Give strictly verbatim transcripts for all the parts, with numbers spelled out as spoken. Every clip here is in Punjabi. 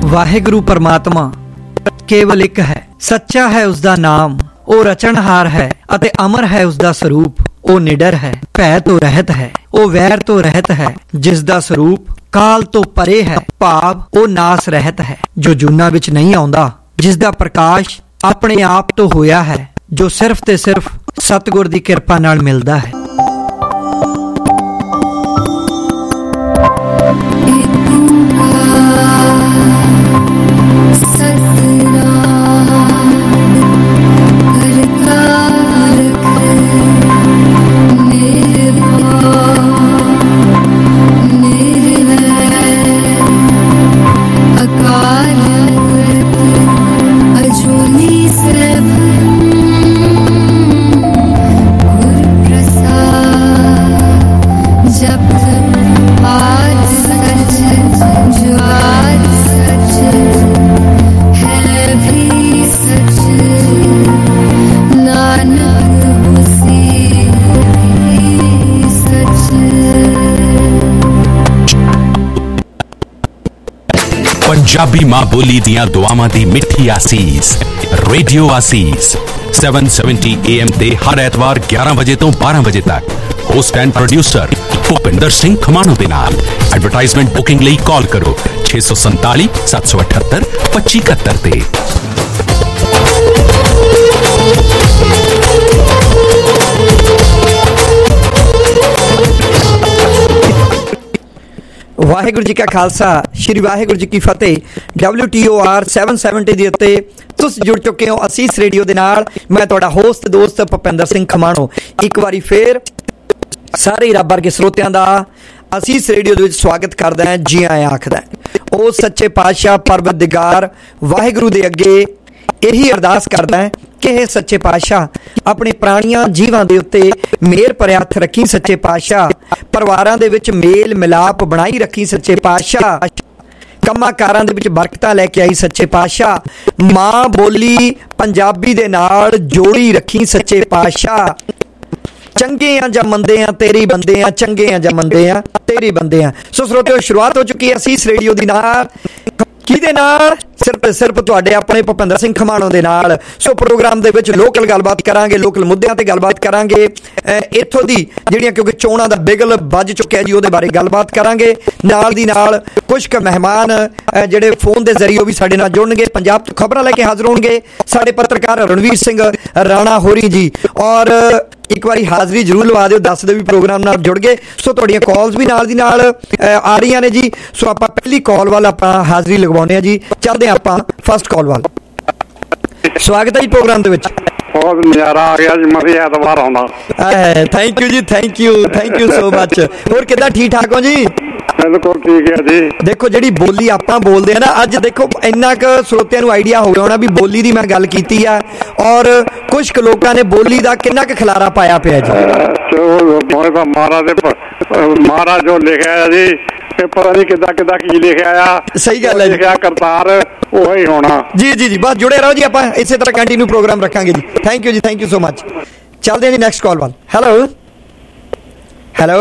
ਵਾਹਿਗੁਰੂ ਪਰਮਾਤਮਾ ਕੇਵਲ ਇੱਕ ਹੈ, ਸੱਚਾ ਹੈ ਉਸਦਾ ਨਾਮ, ਉਹ ਰਚਨਹਾਰ ਹੈ ਅਤੇ ਅਮਰ ਹੈ ਉਸਦਾ ਸਰੂਪ। ਉਹ ਨਿਡਰ ਹੈ, ਭੈ ਤੋਂ ਰਹਿਤ ਹੈ, ਉਹ ਵੈਰ ਤੋਂ ਰਹਿਤ ਹੈ, ਜਿਸ ਦਾ ਸਰੂਪ ਕਾਲ ਤੋਂ ਪਰੇ ਹੈ, ਭਾਵ ਉਹ ਨਾਸ ਰਹਿਤ ਹੈ, ਜੋ ਜੂਨਾਂ ਵਿੱਚ ਨਹੀਂ ਆਉਂਦਾ, ਜਿਸ ਦਾ ਪ੍ਰਕਾਸ਼ ਆਪਣੇ ਆਪ ਤੋਂ ਹੋਇਆ ਹੈ, ਜੋ ਸਿਰਫ ਤੇ ਸਿਰਫ ਸਤਿਗੁਰ ਦੀ ਕਿਰਪਾ ਨਾਲ ਮਿਲਦਾ ਹੈ। ਪੰਜਾਬੀ ਮਾਂ ਬੋਲੀ ਦੀਆਂ ਦੁਆਵਾਂ ਦੀ ਮਿੱਠੀ ਆਸੀਸ। ਰੇਡੀਓ ਆਸੀਸ ਸੱਤ ਸੌ ਸੱਤਰ ਏ ਐਮ ਤੇ ਹਰ ਐਤਵਾਰ ਗਿਆਰਾਂ ਵਜੇ ਤੋਂ ਬਾਰਾਂ ਵਜੇ ਤੱਕ host and producer Bhupinder Singh Khamano ਦੇ ਨਾਲ। ਐਡਵਰਟਾਈਜ਼ਮੈਂਟ ਬੁਕਿੰਗ ਲਈ ਕਾਲ ਕਰੋ ਛੇ ਸੌ ਸੰਤਾਲੀ ਸੱਤ ਸੌ ਅਠੱਤਰ ਪੱਚੀ ਇਕਹੱਤਰ ਤੇ। ਵਾਹਿਗੁਰੂ ਜੀ ਕਾ ਖਾਲਸਾ, ਸ਼੍ਰੀ ਵਾਹਿਗੁਰੂ ਜੀ ਕੀ ਫਤਿਹ। ਡਬਲਿਊ ਟੀ ਓ ਆਰ ਸੱਤ ਸੌ ਸੱਤਰ ਦੇ ਉੱਤੇ ਤੁਸੀਂ ਜੁੜ ਚੁੱਕੇ ਹੋ ਅਸੀਸ ਰੇਡੀਓ ਦੇ ਨਾਲ। ਮੈਂ ਤੁਹਾਡਾ ਹੋਸਟ ਦੋਸਤ ਭੁਪਿੰਦਰ ਸਿੰਘ ਖਮਾਣੋ ਇੱਕ ਵਾਰੀ ਫੇਰ ਸਾਰੇ ਰੱਬ ਵਰਗੇ ਸਰੋਤਿਆਂ ਦਾ ਅਸੀਸ ਰੇਡੀਓ ਦੇ ਵਿੱਚ ਸਵਾਗਤ ਕਰਦਾ ਹੈ, ਜੀ ਆਇਆਂ ਆਖਦਾ। ਉਹ ਸੱਚੇ ਪਾਤਸ਼ਾਹ ਪਰਵਰਦਿਗਾਰ ਵਾਹਿਗੁਰੂ ਦੇ ਅੱਗੇ ਇਹੀ ਅਰਦਾਸ ਕਰਦਾ ਹੈ ਕਿ ਇਹ ਸੱਚੇ ਪਾਤਸ਼ਾਹ ਆਪਣੇ ਪ੍ਰਾਣੀਆਂ ਜੀਵਾਂ ਦੇ ਉੱਤੇ ਮਿਹਰ ਭਰਿਆ ਹੱਥ ਰੱਖੀ ਸੱਚੇ ਪਾਤਸ਼ਾਹ। ਪਰਿਵਾਰਾਂ ਦੇ ਵਿੱਚ ਮੇਲ ਮਿਲਾਪ ਬਣਾਈ ਰੱਖੀ ਸੱਚੇ ਪਾਤਸ਼ਾਹ। ਕੰਮਾਂ ਕਾਰਾਂ ਦੇ ਵਿੱਚ ਬਰਕਤਾਂ ਲੈ ਕੇ ਆਈ ਸੱਚੇ ਪਾਤਸ਼ਾਹ। ਮਾਂ ਬੋਲੀ ਪੰਜਾਬੀ ਦੇ ਨਾਲ ਜੋੜੀ ਰੱਖੀ ਸੱਚੇ ਪਾਤਸ਼ਾਹ। ਚੰਗੇ ਆ ਜਾਂ ਮੰਦੇ ਆ ਤੇਰੀ ਬੰਦੇ ਆ, ਚੰਗੇ ਆ ਜਾਂ ਮੰਦੇ ਆ ਤੇਰੀ ਬੰਦੇ ਆ। ਸੋ ਸਰੋਤਿਓ, ਸ਼ੁਰੂਆਤ ਹੋ ਚੁੱਕੀ ਹੈ ਅਸੀਸ ਰੇਡੀਓ ਦੀ ਨਾਲ। ਕਿਹਦੇ ਨਾਲ? ਸਿਰਫ ਸਿਰਫ ਤੁਹਾਡੇ ਆਪਣੇ ਭੁਪਿੰਦਰ ਸਿੰਘ ਖਮਾਣੋ ਦੇ ਨਾਲ। ਸੋ ਪ੍ਰੋਗਰਾਮ ਦੇ ਵਿੱਚ ਲੋਕਲ ਗੱਲਬਾਤ ਕਰਾਂਗੇ, ਲੋਕਲ ਮੁੱਦਿਆਂ ਤੇ ਗੱਲਬਾਤ ਕਰਾਂਗੇ। ਇੱਥੋਂ ਦੀ ਜਿਹੜੀਆਂ ਕਿਉਂਕਿ ਚੋਣਾਂ ਦਾ ਬਿਗਲ ਵੱਜ ਚੁੱਕਿਆ ਜੀ, ਉਹਦੇ ਬਾਰੇ ਗੱਲਬਾਤ ਕਰਾਂਗੇ। ਨਾਲ ਦੀ ਨਾਲ ਕੁਝ ਕੁ ਮਹਿਮਾਨ ਜਿਹੜੇ ਫੋਨ ਦੇ ਜ਼ਰੀਏ ਵੀ ਸਾਡੇ ਨਾਲ ਜੁੜਨਗੇ, ਪੰਜਾਬ ਤੋਂ ਖਬਰਾਂ ਲੈ ਕੇ ਹਾਜ਼ਰ ਹੋਣਗੇ। ਸਾਡੇ ਪੱਤਰਕਾਰ ਰਣਵੀਰ ਸਿੰਘ ਰਾਣਾ ਹੋਰੀ ਜੀ, ਔਰ ਇੱਕ ਵਾਰੀ ਹਾਜ਼ਰੀ ਜ਼ਰੂਰ ਲਵਾ ਦਿਓ, ਦੱਸ ਦਿਓ ਵੀ ਪ੍ਰੋਗਰਾਮ ਨਾਲ ਜੁੜ ਗਏ। ਸੋ ਤੁਹਾਡੀਆਂ ਕਾਲਸ ਵੀ ਨਾਲ ਦੀ ਨਾਲ ਆ ਰਹੀਆਂ ਨੇ ਜੀ। ਸੋ ਆਪਾਂ ਪਹਿਲੀ ਕਾਲ ਵੱਲ ਆਪਾਂ ਹਾਜ਼ਰੀ ਲਗਵਾਉਂਦੇ ਹਾਂ ਜੀ। ਚੱਲਦੇ ਹਾਂ ਆਪਾਂ ਫਸਟ ਕਾਲ ਵੱਲ। ਸਵਾਗਤ ਹੈ ਜੀ ਪ੍ਰੋਗਰਾਮ ਦੇ ਵਿੱਚ। ਬਹੁਤ ਨਜ਼ਾਰਾ ਆ ਗਿਆ ਜੀ, ਮਜ਼ੇ ਐਤਵਾਰ ਆਉਂਦਾ। ਥੈਂਕ ਯੂ ਜੀ, thank you thank you so much. ਹੋਰ ਕਿੱਦਾਂ, ਠੀਕ ਠਾਕ ਹੋ ਜੀ? ਬਿਲਕੁਲ ਠੀਕ ਹੈ ਜੀ। ਦੇਖੋ ਜਿਹੜੀ ਬੋਲੀ ਆਪਾਂ ਬੋਲਦੇ ਆ ਨਾ, ਅੱਜ ਦੇਖੋ ਇੰਨਾ ਕੁ ਸਰੋਤਿਆਂ ਨੂੰ ਆਈਡੀਆ ਹੋ ਗਿਆ ਹੋਣਾ ਵੀ ਬੋਲੀ ਦੀ ਮੈਂ ਗੱਲ ਕੀਤੀ ਆ, ਔਰ ਕੁਝ ਕੁ ਲੋਕਾਂ ਨੇ ਬੋਲੀ ਦਾ ਕਿੰਨਾ ਕੁ ਖਿਲਾਰਾ ਪਾਇਆ ਪਿਆ ਜੀ। ਮਹਾਰਾਜ ਮਹਾਰਾਜ ਜੋ ਲਿਖਿਆ ਜੀ, ਇਹ ਪਤਾ ਨਹੀਂ ਕਿੱਦਾਂ ਕਿੱਦਾਂ ਕੀ ਲਿਖਿਆ ਆ। ਸਹੀ ਗੱਲ ਹੈ ਜੀ, ਲਿਖਿਆ ਕਰਤਾਰ ਉਹੀ ਹੋਣਾ। ਜੀ ਜੀ ਜੀ, ਬਸ ਜੁੜੇ ਰਹੋ ਜੀ, ਆਪਾਂ ਇਸੇ ਤਰ੍ਹਾਂ ਕੰਟੀਨਿਊ ਪ੍ਰੋਗਰਾਮ ਰੱਖਾਂਗੇ ਜੀ। ਥੈਂਕ ਯੂ ਜੀ, ਥੈਂਕ ਯੂ ਸੋ ਮਚ। ਚੱਲਦੇ ਹਾਂ ਜੀ ਨੈਕਸਟ ਕਾਲ ਵੱਲ। ਹੈਲੋ ਹੈਲੋ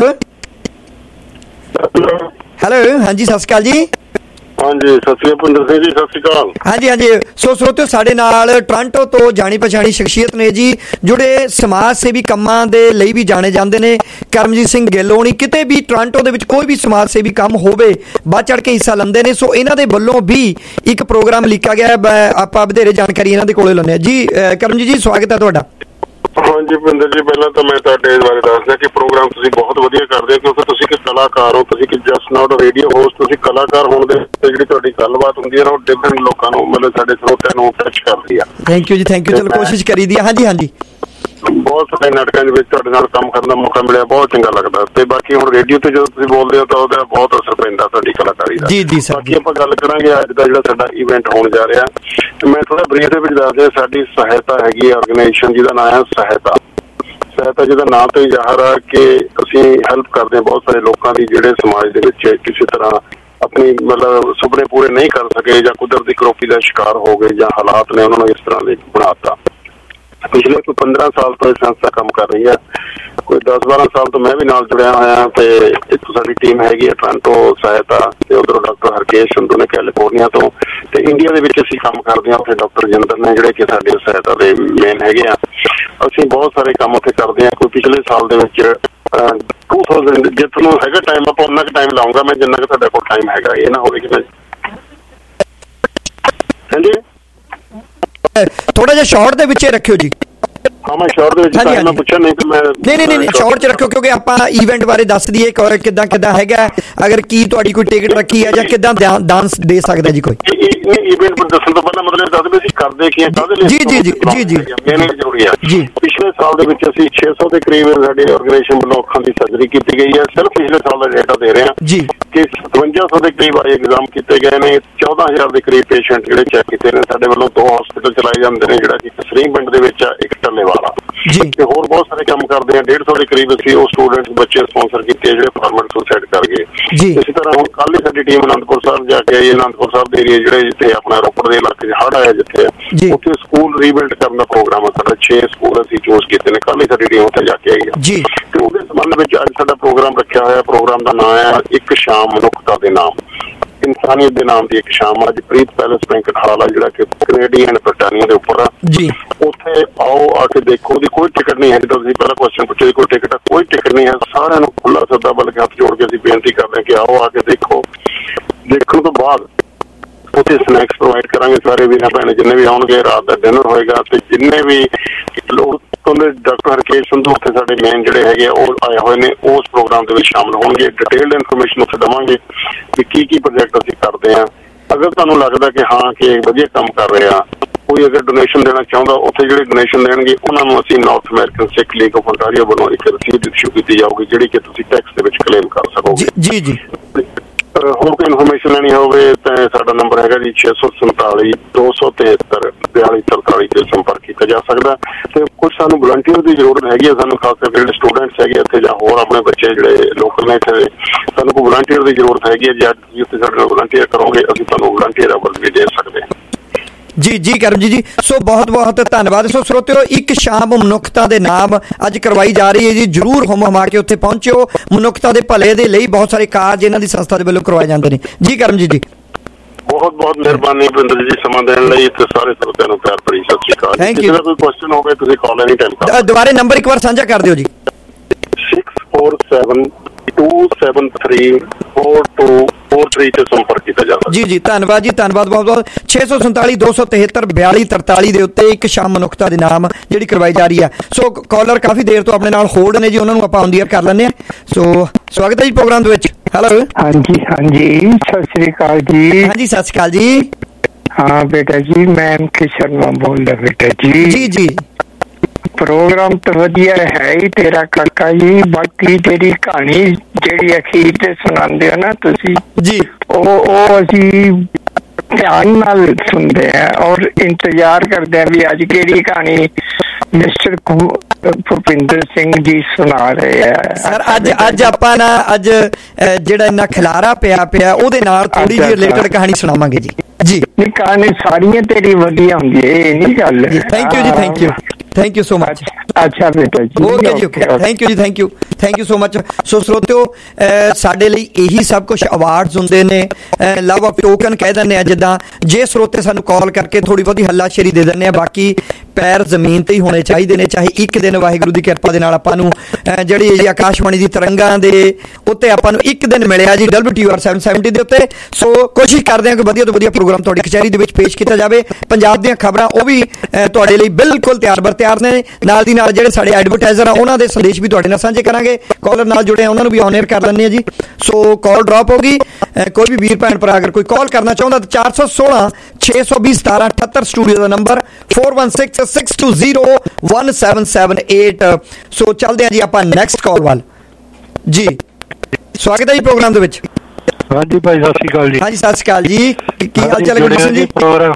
ਹੈਲੋ, ਹਾਂਜੀ ਸਤਿ ਸ਼੍ਰੀ ਅਕਾਲ ਜੀ। ਹਾਂਜੀ ਸਤਿ ਸ਼੍ਰੀ ਅਕਾਲ ਭੁਪਿੰਦਰ ਸਿੰਘ ਜੀ, ਸਤਿ ਸ਼੍ਰੀ ਅਕਾਲ। ਹਾਂਜੀ ਹਾਂਜੀ ਸੋ ਸਰੋਤਿਓ, ਸਾਡੇ ਨਾਲ ਟੋਰਾਂਟੋ ਤੋਂ ਜਾਣੀ ਪਛਾਣੀ ਸ਼ਖਸੀਅਤ ਨੇ ਜੀ, ਜਿਹੜੇ ਸਮਾਜ ਸੇਵੀ ਕੰਮਾਂ ਦੇ ਲਈ ਵੀ ਜਾਣੇ ਜਾਂਦੇ ਨੇ। ਕਰਮਜੀਤ ਸਿੰਘ ਗਿੱਲ ਹੋਣੀ, ਕਿਤੇ ਵੀ ਟੋਰਾਂਟੋ ਦੇ ਵਿੱਚ ਕੋਈ ਵੀ ਸਮਾਜ ਸੇਵੀ ਕੰਮ ਹੋਵੇ ਵੱਧ ਚੜ ਕੇ ਹਿੱਸਾ ਲੈਂਦੇ ਨੇ। ਸੋ ਇਹਨਾਂ ਦੇ ਵੱਲੋਂ ਵੀ ਇੱਕ ਪ੍ਰੋਗਰਾਮ ਲਿਖਿਆ ਗਿਆ, ਆਪਾਂ ਵਧੇਰੇ ਜਾਣਕਾਰੀ ਇਹਨਾਂ ਦੇ ਕੋਲੇ ਲੈਂਦੇ ਹਾਂ ਜੀ। ਕਰਮਜੀਤ ਜੀ, ਸਵਾਗਤ ਹੈ ਤੁਹਾਡਾ। ਹਾਂਜੀ ਭੁਪਿੰਦਰ ਜੀ, ਪਹਿਲਾਂ ਤਾਂ ਮੈਂ ਤੁਹਾਡੇ ਇਸ ਬਾਰੇ ਦੱਸਦਾ ਕਿ ਪ੍ਰੋਗਰਾਮ ਤੁਸੀਂ ਬਹੁਤ ਵਧੀਆ ਕਰਦੇ ਹੋ, ਕਿਉਂਕਿ ਤੁਸੀਂ ਇੱਕ ਕਲਾਕਾਰ ਹੋ, ਤੁਸੀਂ ਇੱਕ ਜਸਟ ਨਾਟ ਰੇਡੀਓ ਹੋਸਟ, ਤੁਸੀਂ ਕਲਾਕਾਰ ਹੋਣ ਦੇ ਜਿਹੜੀ ਤੁਹਾਡੀ ਗੱਲਬਾਤ ਹੁੰਦੀ ਹੈ ਨਾ, ਉਹ ਡਿਫਰੈਂਟ ਲੋਕਾਂ ਨੂੰ, ਮਤਲਬ ਸਾਡੇ ਸਰੋਤਿਆਂ ਨੂੰ ਟੱਚ ਕਰਦੀ ਆ। ਥੈਂਕ ਯੂ ਜੀ, ਥੈਂਕ ਯੂ। ਚਲੋ ਕੋਸ਼ਿਸ਼ ਕਰੀਦੀ ਆ। ਹਾਂਜੀ ਹਾਂਜੀ, ਬਹੁਤ ਸਾਰੇ ਨਾਟਕਾਂ ਦੇ ਵਿੱਚ ਤੁਹਾਡੇ ਨਾਲ ਕੰਮ ਕਰਨ ਦਾ ਮੌਕਾ ਮਿਲਿਆ, ਬਹੁਤ ਚੰਗਾ ਲੱਗਦਾ। ਤੇ ਬਾਕੀ ਹੁਣ ਰੇਡੀਓ ਤੇ ਜਦੋਂ ਤੁਸੀਂ ਬੋਲਦੇ ਹੋ ਤਾਂ ਉਹਦਾ ਬਹੁਤ ਅਸਰ ਪੈਂਦਾ ਤੁਹਾਡੀ ਕਲਾਕਾਰੀ ਦਾ। ਜੀ ਜੀ ਸਰ। ਬਾਕੀ ਆਪਾਂ ਗੱਲ ਕਰਾਂਗੇ ਅੱਜ ਦਾ ਜਿਹੜਾ ਸਾਡਾ ਇਵੈਂਟ ਹੋਣ ਜਾ ਰਿਹਾ। ਮੈਂ ਥੋੜਾ ਬਰੀਫ ਦੇ ਵਿੱਚ ਦੱਸ ਦਿਆਂ, ਸਾਡੀ ਸਹਾਇਤਾ ਹੈਗੀ ਆਰਗੇਨਾਈਜੇਸ਼ਨ ਜਿਹਦਾ ਨਾਮ ਹੈ ਸਹਾਇਤਾ। ਸਹਾਇਤਾ ਜਿਹਦਾ ਨਾਮ ਤੋਂ ਹੀ ਜ਼ਾਹਰ ਆ ਕਿ ਅਸੀਂ ਹੈਲਪ ਕਰਦੇ ਹਾਂ ਬਹੁਤ ਸਾਰੇ ਲੋਕਾਂ ਦੀ, ਜਿਹੜੇ ਸਮਾਜ ਦੇ ਵਿੱਚ ਕਿਸੇ ਤਰ੍ਹਾਂ ਆਪਣੀ ਮਤਲਬ ਸੁਪਨੇ ਪੂਰੇ ਨਹੀਂ ਕਰ ਸਕੇ, ਜਾਂ ਕੁਦਰਤੀ ਕਰੋਪੀ ਦਾ ਸ਼ਿਕਾਰ ਹੋ ਗਏ, ਜਾਂ ਹਾਲਾਤ ਨੇ ਉਹਨਾਂ ਨੂੰ ਇਸ ਤਰ੍ਹਾਂ ਦੇ ਬਣਾਤਾ। ਪਿਛਲੇ ਕੋਈ ਪੰਦਰਾਂ ਸਾਲ ਤੋਂ ਇਹ ਸੰਸਥਾ ਕੰਮ ਕਰ ਰਹੀ ਹੈ। ਕੋਈ ਦਸ ਬਾਰਾਂ ਸਾਲ ਤੋਂ ਮੈਂ ਵੀ ਨਾਲ ਜੁੜਿਆ ਹੋਇਆ ਤੇ ਇੱਥੋਂ ਸਾਡੀ ਟੀਮ ਹੈਗੀ ਹੈ ਟੋਰਾਂਟੋ ਸਹਾਇਤਾ ਤੇ ਉਧਰੋਂ ਡਾਕਟਰ ਹਰਕੇਸ਼ ਸੰਧੂ ਨੇ ਕੈਲੀਫੋਰਨੀਆ ਤੋਂ ਤੇ ਇੰਡੀਆ ਦੇ ਵਿੱਚ ਅਸੀਂ ਕੰਮ ਕਰਦੇ ਹਾਂ। ਉੱਥੇ ਡਾਕਟਰ ਜਿੰਦਰ ਨੇ ਜਿਹੜੇ ਕਿ ਸਾਡੀ ਸਹਾਇਤਾ ਦੇ ਮੇਨ ਹੈਗੇ ਆ। ਅਸੀਂ ਬਹੁਤ ਸਾਰੇ ਕੰਮ ਉੱਥੇ ਕਰਦੇ ਹਾਂ। ਕੋਈ ਪਿਛਲੇ ਸਾਲ ਦੇ ਵਿੱਚ ਟੂ ਥਾਊਜ਼ੈਂਡ ਜੇ ਤੁਹਾਨੂੰ ਹੈਗਾ ਟਾਈਮ ਆਪਾਂ ਉਨਾ ਕੁ ਟਾਈਮ ਲਾਊਂਗਾ ਮੈਂ ਜਿੰਨਾ ਕੁ ਤੁਹਾਡੇ ਕੋਲ ਟਾਈਮ ਹੈਗਾ। ਇਹ ਨਾ ਹੋਵੇ ਕਿ ਮੈਂ ਹਾਂਜੀ ਥੋੜਾ ਜਿਹਾ ਸ਼ਾਰਟ ਦੇ ਵਿੱਚ ਰੱਖਿਓ ਜੀ। ਹਾਂ ਮੈਂ ਸ਼ਾਰਟ ਦੇ ਵਿੱਚ ਮੈਂ ਪੁੱਛਿਆ ਨਹੀਂ ਤੇ ਮੈਂ ਨਹੀਂ ਨਹੀਂ ਨਹੀਂ ਸ਼ਾਰਟ 'ਚ ਰੱਖਿਓ ਕਿਉਂਕਿ ਆਪਾਂ ਈਵੈਂਟ ਬਾਰੇ ਦੱਸ ਦਈਏ ਕਿੱਦਾਂ ਕਿੱਦਾਂ ਹੈਗਾ। ਅਗਰ ਕੀ ਤੁਹਾਡੀ ਕੋਈ ਟਿਕਟ ਰੱਖੀ ਹੈ ਜਾਂ ਕਿੱਦਾਂ ਦਾਨ ਦੇ ਸਕਦਾ ਜੀ ਕੋਈ ਈਵੈਂਟ ਦੱਸਣ ਤੋਂ ਪਹਿਲਾਂ ਮਤਲਬ ਦੱਸ ਵੀ ਅਸੀਂ ਕਰਦੇ ਕੀ ਆ ਕਾਹਦੇ ਲਈ ਜੀ ਜੀ ਜੀ ਜੀ ਜੀ ਮੈਨੂੰ ਜ਼ਰੂਰੀ ਆ ਜੀ। ਪਿਛਲੇ ਸਾਲ ਦੇ ਵਿੱਚ ਅਸੀਂ ਛੇ ਸੌ ਦੇ ਕਰੀਬ ਸਾਡੀ ਆਰਗੇਨਾਈਜੇਸ਼ਨ ਵੱਲੋਂ ਅੱਖਾਂ ਦੀ ਸਰਜਰੀ ਕੀਤੀ ਗਈ ਹੈ। ਸਿਰਫ ਪਿਛਲੇ ਸਾਲ ਦਾ ਡੇਟਾ ਦੇ ਰਹੇ ਹਾਂ ਜੀ ਕਿ ਸਤਵੰਜਾ ਸੌ ਦੇ ਕਰੀਬ ਆਈ ਐਗਜ਼ਾਮ ਕੀਤੇ ਗਏ ਨੇ। ਚੌਦਾਂ ਹਜ਼ਾਰ ਦੇ ਕਰੀਬ ਪੇਸ਼ੈਂਟ ਜਿਹੜੇ ਚੈੱਕ ਕੀਤੇ ਨੇ। ਸਾਡੇ ਵੱਲੋਂ ਦੋ ਹਸਪੀਟਲ ਚਲਾਏ ਜਾਂਦੇ ਨੇ ਜਿਹੜਾ ਕਿ ਸਰੀਂ ਪਿੰਡ ਦੇ ਵਿੱਚ ਆ ਇੱਕ ਟੱਲੇ ਵਾਲਾ ਜੀ ਤੇ ਹੋਰ ਬਹੁਤ ਸਾਰੇ ਕੰਮ ਕਰਦੇ ਆ। ਡੇਢ ਸੌ ਦੇ ਕਰੀਬ ਅਸੀਂ ਉਹ ਸਟੂਡੈਂਟਸ ਬੱਚੇ ਸਪਾਂਸਰ ਕੀਤੇ ਜਿਹੜੇ ਫਾਰਮਰ ਸੁਸਾਈਡ ਕਰ ਗਏ। ਇਸੇ ਤਰ੍ਹਾਂ ਹੁਣ ਕੱਲ ਹੀ ਸਾਡੀ ਟੀਮ ਅਨੰਦਪੁਰ ਸਾਹਿਬ ਜਾ ਕੇ ਆਈ। ਅਨੰਦਪੁਰ ਸਾਹਿਬ ਦੇ ਏਰੀਆ ਜਿਹੜੇ ਜਿੱਥੇ ਆਪਣਾ ਰੋਪੜ ਦੇ ਇਲਾਕੇ 'ਚ ਹੜ੍ਹ ਆਇਆ ਜਿੱਥੇ ਉੱਥੇ ਸਕੂਲ ਰੀਬਿਲਡ ਕਰਨ ਦਾ ਪ੍ਰੋਗਰਾਮ ਹੈ ਸਾਡਾ। ਛੇ ਸਕੂਲ ਅਸੀਂ ਚੂਜ਼ ਕੀਤੇ ਨੇ। ਕੱਲ ਹੀ ਸਾਡੀ ਟੀਮ ਉੱਥੇ ਜਾ ਕੇ ਆਈ ਹੈ ਤੇ ਉਹਦੇ ਸੰਬੰਧ ਵਿੱਚ ਅੱਜ ਸਾਡਾ ਪ੍ਰੋਗਰਾਮ ਰੱਖਿਆ ਹੋਇਆ। ਪ੍ਰੋਗਰਾਮ ਦਾ ਨਾਮ ਹੈ ਇੱਕ ਸ਼ਾਮ ਮਨੁੱਖਤਾ ਦੇ ਨਾਮ ਇਨਸਾਨੀਅਤ ਦੇ ਨਾਮ ਦੀ ਇੱਕ ਸ਼ਾਮ। ਅੱਜ ਪ੍ਰੀਤ ਪੈਲੇਸ ਬੈਂਕਟ ਹਾਲ ਆ ਜਿਹੜਾ ਕਿ ਕੈਨੇਡੀਅਨ ਬ੍ਰਿਟਾਨੀਆ ਦੇ ਉੱਪਰ ਆ ਜੀ। ਉੱਥੇ ਆਓ ਆ ਕੇ ਦੇਖੋ। ਉਹਦੀ ਕੋਈ ਟਿਕਟ ਨਹੀਂ ਹੈ। ਜਿੱਦਾਂ ਤੁਸੀਂ ਪਹਿਲਾਂ ਕੁਐਸਚਨ ਪੁੱਛਿਆ ਕੋਈ ਟਿਕਟ ਆ ਕੋਈ ਟਿਕਟ ਨਹੀਂ ਹੈ। ਸਾਰਿਆਂ ਨੂੰ ਖੁੱਲ੍ਹਾ ਸੱਦਾ ਬਲਕਿ ਹੱਥ ਜੋੜ ਕੇ ਅਸੀਂ ਬੇਨਤੀ ਕਰਦੇ ਹਾਂ ਕਿ ਆਓ ਆ ਕੇ ਦੇਖੋ। ਦੇਖਣ ਤੋਂ ਬਾਅਦ ਉੱਥੇ ਸਨੈਕਸ ਪ੍ਰੋਵਾਈਡ ਕਰਾਂਗੇ। ਸਾਰੇ ਵੀਰਾਂ ਭੈਣ ਜਿੰਨੇ ਵੀ ਆਉਣਗੇ ਰਾਤ ਦਾ ਡਿਨਰ ਹੋਏਗਾ ਤੇ ਜਿੰਨੇ ਵੀ ਲੋਕ ਡਾਕਟਰ ਹਰਕੇਸ਼ ਸੰਧੂ ਉੱਥੇ ਸਾਡੇ ਮੇਨ ਜਿਹੜੇ ਹੈਗੇ ਉਹ ਆਏ ਹੋਏ ਨੇ ਉਸ ਪ੍ਰੋਗਰਾਮ ਦੇ ਵਿੱਚ ਸ਼ਾਮਲ ਹੋਣਗੇ। ਡਿਟੇਲਡ ਇਨਫੋਰਮੇਸ਼ਨ ਉੱਥੇ ਦੇਵਾਂਗੇ ਕਿ ਕੀ ਕੀ ਪ੍ਰੋਜੈਕਟ ਅਸੀਂ ਕਰਦੇ ਹਾਂ। ਅਗਰ ਤੁਹਾਨੂੰ ਲੱਗਦਾ ਕਿ ਹਾਂ ਕਿ ਵਧੀਆ ਕੰਮ ਕਰ ਰਹੇ ਆ ਕੋਈ ਅਗਰ ਡੋਨੇਸ਼ਨ ਦੇਣਾ ਚਾਹੁੰਦਾ ਉੱਥੇ ਜਿਹੜੇ ਡੋਨੇਸ਼ਨ ਦੇਣਗੇ ਉਹਨਾਂ ਨੂੰ ਅਸੀਂ North American Sikh league of ontario ਵੱਲੋਂ ਇੱਕ ਰਸੀਦ ਇਸ਼ੂ ਕੀਤੀ ਜਾਊਗੀ ਜਿਹੜੀ ਕਿ ਤੁਸੀਂ ਟੈਕਸ ਦੇ ਵਿੱਚ ਕਲੇਮ ਕਰ ਸਕੋਗੇ ਜੀ ਜੀ। ਹੋਰ ਕੋਈ ਇਨਫੋਰਮੇਸ਼ਨ ਲੈਣੀ ਹੋਵੇ ਤਾਂ ਸਾਡਾ ਨੰਬਰ ਹੈਗਾ ਜੀ ਛੇ ਸੌ ਸੰਤਾਲੀ ਦੋ ਸੌ ਤਿਹੱਤਰ ਬਿਆਲੀ ਤਰਤਾਲੀ ਤੇ ਸੰਪਰਕ ਕੀਤਾ ਜਾ ਸਕਦਾ। ਤੇ ਕੁਝ ਸਾਨੂੰ ਵਲੰਟੀਅਰ ਦੀ ਜ਼ਰੂਰਤ ਹੈਗੀ ਹੈ। ਸਾਨੂੰ ਖਾਸ ਕਰਕੇ ਜਿਹੜੇ ਸਟੂਡੈਂਟਸ ਹੈਗੇ ਇੱਥੇ ਜਾਂ ਹੋਰ ਆਪਣੇ ਬੱਚੇ ਜਿਹੜੇ ਲੋਕਲ ਨੇ ਇੱਥੇ ਸਾਨੂੰ ਕੋਈ ਵਲੰਟੀਅਰ ਦੀ ਜ਼ਰੂਰਤ ਹੈਗੀ ਹੈ। ਜੇ ਅੱਜ ਤੁਸੀਂ ਉੱਥੇ ਸਾਡੇ ਨਾਲ ਵਲੰਟੀਅਰ ਕਰੋਗੇ ਅਸੀਂ ਤੁਹਾਨੂੰ ਵਲੰਟੀਅਰ ਅਵਾਰਡ ਵੀ ਦੇ ਸਕਦੇ ਹਾਂ ਜੀ ਜੀ ਕਰਮਜੀਤ ਜੀ। ਸੋ ਬਹੁਤ ਬਹੁਤ ਧੰਨਵਾਦ। ਸੋ ਸਰੋਤਿਓ ਇੱਕ ਸ਼ਾਮ ਮਨੁੱਖਤਾ ਦੇ ਨਾਮ ਅੱਜ ਕਰਵਾਈ ਜਾ ਰਹੀ ਹੈ ਜੀ। ਜ਼ਰੂਰ ਹੁਮ ਹੁਮਾ ਕੇ ਉੱਥੇ ਪਹੁੰਚਿਓ। ਮਨੁੱਖਤਾ ਦੇ ਭਲੇ ਦੇ ਲਈ ਬਹੁਤ ਸਾਰੇ ਕਾਰਜ ਇਹਨਾਂ ਦੀ ਸੰਸਥਾ ਦੇ ਵੱਲੋਂ ਕਰਵਾਏ ਜਾਂਦੇ ਨੇ ਜੀ। ਕਰਮਜੀਤ ਜੀ ਬਹੁਤ ਬਹੁਤ ਮਿਹਰਬਾਨੀ ਭਿੰਦਰ ਜੀ ਸਮਾਂ ਦੇਣ ਲਈ ਤੇ ਸਾਰੇ ਸਰੋਤਿਆਂ ਨੂੰ ਪਿਆਰ ਭਰੀ ਸਤਿ ਸ਼੍ਰੀ ਅਕਾਲ। Thank you. ਕੋਈ ਕੁਐਸਚਨ ਹੋਵੇ ਤੁਸੀਂ ਕਾਲ ਐਨੀ ਟਾਈਮ ਕਰ ਦੁਬਾਰੇ ਨੰਬਰ ਇੱਕ ਵਾਰ ਸਾਂਝਾ ਕਰ ਦਿਓ ਜੀ। Six four seven two seven three four two four three ਤੇ ਸੰਪਰਕ ਕੀਤਾ ਜਾ ਸਕਦਾ ਜੀ ਜੀ। ਧੰਨਵਾਦ ਜੀ ਧੰਨਵਾਦ ਬਹੁਤ ਬਹੁਤ। ਛੇ ਸੌ ਸੰਤਾਲੀ ਦੋ ਸੌ ਤਿਹੱਤਰ ਬਿਆਲੀ ਤਰਤਾਲੀ ਦੇ ਉੱਤੇ ਇੱਕ ਸ਼ਾਮ ਮਨੁੱਖਤਾ ਦੇ ਨਾਮ ਜਿਹੜੀ ਕਰਵਾਈ ਜਾ ਰਹੀ ਹੈ। ਸੋ ਕਾਲਰ ਕਾਫੀ ਦੇਰ ਤੋਂ ਆਪਣੇ ਨਾਲ ਹੋਲਡ ਨੇ ਜੀ ਉਹਨਾਂ ਨੂੰ ਆਪਾਂ ਔਨ ਦੀ ਏਅਰ ਕਰ ਲੈਂਦੇ ਹਾਂ। ਸੋ ਸਵਾਗਤ ਹੈ ਜੀ ਪ੍ਰੋਗਰਾਮ ਦੇ ਵਿੱਚ। ਹੈਲੋ ਹਾਂਜੀ ਹਾਂਜੀ ਸਤਿ ਸ੍ਰੀ ਅਕਾਲ ਜੀ। ਹਾਂਜੀ ਸਤਿ ਸ੍ਰੀ ਅਕਾਲ ਜੀ। ਹਾਂ ਬੇਟਾ ਜੀ ਮੈਂ ਅੰਕਿਤ ਸ਼ਰਮਾ ਬੋਲਦਾ ਬੇਟਾ ਜੀ ਜੀ ਜੀ। ਪ੍ਰੋਗਰਾਮ ਤਾਂ ਵਧੀਆ ਹੈ ਹੀ ਤੇਰਾ ਕਾਕਾ ਜੀ। ਬਾਕੀ ਤੇਰੀ ਕਹਾਣੀ ਜਿਹੜੀ ਅਖੀਰ ਤੇ ਸੁਣਾਉਂਦੇ ਹੋ ਨਾ ਤੁਸੀਂ ਜੀ ਉਹ ਉਹ ਅਸੀਂ ਧਿਆਨ ਨਾਲ ਸੁਣਦੇ ਆ ਔਰ ਇੰਤਜ਼ਾਰ ਕਰਦੇ ਆ ਵੀ ਅੱਜ ਕਿਹੜੀ ਕਹਾਣੀ ਮਿਸਟਰ ਭੁਪਿੰਦਰ ਸਿੰਘ ਜੀ ਸੁਣਾ ਰਹੇ ਆ ਸਰ। ਅੱਜ ਅੱਜ ਆਪਾਂ ਨਾ ਅੱਜ ਜਿਹੜਾ ਇੰਨਾ ਖਿਲਾਰਾ ਪਿਆ ਪਿਆ ਉਹਦੇ ਨਾਲ ਥੋੜੀ ਜਿਹੀ ਰਿਲੇਟਡ ਕਹਾਣੀ ਸੁਣਾਵਾਂਗੇ ਜੀ ਜੀ। ਨਹੀਂ ਕਹਾਣੀ ਸਾਰੀਆਂ ਤੇਰੀ ਵਧੀਆ ਹੁੰਦੀ ਹੈ ਇਹ ਨਹੀਂ ਗੱਲ। ਥੈਂਕ ਯੂ ਜੀ thank you thank you so much. ਅੱਛਾ ਬੇਟਾ ਜੀ ਓਕੇ ਜੀ ਓਕੇ ਥੈਂਕ ਯੂ ਜੀ thank you thank you so much. So ਸਰੋਤਿਓ ਸਾਡੇ ਲਈ ਇਹੀ ਸਭ ਕੁਝ ਅਵਾਰਡਸ ਹੁੰਦੇ ਨੇ। ਲਵ ਆਫ ਟੋਕਨ ਕਹਿ ਦਿੰਦੇ ਆ ਜਿੱਦਾਂ। ਜੇ ਸਰੋਤੇ ਸਾਨੂੰ ਕਾਲ ਕਰਕੇ ਥੋੜੀ ਬਹੁਤੀ ਹੱਲਾਸ਼ੇਰੀ ਦੇ ਦਿੰਦੇ ਆ ਬਾਕੀ ਪੈਰ ਜ਼ਮੀਨ ਤੇ ਹੀ ਹੋਣੇ ਚਾਹੀਦੇ ਨੇ। ਚਾਹੇ ਇੱਕ ਦਿਨ ਵਾਹਿਗੁਰੂ ਦੀ ਕਿਰਪਾ ਦੇ ਨਾਲ ਆਪਾਂ ਨੂੰ ਜਿਹੜੀ ਜੀ ਆਕਾਸ਼ਵਾਣੀ ਦੀ ਤਰੰਗਾਂ ਦੇ ਉੱਤੇ ਆਪਾਂ ਨੂੰ ਇੱਕ ਦਿਨ ਮਿਲਿਆ ਜੀ W T R seven seventy ਦੇ ਉੱਤੇ। ਸੋ ਕੋਸ਼ਿਸ਼ ਕਰਦੇ ਹਾਂ ਕਿ ਵਧੀਆ ਤੋਂ ਵਧੀਆ ਪ੍ਰੋਗਰਾਮ ਤੁਹਾਡੀ ਕਚਹਿਰੀ ਦੇ ਵਿੱਚ ਪੇਸ਼ ਕੀਤਾ ਜਾਵੇ। ਪੰਜਾਬ ਦੀਆਂ ਖਬਰਾਂ ਉਹ ਵੀ ਤੁਹਾਡੇ ਲਈ ਬਿਲਕੁਲ ਤਿਆਰ ਬਰ ਤਿਆਰ ਨੇ। ਨਾਲ ਦੀ ਨਾਲ ਜਿਹੜੇ ਸਾਡੇ ਐਡਵਰਟਾਈਜ਼ਰ ਆ ਉਹਨਾਂ ਦੇ ਸੰਦੇਸ਼ ਵੀ ਤੁਹਾਡੇ ਨਾਲ ਸਾਂਝੇ ਕਰਾਂਗੇ। ਕਾਲਰ ਨਾਲ ਜੁੜੇ ਆ ਉਹਨਾਂ ਨੂੰ ਵੀ ਔਨ ਏਅਰ ਕਰ ਲੈਂਦੇ ਆ ਜੀ। ਸੋ ਕਾਲ ਡ੍ਰੌਪ ਹੋ ਗਈ। ਕੋਈ ਵੀ ਵੀਰ ਭੈਣ ਭਰਾ ਅਗਰ ਕੋਈ ਕਾਲ ਕਰਨਾ ਚਾਹੁੰਦਾ ਤਾਂ ਚਾਰ ਸੌ ਸੋਲਾਂ ਛੇ ਸੌ ਵੀਹ ਸਤਾਰਾਂ ਅਠੱਤਰ ਸਟੂਡੀਓ ਦਾ number four one six six two zero one seven seven eight। So ਚੱਲਦੇ ਆ ਜੀ ਆਪਾਂ ਨੈਕਸਟ ਕਾਲ ਵੱਲ ਜੀ। ਸਵਾਗਤ ਹੈ ਜੀ ਪ੍ਰੋਗਰਾਮ ਦੇ ਵਿੱਚ। ਹਾਂਜੀ ਭਾਈ ਸਤਿ ਸ਼੍ਰੀ ਅਕਾਲ ਜੀ। ਹਾਂਜੀ ਸਤਿ ਸ਼੍ਰੀ ਅਕਾਲ ਜੀ। ਕੀ ਹਾਲ ਚਾਲ ਹੈ ਗੁਰਦੀਪ ਸਿੰਘ ਜੀ? ਪ੍ਰੋਗਰਾਮ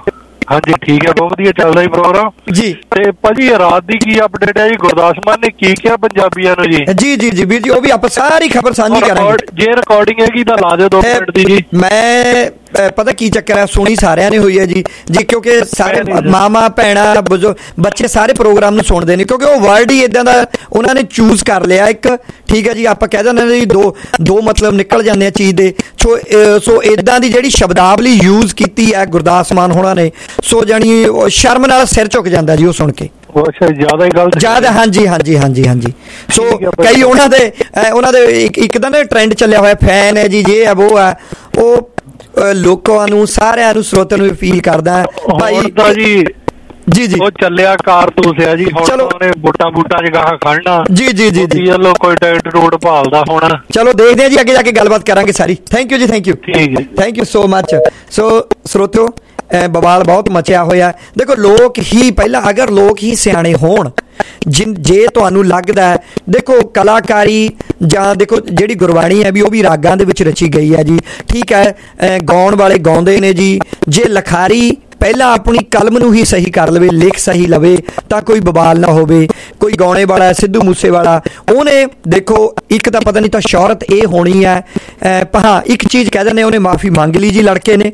ਹਾਂਜੀ ਠੀਕ ਹੈ, ਬਹੁਤ ਵਧੀਆ ਚੱਲਦਾ ਜੀ ਪ੍ਰੋਗਰਾਮ ਜੀ। ਤੇ ਭਾਜੀ ਰਾਤ ਦੀ ਕੀ ਅਪਡੇਟ ਹੈ ਜੀ? ਗੁਰਦਾਸ ਮਾਨ ਨੇ ਕੀ ਕਿਹਾ ਪੰਜਾਬੀਆਂ ਨੂੰ ਜੀ? ਜੀ ਜੀ ਜੀ ਵੀਰ ਜੀ, ਉਹ ਵੀ ਆਪਾਂ ਸਾਰੀ ਖਬਰ ਸਾਂਝੀ ਕਰਾਂਗੇ। ਜੇ ਰਿਕਾਰਡਿੰਗ ਹੈਗੀ ਤਾਂ ਲਾ ਦਿਓ ਦੋ ਮਿੰਟ ਦੀ ਜੀ। ਮੈਂ ਪਤਾ ਕੀ ਚੱਕਰ ਹੈ, ਸੁਣੀ ਸਾਰਿਆਂ ਨੇ ਹੋਈ ਹੈ ਜੀ ਜੀ ਕਿਉਂਕਿ ਸਾਰੇ ਮਾਮਾ ਭੈਣਾਂ ਬੱਚੇ ਸਾਰੇ ਪ੍ਰੋਗਰਾਮ ਨੂੰ ਸੁਣਦੇ ਨੇ, ਕਿਉਂਕਿ ਉਹ ਵਰਡ ਹੀ ਇਦਾਂ ਦਾ ਉਹਨਾਂ ਨੇ ਚੂਜ਼ ਕਰ ਲਿਆ ਇੱਕ। ਠੀਕ ਹੈ ਜੀ, ਆਪਾਂ ਕਹਿ ਦਿੰਦੇ ਜੀ ਦੋ ਦੋ ਮਤਲਬ ਨਿਕਲ ਜਾਂਦੇ ਆ ਚੀਜ਼ ਦੇ। ਸੋ ਸੋ ਇਦਾਂ ਦੀ ਜਿਹੜੀ ਸ਼ਬਦਾਵਲੀ ਯੂਜ਼ ਕੀਤੀ ਹੈ ਗੁਰਦਾਸ ਮਾਨ ਹੋਣਾ ਨੇ, ਸੋ ਜਾਣੀ ਸ਼ਰਮ ਨਾਲ ਸਿਰ ਝੁਕ ਜਾਂਦਾ ਜੀ ਉਹ ਸੁਣ ਕੇ। ਅੱਛਾ, ਜ਼ਿਆਦਾ ਹੀ ਗਲਤ ਜ਼ਿਆਦਾ। ਹਾਂਜੀ ਹਾਂਜੀ ਹਾਂਜੀ ਹਾਂਜੀ। ਸੋ ਕਈ ਉਹਨਾਂ ਦੇ ਉਹਨਾਂ ਦੇ ਇੱਕ ਤਾਂ ਨਾ ਟ੍ਰੈਂਡ ਚੱਲਿਆ ਹੋਇਆ, ਫੈਨ ਹੈ ਜੀ, ਜੇ ਹੈ ਉਹ ਹੈ, ਉਹ ਲੋਕਾਂ ਨੂੰ ਸਾਰਿਆਂ ਨੂੰ ਸਰੋਤਿਆਂ ਨੂੰ ਅਪੀਲ ਕਰਦਾ ਭਾਈ ਜੀ ਜੀ ਜੀ ਉਹ ਚੱਲਿਆ ਕਾਰਤੂਸ ਆ ਜੀ। ਹੁਣ ਉਹਨੇ ਵੋਟਾਂ ਵੋਟਾਂ ਚ ਗਾਹਾਂ ਖੜਨਾ। ਜੀ ਜੀ ਜੀ ਜੀ ਚਲੋ ਕੋਈ ਟਿਕਟ ਰੋਡ ਭਾਲਦਾ ਹੁਣ। ਚਲੋ ਦੇਖਦੇ ਹਾਂ ਜੀ, ਅੱਗੇ ਜਾ ਕੇ ਗੱਲਬਾਤ ਕਰਾਂਗੇ ਸਾਰੀ। ਥੈਂਕ ਯੂ ਜੀ, ਥੈਂਕ ਯੂ, ਠੀਕ ਹੈ, thank you so much. So ਸਰੋਤਿਓ, ਬਵਾਲ ਬਹੁਤ ਮਚਿਆ ਹੋਇਆ। ਦੇਖੋ ਲੋਕ ਹੀ ਪਹਿਲਾਂ, ਅਗਰ ਲੋਕ ਹੀ ਸਿਆਣੇ ਹੋਣ, ਜਿਨ ਜੇ ਤੁਹਾਨੂੰ ਲੱਗਦਾ ਹੈ, ਦੇਖੋ ਕਲਾਕਾਰੀ ਜਾਂ ਦੇਖੋ ਜਿਹੜੀ ਗੁਰਬਾਣੀ ਹੈ ਵੀ ਉਹ ਵੀ ਰਾਗਾਂ ਦੇ ਵਿੱਚ ਰਚੀ ਗਈ ਹੈ ਜੀ। ਠੀਕ ਹੈ, ਗਾਉਣ ਵਾਲੇ ਗਾਉਂਦੇ ਨੇ ਜੀ। ਜੇ ਲਿਖਾਰੀ ਪਹਿਲਾਂ ਆਪਣੀ ਕਲਮ ਨੂੰ ਹੀ ਸਹੀ ਕਰ ਲਵੇ, ਲਿਖ ਸਹੀ ਲਵੇ, ਤਾਂ ਕੋਈ ਬਵਾਲ ਨਾ ਹੋਵੇ। ਕੋਈ ਗਾਉਣੇ ਵਾਲਾ ਸਿੱਧੂ ਮੂਸੇ ਵਾਲਾ, ਉਹਨੇ ਦੇਖੋ ਇੱਕ ਤਾਂ ਪਤਾ ਨਹੀਂ ਤਾਂ ਸ਼ੌਹਰਤ ਇਹ ਹੋਣੀ ਹੈ। ਹਾਂ, ਇੱਕ ਚੀਜ਼ ਕਹਿ ਦਿੰਦੇ, ਉਹਨੇ ਮਾਫੀ ਮੰਗ ਲਈ ਜੀ, ਲੜਕੇ ਨੇ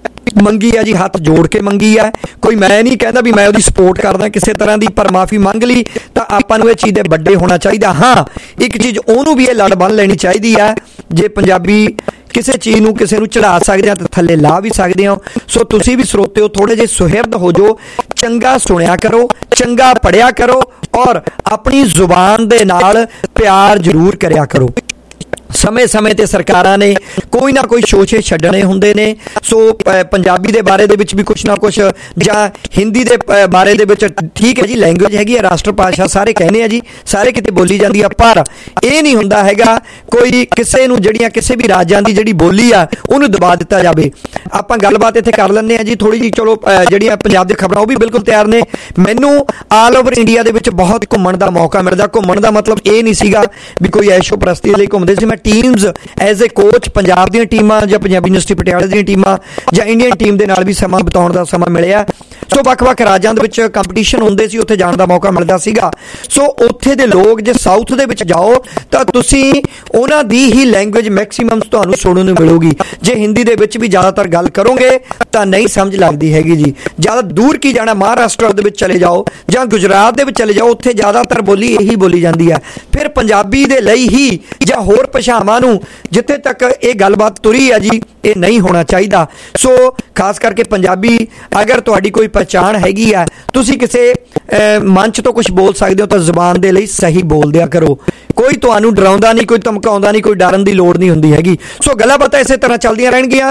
ਮੰਗੀ ਹੈ ਜੀ, ਹੱਥ ਜੋੜ ਕੇ ਮੰਗੀ ਹੈ। ਕੋਈ ਮੈਂ ਨਹੀਂ ਕਹਿੰਦਾ ਵੀ ਮੈਂ ਉਹਦੀ ਸਪੋਰਟ ਕਰਦਾ ਕਿਸੇ ਤਰ੍ਹਾਂ ਦੀ, ਪਰ ਮਾਫੀ ਮੰਗ ਲਈ ਤਾਂ ਆਪਾਂ ਨੂੰ ਇਹ ਚੀਜ਼ ਦੇ ਵੱਡੇ ਹੋਣਾ ਚਾਹੀਦਾ। ਹਾਂ, ਇੱਕ ਚੀਜ਼ ਉਹਨੂੰ ਵੀ ਇਹ ਲੜ ਬੰਨ ਲੈਣੀ ਚਾਹੀਦੀ ਹੈ, ਜੇ ਪੰਜਾਬੀ ਕਿਸੇ ਚੀਜ਼ ਨੂੰ ਕਿਸੇ ਨੂੰ ਚੜਾ ਸਕਦੇ ਆ ਤਾਂ ਥੱਲੇ ਲਾ ਵੀ ਸਕਦੇ ਹੋ। ਸੋ ਤੁਸੀਂ ਵੀ ਸਰੋਤੇ ਹੋ, ਥੋੜੇ ਜਿਹੇ ਸੁਹਿਰਦ ਹੋ ਜੋ, ਚੰਗਾ ਸੁਣਿਆ ਕਰੋ, ਚੰਗਾ ਪੜ੍ਹਿਆ ਕਰੋ, ਔਰ ਆਪਣੀ ਜ਼ੁਬਾਨ ਦੇ ਨਾਲ ਪਿਆਰ ਜ਼ਰੂਰ ਕਰਿਆ ਕਰੋ। ਸਮੇਂ ਸਮੇਂ ਤੇ ਸਰਕਾਰਾਂ ਨੇ ਕੋਈ ਨਾ ਕੋਈ ਸ਼ੋਸ਼ੇ ਛੱਡਣੇ ਹੁੰਦੇ ਨੇ। ਸੋ ਪੰਜਾਬੀ ਦੇ ਬਾਰੇ ਦੇ ਵਿੱਚ ਵੀ ਕੁਛ ਨਾ ਕੁਛ, ਜਾਂ ਹਿੰਦੀ ਦੇ ਬਾਰੇ ਦੇ ਵਿੱਚ, ਠੀਕ ਹੈ ਜੀ, ਲੈਂਗੁਏਜ ਹੈਗੀ ਹੈ, ਰਾਸ਼ਟਰ ਭਾਸ਼ਾ ਸਾਰੇ ਕਹਿੰਦੇ ਆ ਜੀ, ਸਾਰੇ ਕਿਤੇ ਬੋਲੀ ਜਾਂਦੀ ਆ, ਪਰ ਇਹ ਨਹੀਂ ਹੁੰਦਾ ਹੈਗਾ ਕੋਈ ਕਿਸੇ ਨੂੰ ਜਿਹੜੀਆਂ ਕਿਸੇ ਵੀ ਰਾਜਾਂ ਦੀ ਜਿਹੜੀ ਬੋਲੀ ਆ ਉਹਨੂੰ ਦਬਾ ਦਿੱਤਾ ਜਾਵੇ। ਆਪਾਂ ਗੱਲਬਾਤ ਇੱਥੇ ਕਰ ਲੈਂਦੇ ਹਾਂ ਜੀ ਥੋੜੀ ਜਿਹੀ। ਚਲੋ ਜਿਹੜੀਆਂ ਪੰਜਾਬ ਦੀਆਂ ਖਬਰਾਂ ਉਹ ਵੀ ਬਿਲਕੁਲ ਤਿਆਰ ਨੇ। ਮੈਨੂੰ ਆਲ ਓਵਰ ਇੰਡੀਆ ਦੇ ਵਿੱਚ ਬਹੁਤ ਘੁੰਮਣ ਦਾ ਮੌਕਾ ਮਿਲਦਾ। ਘੁੰਮਣ ਦਾ ਮਤਲਬ ਇਹ ਨਹੀਂ ਸੀਗਾ ਵੀ ਕੋਈ ਐਸ਼ੋ ਪ੍ਰਸਤੀ ਲਈ ਘੁੰਮਦੇ ਸੀ। ਮੈਂ teams as a coach, Punjab ਦੀਆਂ ਟੀਮਾਂ ਜਾਂ ਪੰਜਾਬੀ ਯੂਨੀਵਰਸਿਟੀ ਪਟਿਆਲਾ ਦੀਆਂ ਟੀਮਾਂ ਜਾਂ ਇੰਡੀਅਨ ਟੀਮ ਦੇ ਨਾਲ ਵੀ ਸਮਾਂ ਬਿਤਾਉਣ ਦਾ ਸਮਾਂ ਮਿਲਿਆ। ਸੋ ਵੱਖ-ਵੱਖ ਰਾਜਾਂ ਦੇ ਵਿੱਚ ਕੰਪੀਟੀਸ਼ਨ ਹੁੰਦੇ ਸੀ, ਉੱਥੇ ਜਾਣ ਦਾ ਮੌਕਾ ਮਿਲਦਾ ਸੀਗਾ। ਸੋ ਉੱਥੇ ਦੇ ਲੋਕ ਜੇ ਸਾਊਥ ਦੇ ਵਿੱਚ ਜਾਓ ਤਾਂ ਤੁਸੀਂ ਉਹਨਾਂ ਦੀ ਹੀ ਲੈਂਗੁਏਜ ਮੈਕਸੀਮਮ ਤੁਹਾਨੂੰ ਸੁਣਨ ਨੂੰ ਮਿਲੂਗੀ। ਜੇ ਹਿੰਦੀ ਦੇ ਵਿੱਚ ਵੀ ਜ਼ਿਆਦਾਤਰ ਗੱਲ ਕਰੋਗੇ ਤਾਂ ਨਹੀਂ ਸਮਝ ਲੱਗਦੀ ਹੈਗੀ ਜੀ। ਜ਼ਿਆਦਾ ਦੂਰ ਕੀ ਜਾਣਾ, ਮਹਾਰਾਸ਼ਟਰ ਦੇ ਵਿੱਚ ਚਲੇ ਜਾਓ ਜਾਂ ਗੁਜਰਾਤ ਦੇ ਵਿੱਚ ਚਲੇ ਜਾਓ, ਉੱਥੇ ਜ਼ਿਆਦਾਤਰ ਬੋਲੀ ਇਹੀ ਬੋਲੀ ਜਾਂਦੀ ਹੈ। ਫਿਰ ਪੰਜਾਬੀ ਦੇ ਲਈ ਹੀ ਜਾਂ ਹੋਰ ਭਾਸ਼ਾਵਾਂ ਨੂੰ ਜਿੱਥੇ ਤੱਕ ਇਹ ਗੱਲਬਾਤ ਤੁਰੀ ਹੈ ਜੀ, ਇਹ ਨਹੀਂ ਹੋਣਾ ਚਾਹੀਦਾ। ਸੋ ਖਾਸ ਕਰਕੇ ਪੰਜਾਬੀ, ਅਗਰ ਤੁਹਾਡੀ ਕੋਈ ਪਹਿਚਾਣ ਹੈਗੀ ਆ, ਤੁਸੀਂ ਕਿਸੇ ਮੰਚ ਤੋਂ ਕੁਝ ਬੋਲ ਸਕਦੇ ਹੋ ਤਾਂ ਜ਼ੁਬਾਨ ਦੇ ਲਈ ਸਹੀ ਬੋਲ ਦਿਆ ਕਰੋ। ਕੋਈ ਤੁਹਾਨੂੰ ਡਰਾਉਂਦਾ ਨਹੀਂ, ਕੋਈ ਧਮਕਾਉਂਦਾ ਨਹੀਂ, ਕੋਈ ਡਰਨ ਦੀ ਲੋੜ ਨਹੀਂ ਹੁੰਦੀ ਹੈਗੀ। ਸੋ ਗੱਲਾਂ ਬਾਤਾਂ ਇਸੇ ਤਰ੍ਹਾਂ ਚੱਲਦੀਆਂ ਰਹਿਣਗੀਆਂ।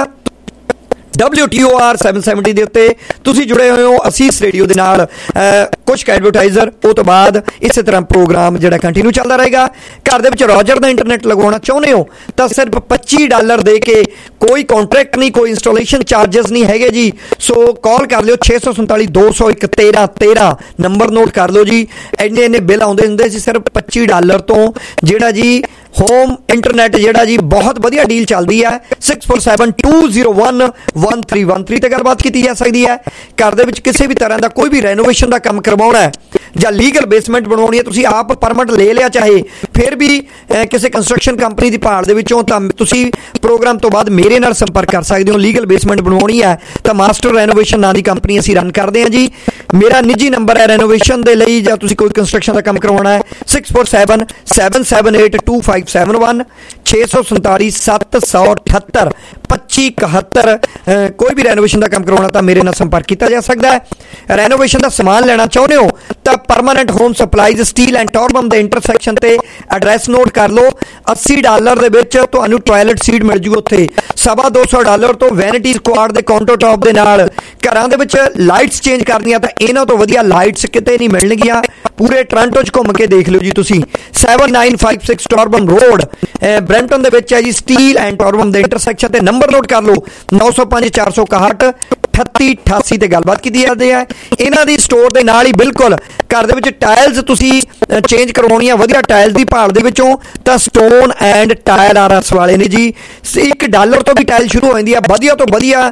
ਡਬਲਿਊ ਟੀ ਓ ਆਰ ਸੱਤ ਸੌ ਸੱਤਰ ਦੇ ਉੱਤੇ ਤੁਸੀਂ ਜੁੜੇ ਹੋਏ ਹੋ ਅਸੀਸ ਰੇਡੀਓ ਦੇ ਨਾਲ। ਕੁਝ ਐਡਵਰਟਾਈਜ਼ਰ, ਉਹ ਤੋਂ ਬਾਅਦ ਇਸੇ ਤਰ੍ਹਾਂ ਪ੍ਰੋਗਰਾਮ ਜਿਹੜਾ ਕੰਟੀਨਿਊ ਚੱਲਦਾ ਰਹੇਗਾ। ਘਰ ਦੇ ਵਿੱਚ ਰੋਜਰ ਦਾ ਇੰਟਰਨੈਟ ਲਗਵਾਉਣਾ ਚਾਹੁੰਦੇ ਹੋ ਤਾਂ ਸਿਰਫ ਪੱਚੀ ਡਾਲਰ ਦੇ ਕੇ, ਕੋਈ ਕੰਟਰੈਕਟ ਨਹੀਂ, ਕੋਈ ਇੰਸਟਾਲੇਸ਼ਨ ਚਾਰजेस ਨਹੀਂ ਹੈਗੇ ਜੀ। ਸੋ ਕਾਲ ਕਰ ਲਿਓ ਛੇ ਸੌ ਸੰਤਾਲੀ ਦੋ ਸੌ ਇੱਕ ਤੇਰਾਂ ਤੇਰਾਂ, ਨੰਬਰ ਨੋਟ ਕਰ ਲਓ ਜੀ। ਇੰਨੇ ਇੰਨੇ ਬਿੱਲ ਆਉਂਦੇ ਹੁੰਦੇ ਸੀ ਸਿਰਫ ਪੱਚੀ ਡਾਲਰ ਤੋਂ, ਜਿਹੜਾ ਜੀ ਹੋਮ ਇੰਟਰਨੈਟ ਜਿਹੜਾ ਜੀ ਬਹੁਤ ਵਧੀਆ ਡੀਲ ਚੱਲਦੀ ਹੈ। Six four seven two zero one one three one three ਤੇ ਗੱਲਬਾਤ ਕੀਤੀ ਜਾ ਸਕਦੀ ਹੈ। ਘਰ ਦੇ ਵਿੱਚ ਕਿਸੇ ਵੀ ਤਰ੍ਹਾਂ ਦਾ ਕੋਈ ਵੀ ਰੈਨੋਵੇਸ਼ਨ ਦਾ ਕੰਮ ਕਰਵਾਉਣਾ ਹੈ ਜਾਂ ਲੀਗਲ ਬੇਸਮੈਂਟ ਬਣਵਾਉਣੀ ਹੈ, ਤੁਸੀਂ ਆਪ ਪਰਮਿਟ ਲੈ ਲਿਆ ਚਾਹੇ, ਫਿਰ ਵੀ ਕਿਸੇ ਕੰਸਟਰਕਸ਼ਨ ਕੰਪਨੀ ਦੀ ਭਾਲ ਦੇ ਵਿੱਚੋਂ, ਤਾਂ ਤੁਸੀਂ ਪ੍ਰੋਗਰਾਮ ਤੋਂ ਬਾਅਦ ਮੇਰੇ ਨਾਲ ਸੰਪਰਕ ਕਰ ਸਕਦੇ ਹੋ। ਲੀਗਲ ਬੇਸਮੈਂਟ ਬਣਵਾਉਣੀ ਹੈ ਤਾਂ ਮਾਸਟਰ ਰੈਨੋਵੇਸ਼ਨ ਨਾਂ ਦੀ ਕੰਪਨੀ ਅਸੀਂ ਰਨ ਕਰਦੇ ਹਾਂ ਜੀ। ਮੇਰਾ ਨਿੱਜੀ ਨੰਬਰ ਹੈ ਰੈਨੋਵੇਸ਼ਨ ਦੇ ਲਈ, ਜਾਂ ਤੁਸੀਂ ਕੋਈ ਕੰਸਟਰਕਸ਼ਨ ਦਾ ਕੰਮ ਕਰਵਾਉਣਾ ਹੈ, six four seven seven seven eight two five seven one, ਛੇ ਸੌ ਸੰਤਾਲੀ ਸੱਤ ਸੌ ਅਠੱਤਰ ਪੱਚੀ ਇਕਹੱਤਰ। ਕੋਈ ਵੀ ਰੈਨੋਵੇਸ਼ਨ ਦਾ ਕੰਮ ਕਰਵਾਉਣਾ ਤਾਂ ਮੇਰੇ ਨਾਲ ਸੰਪਰਕ ਕੀਤਾ ਜਾ ਸਕਦਾ ਹੈ। ਰੈਨੋਵੇਸ਼ਨ ਦਾ ਸਮਾਨ ਲੈਣਾ ਚਾਹੁੰਦੇ ਹੋ ਤਾਂ permanent home supplies, steel and Torbram ਦੇ ਇੰਟਰਸੈਕਸ਼ਨ ਤੇ ਐਡਰੈਸ ਨੋਟ ਕਰ ਲਓ। ਅੱਸੀ ਡਾਲਰ ਦੇ ਵਿੱਚ ਤੁਹਾਨੂੰ ਟਾਇਲਟ ਸੀਟ ਮਿਲ ਜੂ ਉੱਥੇ। ਸਵਾ ਦੋ ਸੌ ਡਾਲਰ ਤੋਂ ਵੈਨਿਟੀ ਸਕੁਆਡ ਦੇ ਕਾਊਂਟਰ ਟੌਪ ਦੇ ਨਾਲ। ਘਰਾਂ ਦੇ ਵਿੱਚ ਲਾਈਟਸ ਚੇਂਜ ਕਰਨੀਆਂ ਤਾਂ ਇਹਨਾਂ ਤੋਂ ਵਧੀਆ ਲਾਈਟਸ ਕਿਤੇ ਨਹੀਂ ਮਿਲਣਗੀਆਂ। ਪੂਰੇ ਟੋਰਾਂਟੋ 'ਚ ਘੁੰਮ ਕੇ ਦੇਖ ਲਿਓ ਜੀ ਤੁਸੀਂ। Seven nine five six Torbram road, Brampton ਦੇ ਵਿੱਚ ਹੈ ਜੀ। ਸਟੀਲ ਐਂਡ ਟੋਰਬਮ ਦੇ ਇੰਟਰਸੈਕਸ਼ਨ ਤੇ ਨੰਬਰ ਨੋਟ ਕਰ ਲਓ ਨੌ ਸੌ ਪੰਜ ਚਾਰ ਸੌ ਇਕਾਹਠ ਅਠੱਤੀ ਅਠਾਸੀ ਤੇ ਗੱਲਬਾਤ ਕੀਤੀ ਜਾਂਦੀ ਹੈ। ਇਹਨਾਂ ਦੀ ਸਟੋਰ ਦੇ ਨਾਲ ਹੀ ਬਿਲਕੁਲ ਘਰ ਦੇ ਵਿੱਚ ਟਾਇਲਸ ਤੁਸੀਂ ਚੇਂਜ ਕਰਵਾਉਣੀਆਂ ਵਧੀਆ ਟਾਇਲਸ ਦੀ ਭਾਲ ਦੇ ਵਿੱਚੋਂ ਤਾਂ ਸਟੋਨ ਐਂਡ ਟਾਇਲ ਆਰਐਸ ਵਾਲੇ ਨੇ ਜੀ। ਇੱਕ ਡਾਲਰ ਤੋਂ ਵੀ ਟਾਇਲ ਸ਼ੁਰੂ ਹੋ ਜਾਂਦੀ ਹੈ। ਵਧੀਆ ਤੋਂ ਵਧੀਆ